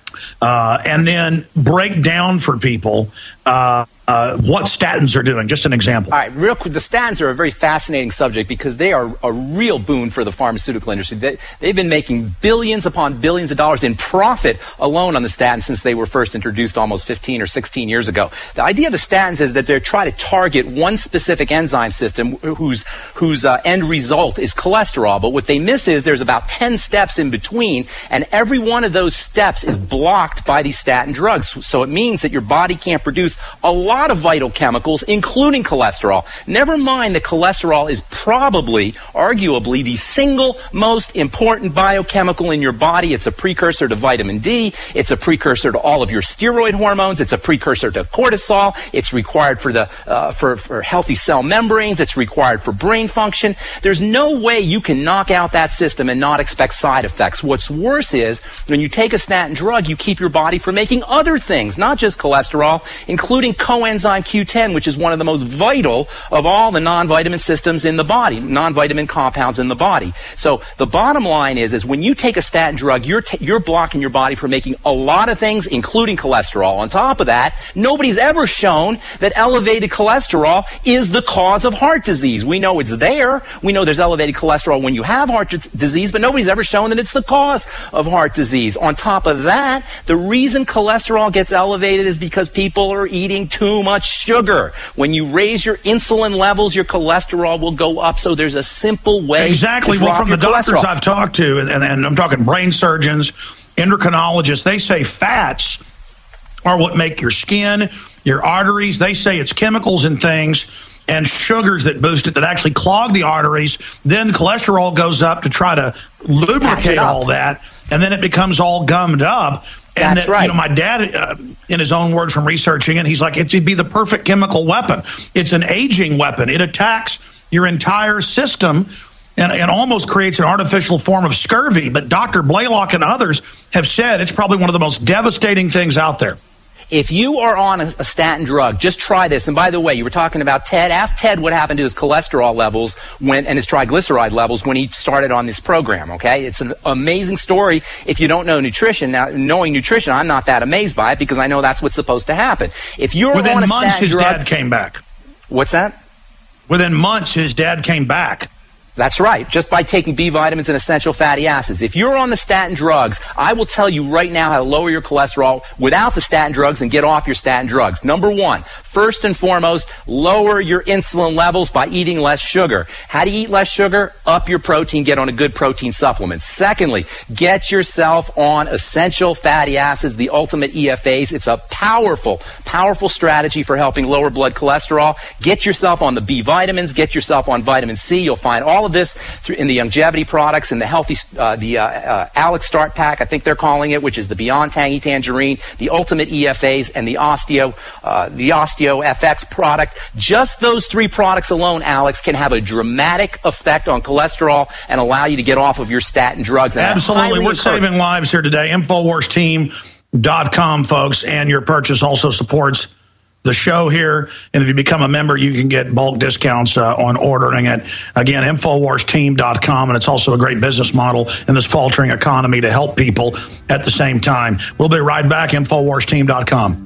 Uh, and then break down for people uh, uh, what statins are doing. Just an example. All right, real quick. The statins are a very fascinating subject because they are a real boon for the pharmaceutical industry. They, they've been making billions upon billions of dollars in profit alone on the statins since they were first introduced almost fifteen or sixteen years ago. The idea of the statins is that they're trying to target one specific enzyme system whose whose uh, end result is cholesterol. But what they miss is there's about ten steps in between, and every one of those steps is blocked by these statin drugs. So it means that your body can't produce a lot of vital chemicals, including cholesterol. Never mind that cholesterol is probably, arguably, the single most important biochemical in your body. It's a precursor to vitamin D. It's a precursor to all of your steroid hormones. It's a precursor to cortisol. It's required for the uh, for, for healthy cell membranes. It's required for brain function. There's no way you can knock out that system and not expect side effects. What's worse is when you take a statin drug, you keep your body from making other things, not just cholesterol, including coenzyme Q ten, which is one of the most vital of all the non-vitamin systems in the body, non-vitamin compounds in the body. So the bottom line is, is when you take a statin drug, you're, t- you're blocking your body from making a lot of things, including cholesterol. On top of that, nobody's ever shown that elevated cholesterol is the cause of heart disease. We know it's there. We know there's elevated cholesterol when you have heart d- disease, but nobody's ever shown that it's the cause of heart disease. On top of that, the reason cholesterol gets elevated is because people are eating too much sugar. When you raise your insulin levels, your cholesterol will go up. So there's a simple way. Exactly. To well, drop from the your doctors cholesterol. I've talked to, and, and I'm talking brain surgeons, endocrinologists, they say fats are what make your skin, your arteries. They say it's chemicals and things and sugars that boost it that actually clog the arteries. Then cholesterol goes up to try to lubricate all that, and then it becomes all gummed up. And That's that, right. You know, my dad, uh, in his own words from researching it, he's like, it'd be the perfect chemical weapon. It's an aging weapon. It attacks your entire system and, and almost creates an artificial form of scurvy. But Doctor Blaylock and others have said it's probably one of the most devastating things out there. If you are on a, a statin drug, just try this. And by the way, you were talking about Ted. Ask Ted what happened to his cholesterol levels when and his triglyceride levels when he started on this program, okay? It's an amazing story if you don't know nutrition. Now, knowing nutrition, I'm not that amazed by it because I know that's what's supposed to happen. If you're Within on a months, statin his drug, dad came back. What's that? Within months, his dad came back. That's right, just by taking B vitamins and essential fatty acids. If you're on the statin drugs, I will tell you right now how to lower your cholesterol without the statin drugs and get off your statin drugs. Number one, first and foremost, lower your insulin levels by eating less sugar. How do you eat less sugar? Up your protein, get on a good protein supplement. Secondly, get yourself on essential fatty acids, the ultimate E F As. It's a powerful, powerful strategy for helping lower blood cholesterol. Get yourself on the B vitamins, get yourself on vitamin C. You'll find all of this through, in the longevity products and the healthy, uh, the uh, uh, Alex Start Pack, I think they're calling it, which is the Beyond Tangy Tangerine, the Ultimate E F As, and the Osteo, uh, the Osteo F X product. Just those three products alone, Alex, can have a dramatic effect on cholesterol and allow you to get off of your statin drugs. And Absolutely. We're saving lives here today. Infowars Team dot com, folks, and your purchase also supports the show here. And if you become a member, you can get bulk discounts uh, on ordering it. Again, Infowars Team dot com, and it's also a great business model in this faltering economy to help people at the same time. We'll be right back, Infowars Team dot com.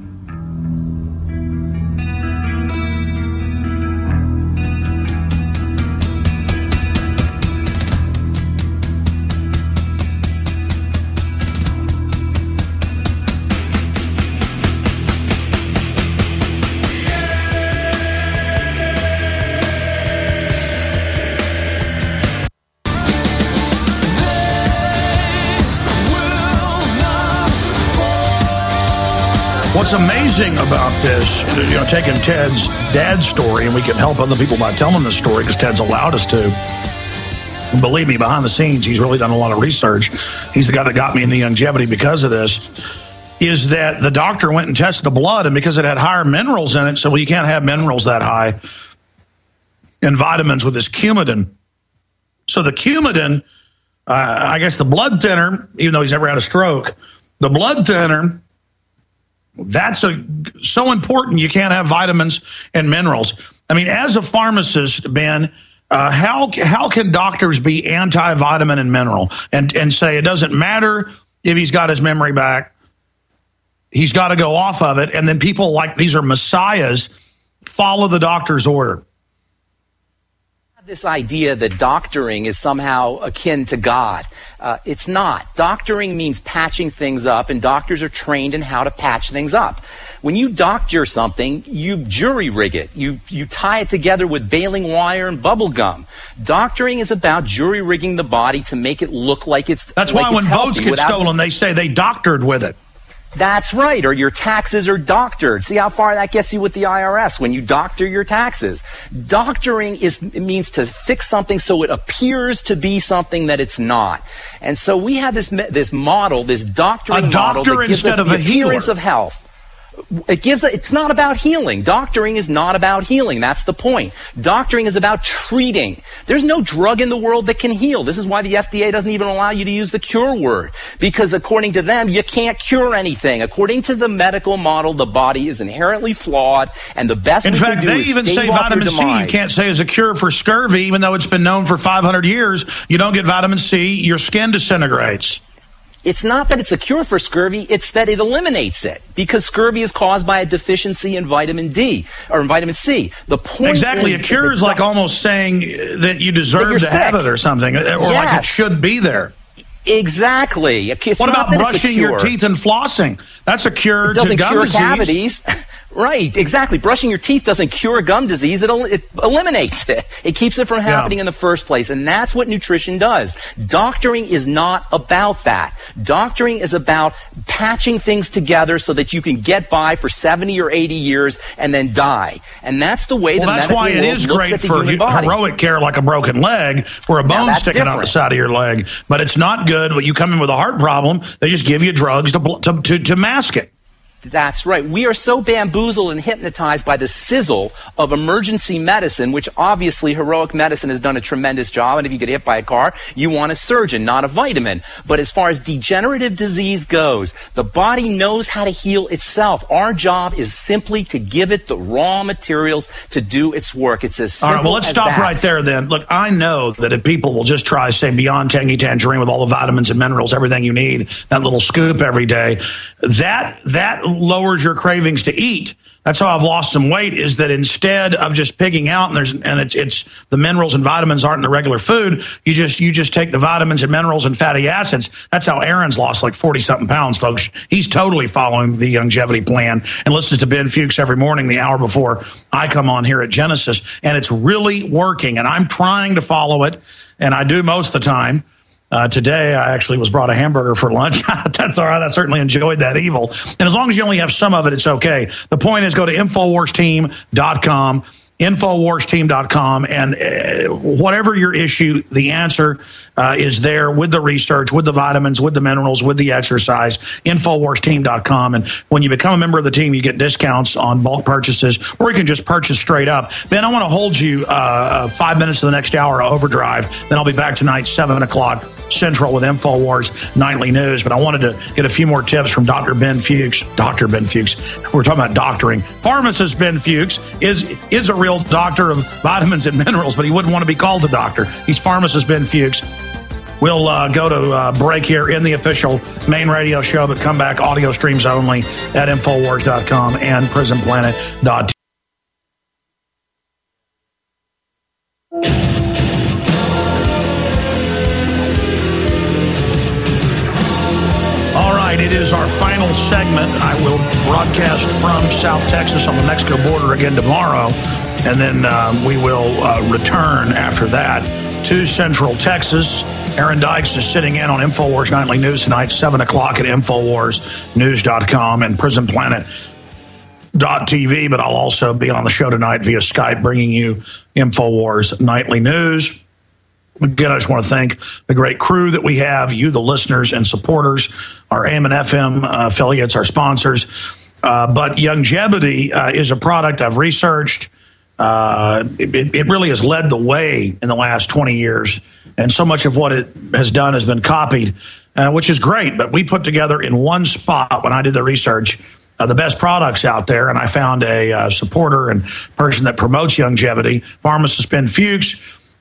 What's amazing about this, you know, taking Ted's dad's story, and we can help other people by telling this story because Ted's allowed us to. And believe me, behind the scenes, he's really done a lot of research. He's the guy that got me into longevity because of this, is that the doctor went and tested the blood, and because it had higher minerals in it, so you can't have minerals that high, and vitamins with this Coumadin. So the Coumadin, uh, I guess the blood thinner, even though he's never had a stroke, the blood thinner, that's a, so important you can't have vitamins and minerals. I mean, as a pharmacist, Ben, uh, Uh, how how can doctors be anti-vitamin and mineral and, and say it doesn't matter if he's got his memory back, he's got to go off of it, and then people like these are messiahs follow the doctor's order? This idea that doctoring is somehow akin to God. Uh, it's not. Doctoring means patching things up, and doctors are trained in how to patch things up. When you doctor something, you jury rig it. You you tie it together with baling wire and bubble gum. Doctoring is about jury rigging the body to make it look like it's That's like why it's when votes get without... stolen, they say they doctored with it. That's right, or your taxes are doctored. See how far that gets you with the I R S when you doctor your taxes. Doctoring is it means to fix something so it appears to be something that it's not. And so we have this this model, this doctoring a doctor model that gives instead us of the a healer. appearance of health. It gives. It's not about healing. Doctoring is not about healing. That's the point. Doctoring is about treating. There's no drug in the world that can heal. This is why the F D A doesn't even allow you to use the cure word, because according to them, you can't cure anything. According to the medical model, the body is inherently flawed, and the best In we fact, can do they is even stave say off vitamin your C you demise. can't say is a cure for scurvy, even though it's been known for five hundred years. You don't get vitamin C, your skin disintegrates. It's not that it's a cure for scurvy, it's that it eliminates it, because scurvy is caused by a deficiency in vitamin D or in vitamin C. The point Exactly. is A cure is like almost saying that you deserve to sick. have it or something, or Yes. like it should be there. Exactly. It's What not about that it's a brushing your cure. teeth and flossing? That's a cure It doesn't to gum cure disease. cavities. Right, exactly. Brushing your teeth doesn't cure gum disease. It, el- it eliminates it. It keeps it from happening Yeah. in the first place. And that's what nutrition does. Doctoring is not about that. Doctoring is about patching things together so that you can get by for seventy or eighty years and then die. And that's the way Well, the that's medical why it world is looks great at the for human he- body. heroic care like a broken leg or a Now, bone that's sticking out the different. side of your leg. But it's not good when you come in with a heart problem. They just give you drugs to, bl- to, to, to mask it. That's right. We are so bamboozled and hypnotized by the sizzle of emergency medicine, which obviously heroic medicine has done a tremendous job. And if you get hit by a car, you want a surgeon, not a vitamin. But as far as degenerative disease goes, the body knows how to heal itself. Our job is simply to give it the raw materials to do its work. It's as simple All right, well, let's as stop that. right there then. Look, I know that if people will just try, say, Beyond Tangy Tangerine with all the vitamins and minerals, everything you need, that little scoop every day, that that lowers your cravings to eat. That's how I've lost some weight, is that instead of just pigging out and there's and it's, it's the minerals and vitamins aren't in the regular food, you just you just take the vitamins and minerals and fatty acids. That's how Aaron's lost like forty something pounds, folks. He's totally following the longevity plan and listens to Ben Fuchs every morning the hour before I come on here at Genesis, and it's really working, and I'm trying to follow it, and I do most of the time. Uh, today, I actually was brought a hamburger for lunch. That's all right. I certainly enjoyed that evil. And as long as you only have some of it, it's okay. The point is, go to Infowars Team dot com, Infowars Team dot com, and uh, whatever your issue, the answer uh, is there with the research, with the vitamins, with the minerals, with the exercise, Infowars Team dot com. And when you become a member of the team, you get discounts on bulk purchases, or you can just purchase straight up. Ben, I want to hold you uh, five minutes to the next hour of Overdrive. Then I'll be back tonight, seven o'clock. Central with Infowars Nightly News, but I wanted to get a few more tips from Doctor Ben Fuchs. Doctor Ben Fuchs. We're talking about doctoring. Pharmacist Ben Fuchs is is a real doctor of vitamins and minerals, but he wouldn't want to be called a doctor. He's Pharmacist Ben Fuchs. We'll uh, go to uh, break here in the official main radio show, but come back audio streams only at Infowars dot com and Prison Planet dot T V. It is our final segment. I will broadcast from South Texas on the Mexico border again tomorrow, and then uh, we will uh, return after that to Central Texas. Aaron Dykes is sitting in on Infowars Nightly News tonight, seven o'clock at Infowars News dot com and Prison Planet dot T V, but I'll also be on the show tonight via Skype bringing you Infowars Nightly News. Again, I just want to thank the great crew that we have, you, the listeners and supporters, our A M and F M uh, affiliates, our sponsors. Uh, but Youngevity uh, is a product I've researched. Uh, it, it really has led the way in the last twenty years. And so much of what it has done has been copied, uh, which is great. But we put together in one spot when I did the research uh, the best products out there. And I found a uh, supporter and person that promotes Youngevity, Pharmacist Ben Fuchs.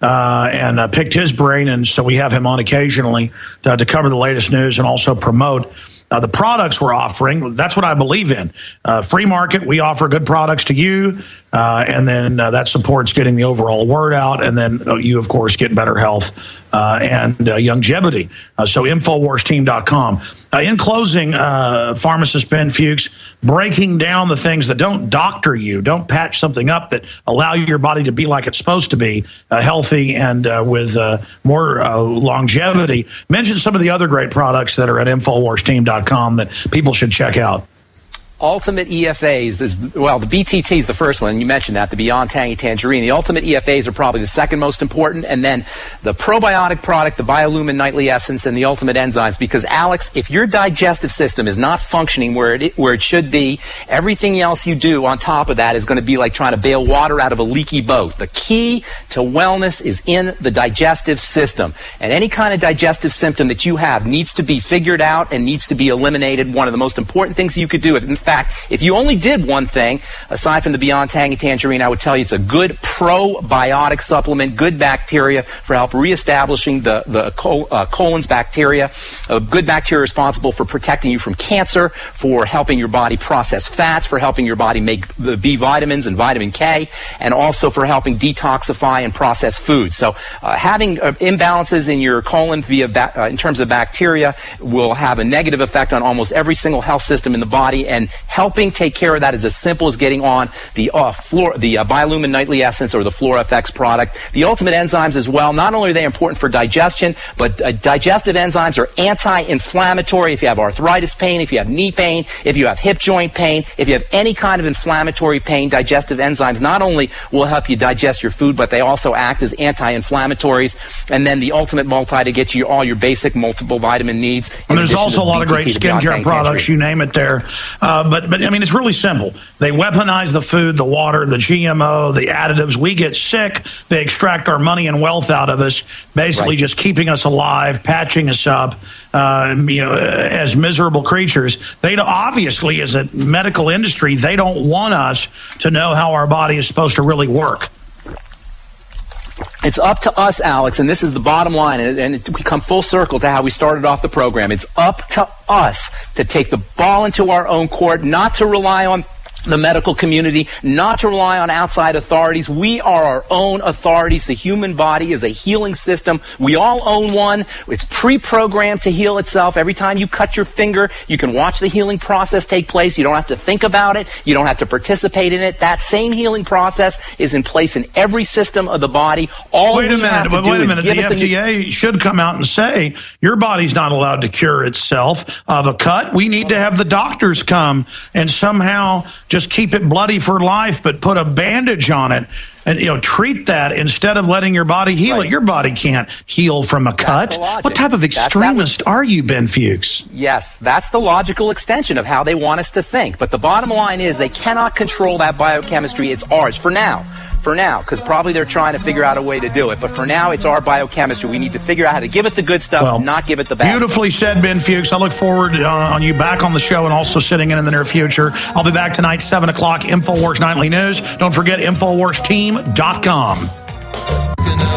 uh, and uh, picked his brain, and so we have him on occasionally to, to cover the latest news and also promote Uh, the products we're offering. That's what I believe in. Uh, free market, we offer good products to you, uh, and then uh, that supports getting the overall word out, and then uh, you, of course, get better health uh, and uh, longevity. Uh, so Infowars Team dot com. Uh, in closing, uh, pharmacist Ben Fuchs, breaking down the things that don't doctor you, don't patch something up, that allow your body to be like it's supposed to be, uh, healthy and uh, with uh, more uh, longevity. Mention some of the other great products that are at Infowars Team dot com that people should check out. Ultimate E F As, is, well, the B T T is the first one, and you mentioned that, the Beyond Tangy Tangerine. The Ultimate E F As are probably the second most important, and then the probiotic product, the Biolumin Nightly Essence, and the Ultimate Enzymes, because, Alex, if your digestive system is not functioning where it, where it should be, everything else you do on top of that is going to be like trying to bail water out of a leaky boat. The key to wellness is in the digestive system, and any kind of digestive symptom that you have needs to be figured out and needs to be eliminated. One of the most important things you could do, if in fact, if you only did one thing, aside from the Beyond Tangy Tangerine, I would tell you it's a good probiotic supplement, good bacteria for help reestablishing the, the col- uh, colon's bacteria, a good bacteria responsible for protecting you from cancer, for helping your body process fats, for helping your body make the B vitamins and vitamin K, and also for helping detoxify and process food. So uh, having uh, imbalances in your colon via ba- uh, in terms of bacteria will have a negative effect on almost every single health system in the body, and helping take care of that is as simple as getting on the uh, Flora, the uh, Biolumin Nightly Essence or the FloraFX product. The Ultimate Enzymes as well. Not only are they important for digestion, but uh, digestive enzymes are anti-inflammatory. If you have arthritis pain, if you have knee pain, if you have hip joint pain, if you have any kind of inflammatory pain, digestive enzymes not only will help you digest your food, but they also act as anti-inflammatories. And then the Ultimate Multi to get you all your basic multiple vitamin needs. And there's also a lot of great skincare products, you name it there. Uh, but, but I mean, it's really simple. They weaponize the food, the water, the G M O, the additives. We get sick. They extract our money and wealth out of us, basically right. just keeping us alive, patching us up, uh, you know, as miserable creatures. They obviously, as a medical industry, they don't want us to know how our body is supposed to really work. It's up to us, Alex, and this is the bottom line, and, and we come full circle to how we started off the program. It's up to us to take the ball into our own court, not to rely on the medical community, not to rely on outside authorities. We are our own authorities. The human body is a healing system. We all own one. It's pre-programmed to heal itself. Every time you cut your finger, you can watch the healing process take place. You don't have to think about it. You don't have to participate in it. That same healing process is in place in every system of the body. All wait a minute, but wait a minute. The F D A should come out and say your body's not allowed to cure itself of a cut. We need to have the doctors come and somehow just keep it bloody for life, but put a bandage on it and, you know, treat that instead of letting your body heal right. it. Your body can't heal from a cut. What type of extremist was, are you, Ben Fuchs? Yes, that's the logical extension of how they want us to think. But the bottom line is they cannot control that biochemistry. It's ours for now. For now, because probably they're trying to figure out a way to do it. But for now, it's our biochemistry. We need to figure out how to give it the good stuff, well, not give it the bad beautifully stuff. Said, Ben Fuchs. I look forward uh, on you back on the show and also sitting in in the near future. I'll be back tonight, seven o'clock, InfoWars Nightly News. Don't forget, Infowars Team dot com.